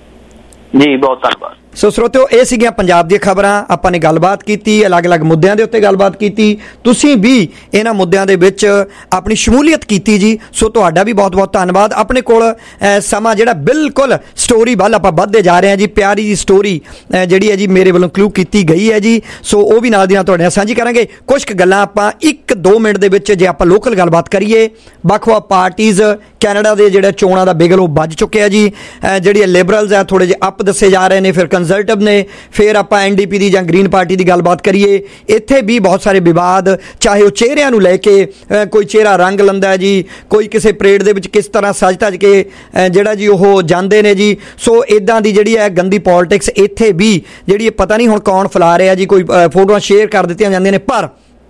ਜੀ ਬਹੁਤ ਧੰਨਵਾਦ। ਸੋ ਸਰੋਤਿਓ, ਇਹ ਸੀਗੀਆਂ ਪੰਜਾਬ ਦੀਆਂ ਖਬਰਾਂ। ਆਪਾਂ ਨੇ ਗੱਲਬਾਤ ਕੀਤੀ, ਅਲੱਗ-ਅਲੱਗ ਮੁੱਦਿਆਂ ਦੇ ਉੱਤੇ ਗੱਲਬਾਤ ਕੀਤੀ। ਤੁਸੀਂ ਵੀ ਇਹਨਾਂ ਮੁੱਦਿਆਂ ਦੇ ਵਿੱਚ ਆਪਣੀ ਸ਼ਮੂਲੀਅਤ ਕੀਤੀ ਜੀ, ਸੋ ਤੁਹਾਡਾ ਵੀ ਬਹੁਤ-ਬਹੁਤ ਧੰਨਵਾਦ। ਆਪਣੇ ਕੋਲ ਸਮਾਂ ਜਿਹੜਾ ਬਿਲਕੁਲ ਸਟੋਰੀ ਵੱਲ ਆਪਾਂ ਵੱਧਦੇ ਜਾ ਰਹੇ ਹਾਂ ਜੀ। ਪਿਆਰੀ ਜੀ ਸਟੋਰੀ ਜਿਹੜੀ ਹੈ ਜੀ ਮੇਰੇ ਵੱਲੋਂ ਕਲੂ ਕੀਤੀ ਗਈ ਹੈ ਜੀ, ਸੋ ਉਹ ਵੀ ਨਾਲ ਦੀ ਨਾਲ ਤੁਹਾਡੇ ਨਾਲ ਸਾਂਝੀ ਕਰਾਂਗੇ। ਕੁਝ ਕੁ ਗੱਲਾਂ ਆਪਾਂ ਇੱਕ ਦੋ ਮਿੰਟ ਦੇ ਵਿੱਚ ਜੇ ਆਪਾਂ ਲੋਕਲ ਗੱਲਬਾਤ ਕਰੀਏ, ਵੱਖ-ਵੱਖ ਪਾਰਟੀਜ਼ ਕੈਨੇਡਾ ਦੇ ਜਿਹੜੇ ਚੋਣਾਂ ਦਾ ਬਿਗਲ ਉਹ ਵੱਜ ਚੁੱਕਿਆ ਜੀ। ਜਿਹੜੀਆਂ ਲਿਬਰਲਸ ਆ ਥੋੜ੍ਹੇ ਜਿਹੇ ਅਪ ਦੱਸੇ ਜਾ ਰਹੇ ਨੇ, ਫਿਰ ਕੰਜ਼ਰਵੇਟਿਵ ਨੇ, ਫਿਰ ਆਪਾਂ ਐਨ ਡੀ ਪੀ ਦੀ ਜਾਂ ਗ੍ਰੀਨ ਪਾਰਟੀ ਦੀ ਗੱਲਬਾਤ ਕਰੀਏ, ਇੱਥੇ ਵੀ ਬਹੁਤ ਸਾਰੇ ਵਿਵਾਦ, ਚਾਹੇ ਉਹ ਚਿਹਰਿਆਂ ਨੂੰ ਲੈ ਕੇ, ਕੋਈ ਚਿਹਰਾ ਰੰਗ ਲੈਂਦਾ ਜੀ, ਕੋਈ ਕਿਸੇ ਪਰੇਡ ਦੇ ਵਿੱਚ ਕਿਸ ਤਰ੍ਹਾਂ ਸਜ ਧਜ ਕੇ ਜਿਹੜਾ ਜੀ ਉਹ ਜਾਂਦੇ ਨੇ ਜੀ। ਸੋ ਇੱਦਾਂ ਦੀ ਜਿਹੜੀ ਹੈ ਗੰਦੀ ਪੋਲਿਟਿਕਸ ਇੱਥੇ ਵੀ ਜਿਹੜੀ ਪਤਾ ਨਹੀਂ ਹੁਣ ਕੌਣ ਫੈਲਾ ਰਿਹਾ ਜੀ, ਕੋਈ ਫੋਟੋਆਂ ਸ਼ੇਅਰ ਕਰ ਦਿੱਤੀਆਂ ਜਾਂਦੀਆਂ ਨੇ। ਪਰ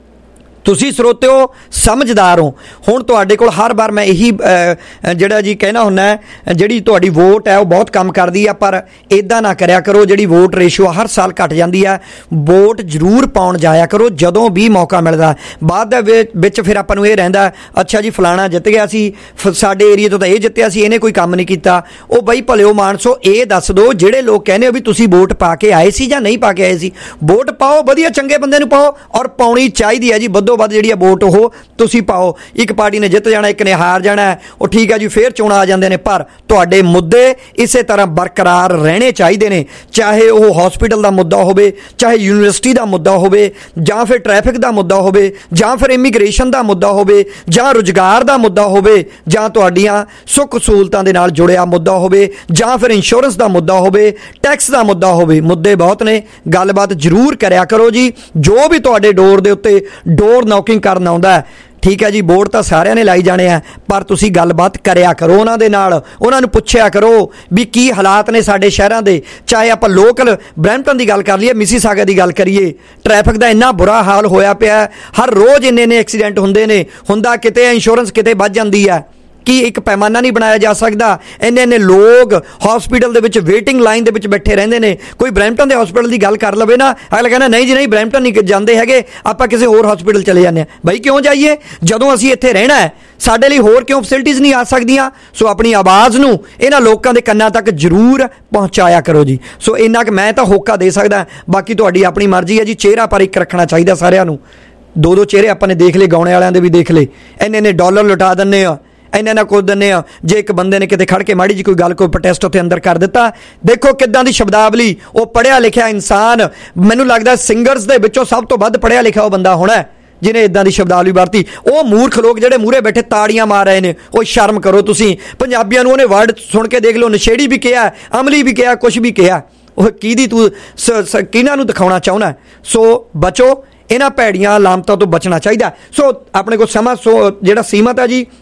ਤੁਸੀਂ ਸਰੋਤਿਓ ਸਮਝਦਾਰ ਹੋ, ਹੁਣ ਤੁਹਾਡੇ ਕੋਲ ਹਰ ਵਾਰ ਮੈਂ ਇਹੀ ਜਿਹੜਾ ਜੀ ਕਹਿਣਾ ਹੁੰਦਾ, ਜਿਹੜੀ ਤੁਹਾਡੀ ਵੋਟ ਹੈ ਉਹ ਬਹੁਤ ਕੰਮ ਕਰਦੀ ਆ, ਪਰ ਇੱਦਾਂ ਨਾ ਕਰਿਆ ਕਰੋ। ਜਿਹੜੀ ਵੋਟ ਰੇਸ਼ੋ ਹਰ ਸਾਲ ਘਟ ਜਾਂਦੀ ਆ, ਵੋਟ ਜ਼ਰੂਰ ਪਾਉਣ ਜਾਇਆ ਕਰੋ ਜਦੋਂ ਵੀ ਮੌਕਾ ਮਿਲਦਾ। ਬਾਅਦ ਦੇ ਵਿੱਚ ਫਿਰ ਆਪਾਂ ਨੂੰ ਇਹ ਰਹਿੰਦਾ, ਅੱਛਾ ਜੀ ਫਲਾਣਾ ਜਿੱਤ ਗਿਆ ਸੀ, ਸਾਡੇ ਏਰੀਏ ਤੋਂ ਤਾਂ ਇਹ ਜਿੱਤਿਆ ਸੀ, ਇਹਨੇ ਕੋਈ ਕੰਮ ਨਹੀਂ ਕੀਤਾ। ਉਹ ਬਈ ਭਲਿਓ ਮਾਨਸੋ ਇਹ ਦੱਸ ਦਿਓ, ਜਿਹੜੇ ਲੋਕ ਕਹਿੰਦੇ ਹੋ ਵੀ ਤੁਸੀਂ ਵੋਟ ਪਾ ਕੇ ਆਏ ਸੀ ਜਾਂ ਨਹੀਂ ਪਾ ਕੇ ਆਏ ਸੀ, ਵੋਟ ਪਾਓ, ਵਧੀਆ ਚੰਗੇ ਬੰਦੇ ਨੂੰ ਪਾਓ, ਔਰ ਪਾਉਣੀ ਚਾਹੀਦੀ ਹੈ ਜੀ ਵੱਧੋ ਵੱਧ ਜਿਹੜੀ ਆ ਵੋਟ ਉਹ ਤੁਸੀਂ ਪਾਓ। ਇੱਕ ਪਾਰਟੀ ਨੇ ਜਿੱਤ ਜਾਣਾ, ਇੱਕ ਨੇ ਹਾਰ ਜਾਣਾ, ਉਹ ਠੀਕ ਹੈ ਜੀ, ਫੇਰ ਚੋਣਾਂ ਆ ਜਾਂਦੇ ਨੇ, ਪਰ ਤੁਹਾਡੇ ਮੁੱਦੇ ਇਸੇ ਤਰ੍ਹਾਂ ਬਰਕਰਾਰ ਰਹਿਣੇ ਚਾਹੀਦੇ ਨੇ। ਚਾਹੇ ਉਹ ਹਸਪੀਟਲ ਦਾ ਮੁੱਦਾ ਹੋਵੇ, ਚਾਹੇ ਯੂਨੀਵਰਸਿਟੀ ਦਾ ਮੁੱਦਾ ਹੋਵੇ, ਜਾਂ ਫਿਰ ਟ੍ਰੈਫਿਕ ਦਾ ਮੁੱਦਾ ਹੋਵੇ, ਜਾਂ ਫਿਰ ਇਮੀਗ੍ਰੇਸ਼ਨ ਦਾ ਮੁੱਦਾ ਹੋਵੇ, ਜਾਂ ਰੁਜ਼ਗਾਰ ਦਾ ਮੁੱਦਾ ਹੋਵੇ, ਜਾਂ ਤੁਹਾਡੀਆਂ ਸੁੱਖ ਸਹੂਲਤਾਂ ਦੇ ਨਾਲ ਜੁੜਿਆ ਮੁੱਦਾ ਹੋਵੇ, ਜਾਂ ਫਿਰ ਇੰਸ਼ੋਰੈਂਸ ਦਾ ਮੁੱਦਾ ਹੋਵੇ, ਟੈਕਸ ਦਾ ਮੁੱਦਾ ਹੋਵੇ। ਮੁੱਦੇ ਬਹੁਤ ਨੇ, ਗੱਲਬਾਤ ਜ਼ਰੂਰ ਕਰਿਆ ਕਰੋ ਜੀ। ਜੋ ਵੀ ਤੁਹਾਡੇ ਡੋਰ ਦੇ ਉੱਤੇ ਡੋਰ ਨੌਕਿੰਗ ਕਰਨ ਆਉਂਦਾ, ਠੀਕ ਹੈ ਜੀ, ਬੋਰਡ ਤਾਂ ਸਾਰਿਆਂ ਨੇ ਲਾਈ ਜਾਣੇ ਆ, ਪਰ ਤੁਸੀਂ ਗੱਲਬਾਤ ਕਰਿਆ ਕਰੋ ਉਹਨਾਂ ਦੇ ਨਾਲ, ਉਹਨਾਂ ਨੂੰ ਪੁੱਛਿਆ ਕਰੋ ਵੀ ਕੀ ਹਾਲਾਤ ਨੇ ਸਾਡੇ ਸ਼ਹਿਰਾਂ ਦੇ। ਚਾਹੇ ਆਪਾਂ ਲੋਕਲ ਬਰੈਂਪਟਨ ਦੀ ਗੱਲ ਕਰ ਲਈਏ, ਮਿਸੀਸਾਗਾ ਦੀ ਗੱਲ ਕਰੀਏ, ਟ੍ਰੈਫਿਕ ਦਾ ਇੰਨਾ ਬੁਰਾ ਹਾਲ ਹੋਇਆ ਪਿਆ, ਹਰ ਰੋਜ਼ ਇੰਨੇ ਇੰਨੇ ਐਕਸੀਡੈਂਟ ਹੁੰਦੇ ਨੇ, ਹੁੰਦਾ ਕਿਤੇ ਇੰਸ਼ੋਰੈਂਸ ਕਿਤੇ ਵੱਧ ਜਾਂਦੀ ਹੈ। ਕੀ ਇੱਕ ਪੈਮਾਨਾ ਨਹੀਂ ਬਣਾਇਆ ਜਾ ਸਕਦਾ? ਇੰਨੇ ਇੰਨੇ ਲੋਕ ਹਸਪੀਟਲ ਦੇ ਵਿੱਚ ਵੇਟਿੰਗ ਲਾਈਨ ਦੇ ਵਿੱਚ ਬੈਠੇ ਰਹਿੰਦੇ ਨੇ। ਕੋਈ ਬਰੈਂਪਟਨ ਦੇ ਹਸਪੀਟਲ ਦੀ ਗੱਲ ਕਰ ਲਵੇ ਨਾ, ਅਗਲਾ ਕਹਿੰਦਾ ਨਹੀਂ ਜੀ ਨਹੀਂ, ਬਰੈਂਪਟਨ ਨਹੀਂ ਜਾਂਦੇ ਹੈਗੇ, ਆਪਾਂ ਕਿਸੇ ਹੋਰ ਹਸਪੀਟਲ ਚਲੇ ਜਾਂਦੇ ਹਾਂ। ਬਈ ਕਿਉਂ ਜਾਈਏ, ਜਦੋਂ ਅਸੀਂ ਇੱਥੇ ਰਹਿਣਾ ਹੈ, ਸਾਡੇ ਲਈ ਹੋਰ ਕਿਉਂ ਫੈਸਿਲਿਟੀਜ਼ ਨਹੀਂ ਆ ਸਕਦੀਆਂ? ਸੋ ਆਪਣੀ ਆਵਾਜ਼ ਨੂੰ ਇਹਨਾਂ ਲੋਕਾਂ ਦੇ ਕੰਨਾਂ ਤੱਕ ਜ਼ਰੂਰ ਪਹੁੰਚਾਇਆ ਕਰੋ ਜੀ। ਸੋ ਇੰਨਾ ਕਿ ਮੈਂ ਤਾਂ ਹੋਕਾ ਦੇ ਸਕਦਾ, ਬਾਕੀ ਤੁਹਾਡੀ ਆਪਣੀ ਮਰਜ਼ੀ ਹੈ ਜੀ। ਚਿਹਰਾ ਪਰ ਇੱਕ ਰੱਖਣਾ ਚਾਹੀਦਾ ਸਾਰਿਆਂ ਨੂੰ। ਦੋ ਦੋ ਚਿਹਰੇ ਆਪਾਂ ਨੇ ਦੇਖ ਲਏ, ਗਾਉਣੇ ਵਾਲਿਆਂ ਦੇ ਵੀ ਦੇਖ ਲਏ, ਇੰਨੇ ਇੰਨੇ ਡਾਲਰ ਲੁਟਾ ਦਿੰਦੇ ਆ, ਇੰਨਾ ਨਾ ਕੁਝ ਦਿੰਦੇ ਆ। ਜੇ ਇੱਕ ਬੰਦੇ ਨੇ ਕਿਤੇ ਖੜ ਕੇ ਮਾੜੀ ਜੀ ਕੋਈ ਗੱਲ, ਕੋਈ ਪ੍ਰੋਟੈਸਟ ਉੱਥੇ ਅੰਦਰ ਕਰ ਦਿੱਤਾ, ਦੇਖੋ ਕਿੱਦਾਂ ਦੀ ਸ਼ਬਦਾਵਲੀ। ਉਹ ਪੜ੍ਹਿਆ ਲਿਖਿਆ ਇਨਸਾਨ, ਮੈਨੂੰ ਲੱਗਦਾ ਸਿੰਗਰਸ ਦੇ ਵਿੱਚੋਂ ਸਭ ਤੋਂ ਵੱਧ ਪੜ੍ਹਿਆ ਲਿਖਿਆ ਉਹ ਬੰਦਾ ਹੋਣਾ ਜਿਹਨੇ ਇਦਾਂ ਦੀ ਸ਼ਬਦਾਵਲੀ ਵਰਤੀ। ਉਹ ਮੂਰਖ ਲੋਕ ਜਿਹੜੇ ਮੂਹਰੇ ਬੈਠੇ ਤਾੜੀਆਂ ਮਾਰ ਰਹੇ ਨੇ, ਉਹ ਸ਼ਰਮ ਕਰੋ ਤੁਸੀਂ। ਪੰਜਾਬੀਆਂ ਨੂੰ ਉਹਨੇ ਵਰਡ ਸੁਣ ਕੇ ਦੇਖ ਲਓ, ਨਸ਼ੇੜੀ ਵੀ ਕਿਹਾ, ਅਮਲੀ ਵੀ ਕਿਹਾ, ਕੁਛ ਵੀ ਕਿਹਾ। ਉਹ ਕਿਹਦੀ ਤੂੰ ਕਿਹਨਾਂ ਨੂੰ ਦਿਖਾਉਣਾ ਚਾਹੁੰਦਾ? ਸੋ ਬਚੋ, ਇਹਨਾਂ ਭੈੜੀਆਂ ਲਾਮਤਾਂ ਤੋਂ ਬਚਣਾ ਚਾਹੀਦਾ। ਸੋ ਆਪਣੇ ਕੋਲ ਸਮਾਂ ਸੋ ਜਿਹੜਾ ਸੀਮਤ ਹੈ ਜੀ,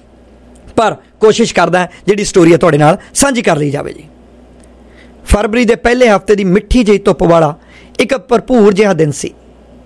ਪਰ ਕੋਸ਼ਿਸ਼ ਕਰਦਾ ਜਿਹੜੀ ਸਟੋਰੀ ਹੈ ਤੁਹਾਡੇ ਨਾਲ ਸਾਂਝੀ ਕਰ ਲਈ ਜਾਵੇ ਜੀ। ਫਰਵਰੀ ਦੇ ਪਹਿਲੇ ਹਫ਼ਤੇ ਦੀ ਮਿੱਠੀ ਜਿਹੀ ਧੁੱਪ ਵਾਲਾ ਇੱਕ ਭਰਪੂਰ ਜਿਹਾ ਦਿਨ ਸੀ।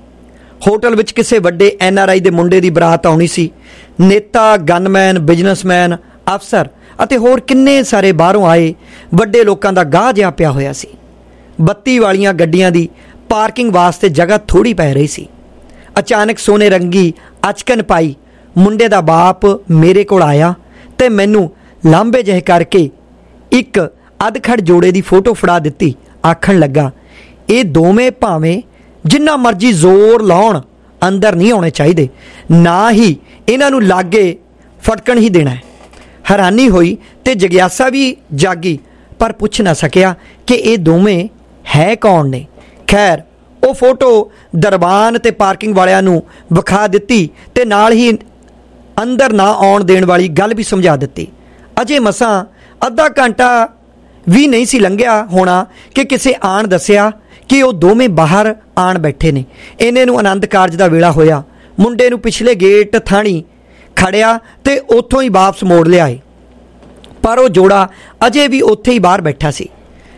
ਹੋਟਲ ਵਿੱਚ ਕਿਸੇ ਵੱਡੇ ਐਨ ਆਰ ਆਈ ਦੇ ਮੁੰਡੇ ਦੀ ਬਰਾਤ ਆਉਣੀ ਸੀ। ਨੇਤਾ, ਗਨਮੈਨ, ਬਿਜ਼ਨਸਮੈਨ, ਅਫਸਰ ਅਤੇ ਹੋਰ ਕਿੰਨੇ ਸਾਰੇ ਬਾਹਰੋਂ ਆਏ ਵੱਡੇ ਲੋਕਾਂ ਦਾ ਗਾਹ ਜਿਹਾ ਪਿਆ ਹੋਇਆ ਸੀ। ਬੱਤੀ ਵਾਲੀਆਂ ਗੱਡੀਆਂ ਦੀ ਪਾਰਕਿੰਗ ਵਾਸਤੇ ਜਗ੍ਹਾ ਥੋੜ੍ਹੀ ਪੈ ਰਹੀ ਸੀ। ਅਚਾਨਕ ਸੋਨੇ ਰੰਗੀ ਅਚਕਨ ਪਾਈ ਮੁੰਡੇ ਦਾ ਬਾਪ ਮੇਰੇ ਕੋਲ ਆਇਆ ਤੇ ਮੈਨੂੰ ਲਾਂਬੇ ਜਿਹੇ ਕਰਕੇ ਇੱਕ ਅਧਖੜ ਜੋੜੇ ਦੀ ਫੋਟੋ ਫੜਾ ਦਿੱਤੀ। ਆਖਣ ਲੱਗਾ, ਇਹ ਦੋਵੇਂ ਭਾਵੇਂ ਜਿੰਨਾ ਮਰਜ਼ੀ ਜ਼ੋਰ ਲਾਉਣ ਅੰਦਰ ਨਹੀਂ ਆਉਣੇ ਚਾਹੀਦੇ, ਨਾ ਹੀ ਇਹਨਾਂ ਨੂੰ ਲਾਗੇ ਫਟਕਣ ਹੀ ਦੇਣਾ ਹੈ। ਹੈਰਾਨੀ ਹੋਈ ਤੇ ਜਗਿਆਸਾ ਵੀ ਜਾਗੀ, ਪਰ ਪੁੱਛ ਨਾ ਸਕਿਆ ਕਿ ਇਹ ਦੋਵੇਂ ਹੈ ਕੌਣ ਨੇ। ਖੈਰ, ਉਹ ਫੋਟੋ ਦਰਬਾਨ ਤੇ ਪਾਰਕਿੰਗ ਵਾਲਿਆਂ ਨੂੰ ਵਿਖਾ ਦਿੱਤੀ ਤੇ ਨਾਲ ਹੀ ਅੰਦਰ ਨਾ ਆਉਣ ਦੇਣ ਵਾਲੀ ਗੱਲ ਵੀ ਸਮਝਾ ਦਿੱਤੀ। ਅਜੇ ਮਸਾਂ ਅੱਧਾ ਘੰਟਾ ਵੀ ਨਹੀਂ ਸੀ ਲੰਘਿਆ ਹੋਣਾ ਕਿ ਕਿਸੇ ਆਣ ਦੱਸਿਆ ਕਿ ਉਹ ਦੋਵੇਂ ਬਾਹਰ ਆਣ ਬੈਠੇ ਨੇ। ਇਹਨੇ ਨੂੰ ਆਨੰਦ ਕਾਰਜ ਦਾ ਵੇਲਾ ਹੋਇਆ। ਮੁੰਡੇ ਨੂੰ ਪਿਛਲੇ ਗੇਟ ਥਾਣੀ ਖੜਿਆ ਤੇ ਉੱਥੋਂ ਹੀ ਵਾਪਸ ਮੋੜ ਲਿਆਏ, ਪਰ ਉਹ ਜੋੜਾ ਅਜੇ ਵੀ ਉੱਥੇ ਹੀ ਬਾਹਰ ਬੈਠਾ ਸੀ।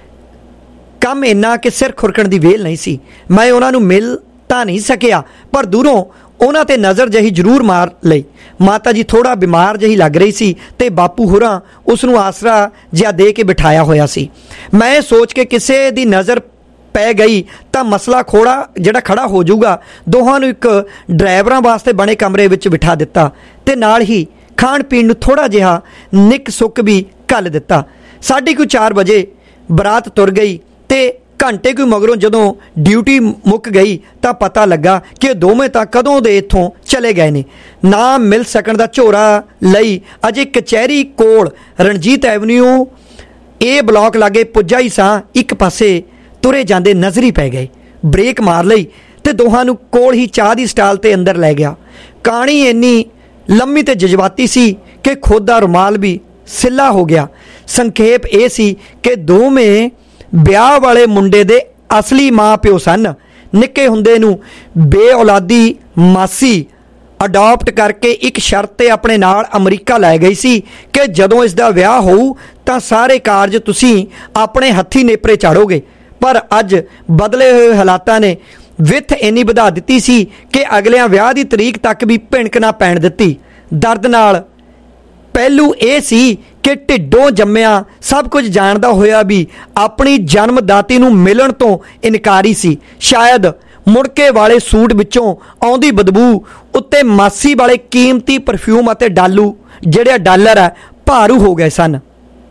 ਕੰਮ ਇੰਨਾ ਕਿ ਸਿਰ ਖੁਰਕਣ ਦੀ ਵੇਲ ਨਹੀਂ ਸੀ। ਮੈਂ ਉਹਨਾਂ ਨੂੰ ਮਿਲ ਤਾਂ ਨਹੀਂ ਸਕਿਆ, ਪਰ ਦੂਰੋਂ ਉਹਨਾਂ ਤੇ ਨਜ਼ਰ ਜਿਹੀ ਜ਼ਰੂਰ ਮਾਰ ਲਈ। ਮਾਤਾ ਜੀ ਥੋੜ੍ਹਾ ਬਿਮਾਰ ਜਿਹੀ ਲੱਗ ਰਹੀ ਸੀ ਤੇ ਬਾਪੂ ਹੋਰਾਂ ਉਸ ਨੂੰ ਆਸਰਾ ਜਿਹਾ ਦੇ ਕੇ ਬਿਠਾਇਆ ਹੋਇਆ ਸੀ। ਮੈਂ ਸੋਚ ਕੇ ਕਿਸੇ ਦੀ ਨਜ਼ਰ ਪੈ ਗਈ ਤਾਂ ਮਸਲਾ ਖੋੜਾ ਜਿਹੜਾ ਖੜਾ ਹੋ ਜਾਊਗਾ। ਦੋਹਾਂ ਨੂੰ ਇੱਕ ਡਰਾਈਵਰਾਂ ਵਾਸਤੇ ਬਣੇ ਕਮਰੇ ਵਿੱਚ ਬਿਠਾ ਦਿੱਤਾ ਤੇ ਨਾਲ ਹੀ ਖਾਣ ਪੀਣ ਨੂੰ ਥੋੜ੍ਹਾ ਜਿਹਾ ਨਿੱਕ ਸੁੱਕ ਵੀ ਘੱਲ ਦਿੱਤਾ। ਸਾਢੇ ਕੁ ਚਾਰ ਵਜੇ ਬਰਾਤ ਤੁਰ ਗਈ ਤੇ ਘੰਟੇ ਕੁ ਮਗਰੋਂ ਜਦੋਂ ਡਿਊਟੀ ਮੁੱਕ ਗਈ ਤਾਂ ਪਤਾ ਲੱਗਾ ਕਿ ਦੋਵੇਂ ਤਾਂ ਕਦੋਂ ਦੇ ਇੱਥੋਂ ਚਲੇ ਗਏ ਨੇ। ਨਾ ਮਿਲ ਸਕਣ ਦਾ ਝੋਰਾ ਲਈ ਅਜੇ ਕਚਹਿਰੀ ਕੋਲ ਰਣਜੀਤ ਐਵਨਿਊ ਇਹ ਬਲਾਕ ਲਾਗੇ ਪੁੱਜਾ ਹੀ ਸਾਂ। ਇੱਕ ਪਾਸੇ ਤੁਰੇ ਜਾਂਦੇ ਨਜ਼ਰੀ ਪੈ ਗਏ। ਬ੍ਰੇਕ ਮਾਰ ਲਈ ਤੇ ਦੋਹਾਂ ਨੂੰ ਕੋਲ ਹੀ ਚਾਹ ਦੀ ਸਟਾਲ ਤੇ ਅੰਦਰ ਲੈ ਗਿਆ। ਕਹਾਣੀ ਇੰਨੀ ਲੰਮੀ ਤੇ ਜਜ਼ਬਾਤੀ ਸੀ ਕਿ ਖੁਦ ਦਾ ਰੁਮਾਲ ਵੀ ਸਿੱਲਾ ਹੋ ਗਿਆ। ਸੰਖੇਪ ਇਹ ਸੀ ਕਿ ਦੋਵੇਂ ਵਿਆਹ ਵਾਲੇ ਮੁੰਡੇ ਦੇ ਅਸਲੀ ਮਾਂ ਪਿਓ ਸਨ। ਨਿੱਕੇ ਹੁੰਦੇ ਨੂੰ ਬੇਔਲਾਦੀ ਮਾਸੀ ਅਡਾਪਟ ਕਰਕੇ ਇੱਕ ਸ਼ਰਤ 'ਤੇ ਆਪਣੇ ਨਾਲ ਅਮਰੀਕਾ ਲੈ ਗਈ ਸੀ ਕਿ ਜਦੋਂ ਇਸ ਦਾ ਵਿਆਹ ਹੋਊ ਤਾਂ ਸਾਰੇ ਕਾਰਜ ਤੁਸੀਂ ਆਪਣੇ ਹੱਥੀਂ ਨੇਪਰੇ ਚਾੜੋਗੇ। ਪਰ ਅੱਜ ਬਦਲੇ ਹੋਏ ਹਾਲਾਤਾਂ ਨੇ ਵਿੱਥ ਇੰਨੀ ਵਧਾ ਦਿੱਤੀ ਸੀ ਕਿ ਅਗਲਿਆਂ ਵਿਆਹ ਦੀ ਤਰੀਕ ਤੱਕ ਵੀ ਭਿਣਕ ਨਾ ਪੈਣ ਦਿੱਤੀ। ਦਰਦ ਨਾਲ ਪਹਿਲੂ ਇਹ ਸੀ ਕਿ ਢਿੱਡੋਂ ਜੰਮਿਆ ਸਭ ਕੁਝ ਜਾਣਦਾ ਹੋਇਆ ਵੀ ਆਪਣੀ ਜਨਮਦਾਤੀ ਨੂੰ ਮਿਲਣ ਤੋਂ ਇਨਕਾਰੀ ਸੀ। ਸ਼ਾਇਦ ਮੁੜਕੇ ਵਾਲੇ ਸੂਟ ਵਿੱਚੋਂ ਆਉਂਦੀ ਬਦਬੂ ਉੱਤੇ ਮਾਸੀ ਵਾਲੇ ਕੀਮਤੀ ਪਰਫਿਊਮ ਅਤੇ ਡਾਲੂ ਜਿਹੜੇ ਡਾਲਰ ਹੈ ਭਾਰੂ ਹੋ ਗਏ ਸਨ।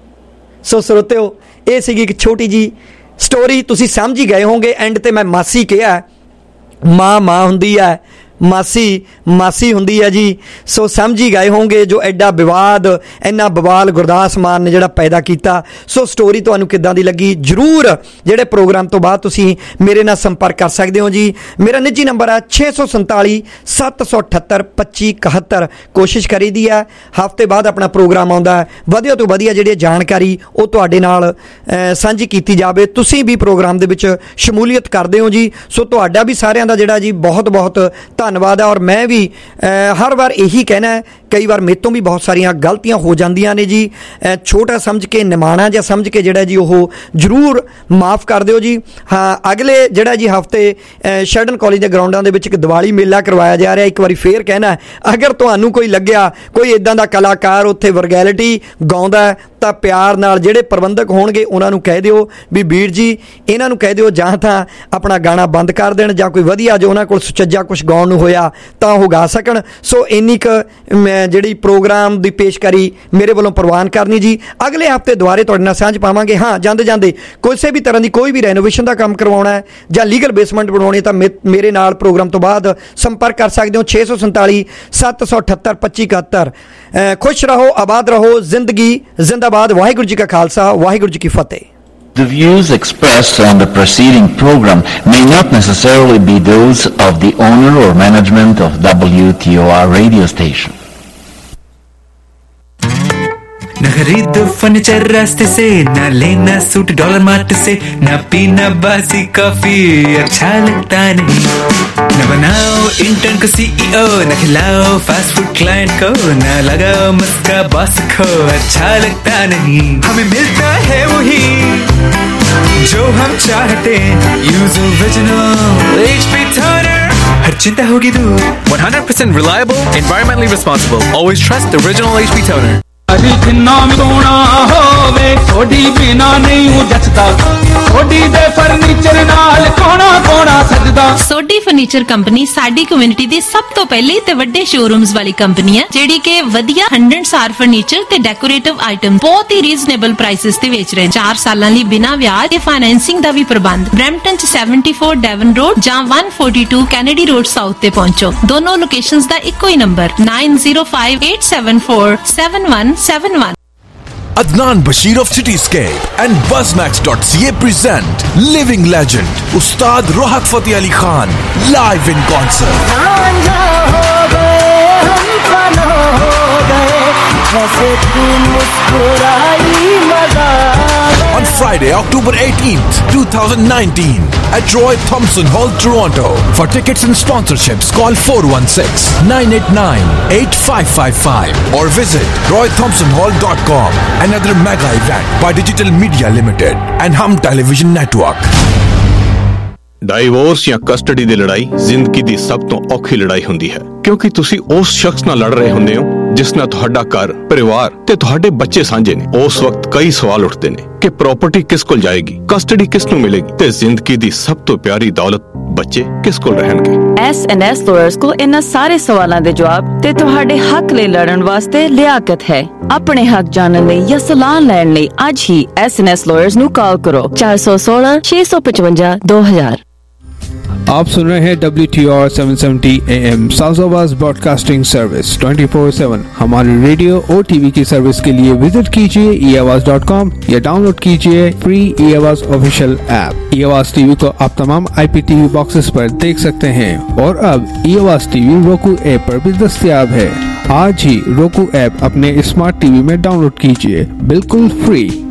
ਸੋ ਸਰੋਤਿਓ, ਇਹ ਸੀਗੀ ਇੱਕ ਛੋਟੀ ਜੀ ਸਟੋਰੀ, ਤੁਸੀਂ ਸਮਝ ਹੀ ਗਏ ਹੋਵੋਗੇ। ਐਂਡ ਤੇ ਮੈਂ ਮਾਸੀ ਕਿਹਾ, ਮਾਂ ਮਾਂ ਹੁੰਦੀ ਹੈ, ਮਾਸੀ ਮਾਸੀ ਹੁੰਦੀ ਹੈ ਜੀ। ਸੋ ਸਮਝ ਹੀ ਗਏ ਹੋਣਗੇ ਜੋ ਐਡਾ ਵਿਵਾਦ, ਇੰਨਾ ਬਵਾਲ ਗੁਰਦਾਸ ਮਾਨ ਨੇ ਜਿਹੜਾ ਪੈਦਾ ਕੀਤਾ। ਸੋ ਸਟੋਰੀ ਤੁਹਾਨੂੰ ਕਿੱਦਾਂ ਦੀ ਲੱਗੀ ਜ਼ਰੂਰ ਜਿਹੜੇ ਪ੍ਰੋਗਰਾਮ ਤੋਂ ਬਾਅਦ ਤੁਸੀਂ ਮੇਰੇ ਨਾਲ ਸੰਪਰਕ ਕਰ ਸਕਦੇ ਹੋ ਜੀ। ਮੇਰਾ ਨਿੱਜੀ ਨੰਬਰ ਹੈ ਛੇ ਸੌ ਸੰਤਾਲੀ ਸੱਤ ਸੌ ਅਠੱਤਰ ਪੱਚੀ ਇਕਹੱਤਰ। ਕੋਸ਼ਿਸ਼ ਕਰੀਦੀ ਹੈ ਹਫ਼ਤੇ ਬਾਅਦ ਆਪਣਾ ਪ੍ਰੋਗਰਾਮ ਆਉਂਦਾ ਹੈ, ਵਧੀਆ ਤੋਂ ਵਧੀਆ ਜਿਹੜੀ ਜਾਣਕਾਰੀ ਉਹ ਤੁਹਾਡੇ ਨਾਲ ਸਾਂਝੀ ਕੀਤੀ ਜਾਵੇ। ਤੁਸੀਂ ਵੀ ਪ੍ਰੋਗਰਾਮ ਦੇ ਵਿੱਚ ਸ਼ਮੂਲੀਅਤ ਕਰਦੇ ਹੋ ਜੀ। ਸੋ ਤੁਹਾਡਾ ਵੀ ਸਾਰਿਆਂ ਦਾ ਜਿਹੜਾ ਜੀ ਬਹੁਤ ਬਹੁਤ ਧੰਨਵਾਦ ਹੈ। ਔਰ ਮੈਂ ਵੀ ਹਰ ਵਾਰ ਇਹੀ ਕਹਿਣਾ ਹੈ, ਕਈ ਵਾਰ ਮੇਰੇ ਤੋਂ ਵੀ ਬਹੁਤ ਸਾਰੀਆਂ ਗਲਤੀਆਂ ਹੋ ਜਾਂਦੀਆਂ ਨੇ ਜੀ। ਛੋਟਾ ਸਮਝ ਕੇ, ਨਿਮਾਣਾ ਜਿਹਾ ਸਮਝ ਕੇ ਜਿਹੜਾ ਜੀ ਉਹ ਜ਼ਰੂਰ ਮਾफ़ ਕਰ ਦਿਓ ਜੀ। ਹਾਂ, ਅਗਲੇ ਜਿਹੜਾ ਜੀ ਹਫ਼ਤੇ ਸ਼ਰਡਨ ਕਾਲਜ ਦੇ ਗਰਾਊਂਡਾਂ ਦੇ ਵਿੱਚ ਇੱਕ ਦੀਵਾਲੀ ਮੇਲਾ ਕਰਵਾਇਆ ਜਾ ਰਿਹਾ। ਇੱਕ ਵਾਰੀ ਫੇਰ ਕਹਿਣਾ, ਅਗਰ ਤੁਹਾਨੂੰ ਕੋਈ ਲੱਗਿਆ ਕੋਈ ਇੱਦਾਂ ਦਾ ਕਲਾਕਾਰ ਉੱਥੇ ਵਰਗੈਲਿਟੀ ਗਾਉਂਦਾ ਤਾਂ ਪਿਆਰ ਨਾਲ ਜਿਹੜੇ ਪ੍ਰਬੰਧਕ ਹੋਣਗੇ ਉਹਨਾਂ ਨੂੰ ਕਹਿ ਦਿਓ ਵੀ ਵੀਰ ਜੀ ਇਹਨਾਂ ਨੂੰ ਕਹਿ ਦਿਓ ਜਾਂ ਤਾਂ ਆਪਣਾ ਗਾਣਾ ਬੰਦ ਕਰ ਦੇਣ ਜਾਂ ਕੋਈ ਵਧੀਆ ਜੋ ਉਹਨਾਂ ਕੋਲ ਸੁਚੱਜਾ ਕੁਛ ਗਾਉਣ ਨੂੰ ਹੋਇਆ ਤਾਂ ਉਹ ਗਾ ਸਕਣ। ਸੋ ਇੰਨੀ ਕੁ ਮੈਂ ਜਿਹੜੀ ਪ੍ਰੋਗਰਾਮ ਦੀ ਪੇਸ਼ਕਾਰੀ ਮੇਰੇ ਵੱਲੋਂ ਪ੍ਰਵਾਨ ਕਰਨੀ ਜੀ। ਅਗਲੇ ਹਫ਼ਤੇ ਦੁਬਾਰੇ ਤੁਹਾਡੇ ਨਾਲ ਸਾਂਝ ਪਾਵਾਂਗੇ। ਹਾਂ, ਜਾਂਦੇ ਜਾਂਦੇ ਕਿਸੇ ਵੀ ਤਰ੍ਹਾਂ ਦੀ ਕੋਈ ਵੀ ਰੈਨੋਵੇਸ਼ਨ ਦਾ ਕੰਮ ਕਰਵਾਉਣਾ ਹੈ ਜਾਂ ਲੀਗਲ ਬੇਸਮੈਂਟ ਬਣਾਉਣੀ ਤਾਂ ਮੇਰੇ ਨਾਲ ਪ੍ਰੋਗਰਾਮ ਤੋਂ ਬਾਅਦ ਸੰਪਰਕ ਕਰ ਸਕਦੇ ਹੋ ਛੇ ਸੌ ਸੰਤਾਲੀ ਸੱਤ ਸੌ ਅਠੱਤਰ ਪੱਚੀ ਇਕਹੱਤਰ। ਖੁਸ਼ ਰਹੋ, ਆਬਾਦ ਰਹੋ, ਜ਼ਿੰਦਗੀ ਜ਼ਿੰਦਾਬਾਦ। ਵਾਹਿਗੁਰੂ ਜੀ ਕਾ ਖਾਲਸਾ, ਵਾਹਿਗੁਰੂ ਜੀ ਕੀ ਫਤਿਹ। The views expressed on the preceding program may not necessarily be those of the owner or management of W T O R radio station. न खरीदो फर्नीचर रास्ते से, न लेना सूट डॉलर मार्ट से, न पीना बासी कॉफी अच्छा लगता नहीं, न बनाओ इंटर्न को सीईओ, न खिलाओ फास्ट फूड क्लाइंट को, न लगाओ मस्का बॉस को अच्छा लगता नहीं। हमें मिलता है वही जो हम चाहते, यूज ओरिजिनल एचपी टोनर, हर चिंता होगी दूर। one hundred percent reliable, environmentally responsible. Always trust the original H P toner. अभी जिन्ना भी सोना होवे थोड़ी बिना नहीं हूँ जचता, थोड़ी दे फर्नीचर नाल कोना कोना सजदा। सोडी फर्नीचर कंपनी साडी कम्युनिटी दी सब तो पहले ते वड्डे शोरूम्स वाली कंपनी है जेडी के वधिया हंड्रेड स्टार फर्नीचर ते डेकोरेटिव आइटम बहुत ही रीजनेबल प्राइसेस ते बेच रहे हैं। चार सालां लई बिना ब्याज ते फाइनेंसिंग दा भी प्रबंध। ब्रैम्पटन च सेवेंटी फोर डेवन रोड जां one forty two Kennedy road south ते पहुंचो। दोनों लोकेशंस दा इक्को ही number nine zero five eight seven four seven one seven one. Adnan Bashir of Cityscape and Buzzmax dot C A present living legend Ustad Rohat Fateh Ali Khan live in concert. On Friday, October eighteenth, twenty nineteen at Roy Thompson Hall, Toronto. For tickets and sponsorships, call four one six, nine eight nine, eight five five five or visit roy thompson hall dot com. Another mega event by Digital Media Limited and Hum Television Network. Divorce ਜਾਂ ਕਸਟਡੀ ਦੀ ਲੜਾਈ ਜ਼ਿੰਦਗੀ ਦੀ ਸਭ ਤੋਂ ਔਖੀ ਲੜਾਈ ਹੁੰਦੀ ਹੈ, ਕਿਉਂਕਿ ਤੁਸੀਂ ਉਸ ਸ਼ਖਸ ਨਾਲ ਲੜ ਰਹੇ ਹੁੰਦੇ ਹੋ ਜਿਸ ਨਾਲ ਤੁਹਾਡਾ ਘਰ, ਪਰਿਵਾਰ ਤੇ ਤੁਹਾਡੇ ਬੱਚੇ ਸਾਂਝੇ ਨੇ। ਉਸ ਵਕਤ ਕਈ ਸਵਾਲ ਉੱਠਦੇ ਨੇ ਕਿ ਪ੍ਰਾਪਰਟੀ ਕਿਸ ਕੋਲ ਜਾਏਗੀ, ਕਸਟਡੀ ਕਿਸ ਨੂੰ ਮਿਲੇਗੀ ਤੇ ਜ਼ਿੰਦਗੀ ਦੀ ਸਭ ਤੋਂ ਪਿਆਰੀ ਦੌਲਤ ਬੱਚੇ ਕਿਸ ਕੋਲ ਰਹਿਣਗੇ। ਐਸ ਐਂਡ ਐਸ ਲਾਇਰਸ ਕੋਲ ਇਹਨਾਂ ਸਾਰੇ ਸਵਾਲਾਂ ਦੇ ਜਵਾਬ ਤੇ ਤੁਹਾਡੇ ਹੱਕ ਲਈ ਲੜਨ ਵਾਸਤੇ ਲਿਆਕਤ ਹੈ। ਆਪਣੇ ਹੱਕ ਜਾਣਨ ਲਈ ਜਾਂ ਸਲਾਹ ਲੈਣ ਲਈ ਅੱਜ ਹੀ ਐਸ ਐਂਡ ਐਸ ਲਾਇਰਸ ਨੂੰ ਕਾਲ ਕਰੋ ਚਾਰ ਸੌ ਸੋਲਾਂ ਛੇ ਸੌ ਪਚਵੰਜਾ ਦੋ ਹਜ਼ਾਰ। आप सुन रहे हैं W T R seven seventy A M south Awaaz broadcasting service twenty four seven. हमारे रेडियो और टीवी की सर्विस के लिए विजिट कीजिए ई आवाज डॉट कॉम या डाउनलोड कीजिए free e Awaaz official app. ई आवाज टीवी को आप तमाम आई पी टीवी बॉक्सेस पर देख सकते हैं और अब ई आवाज टीवी roku ऐप पर भी दस्तयाब है। आज ही roku ऐप अपने स्मार्ट टीवी में डाउनलोड कीजिए, बिल्कुल फ्री।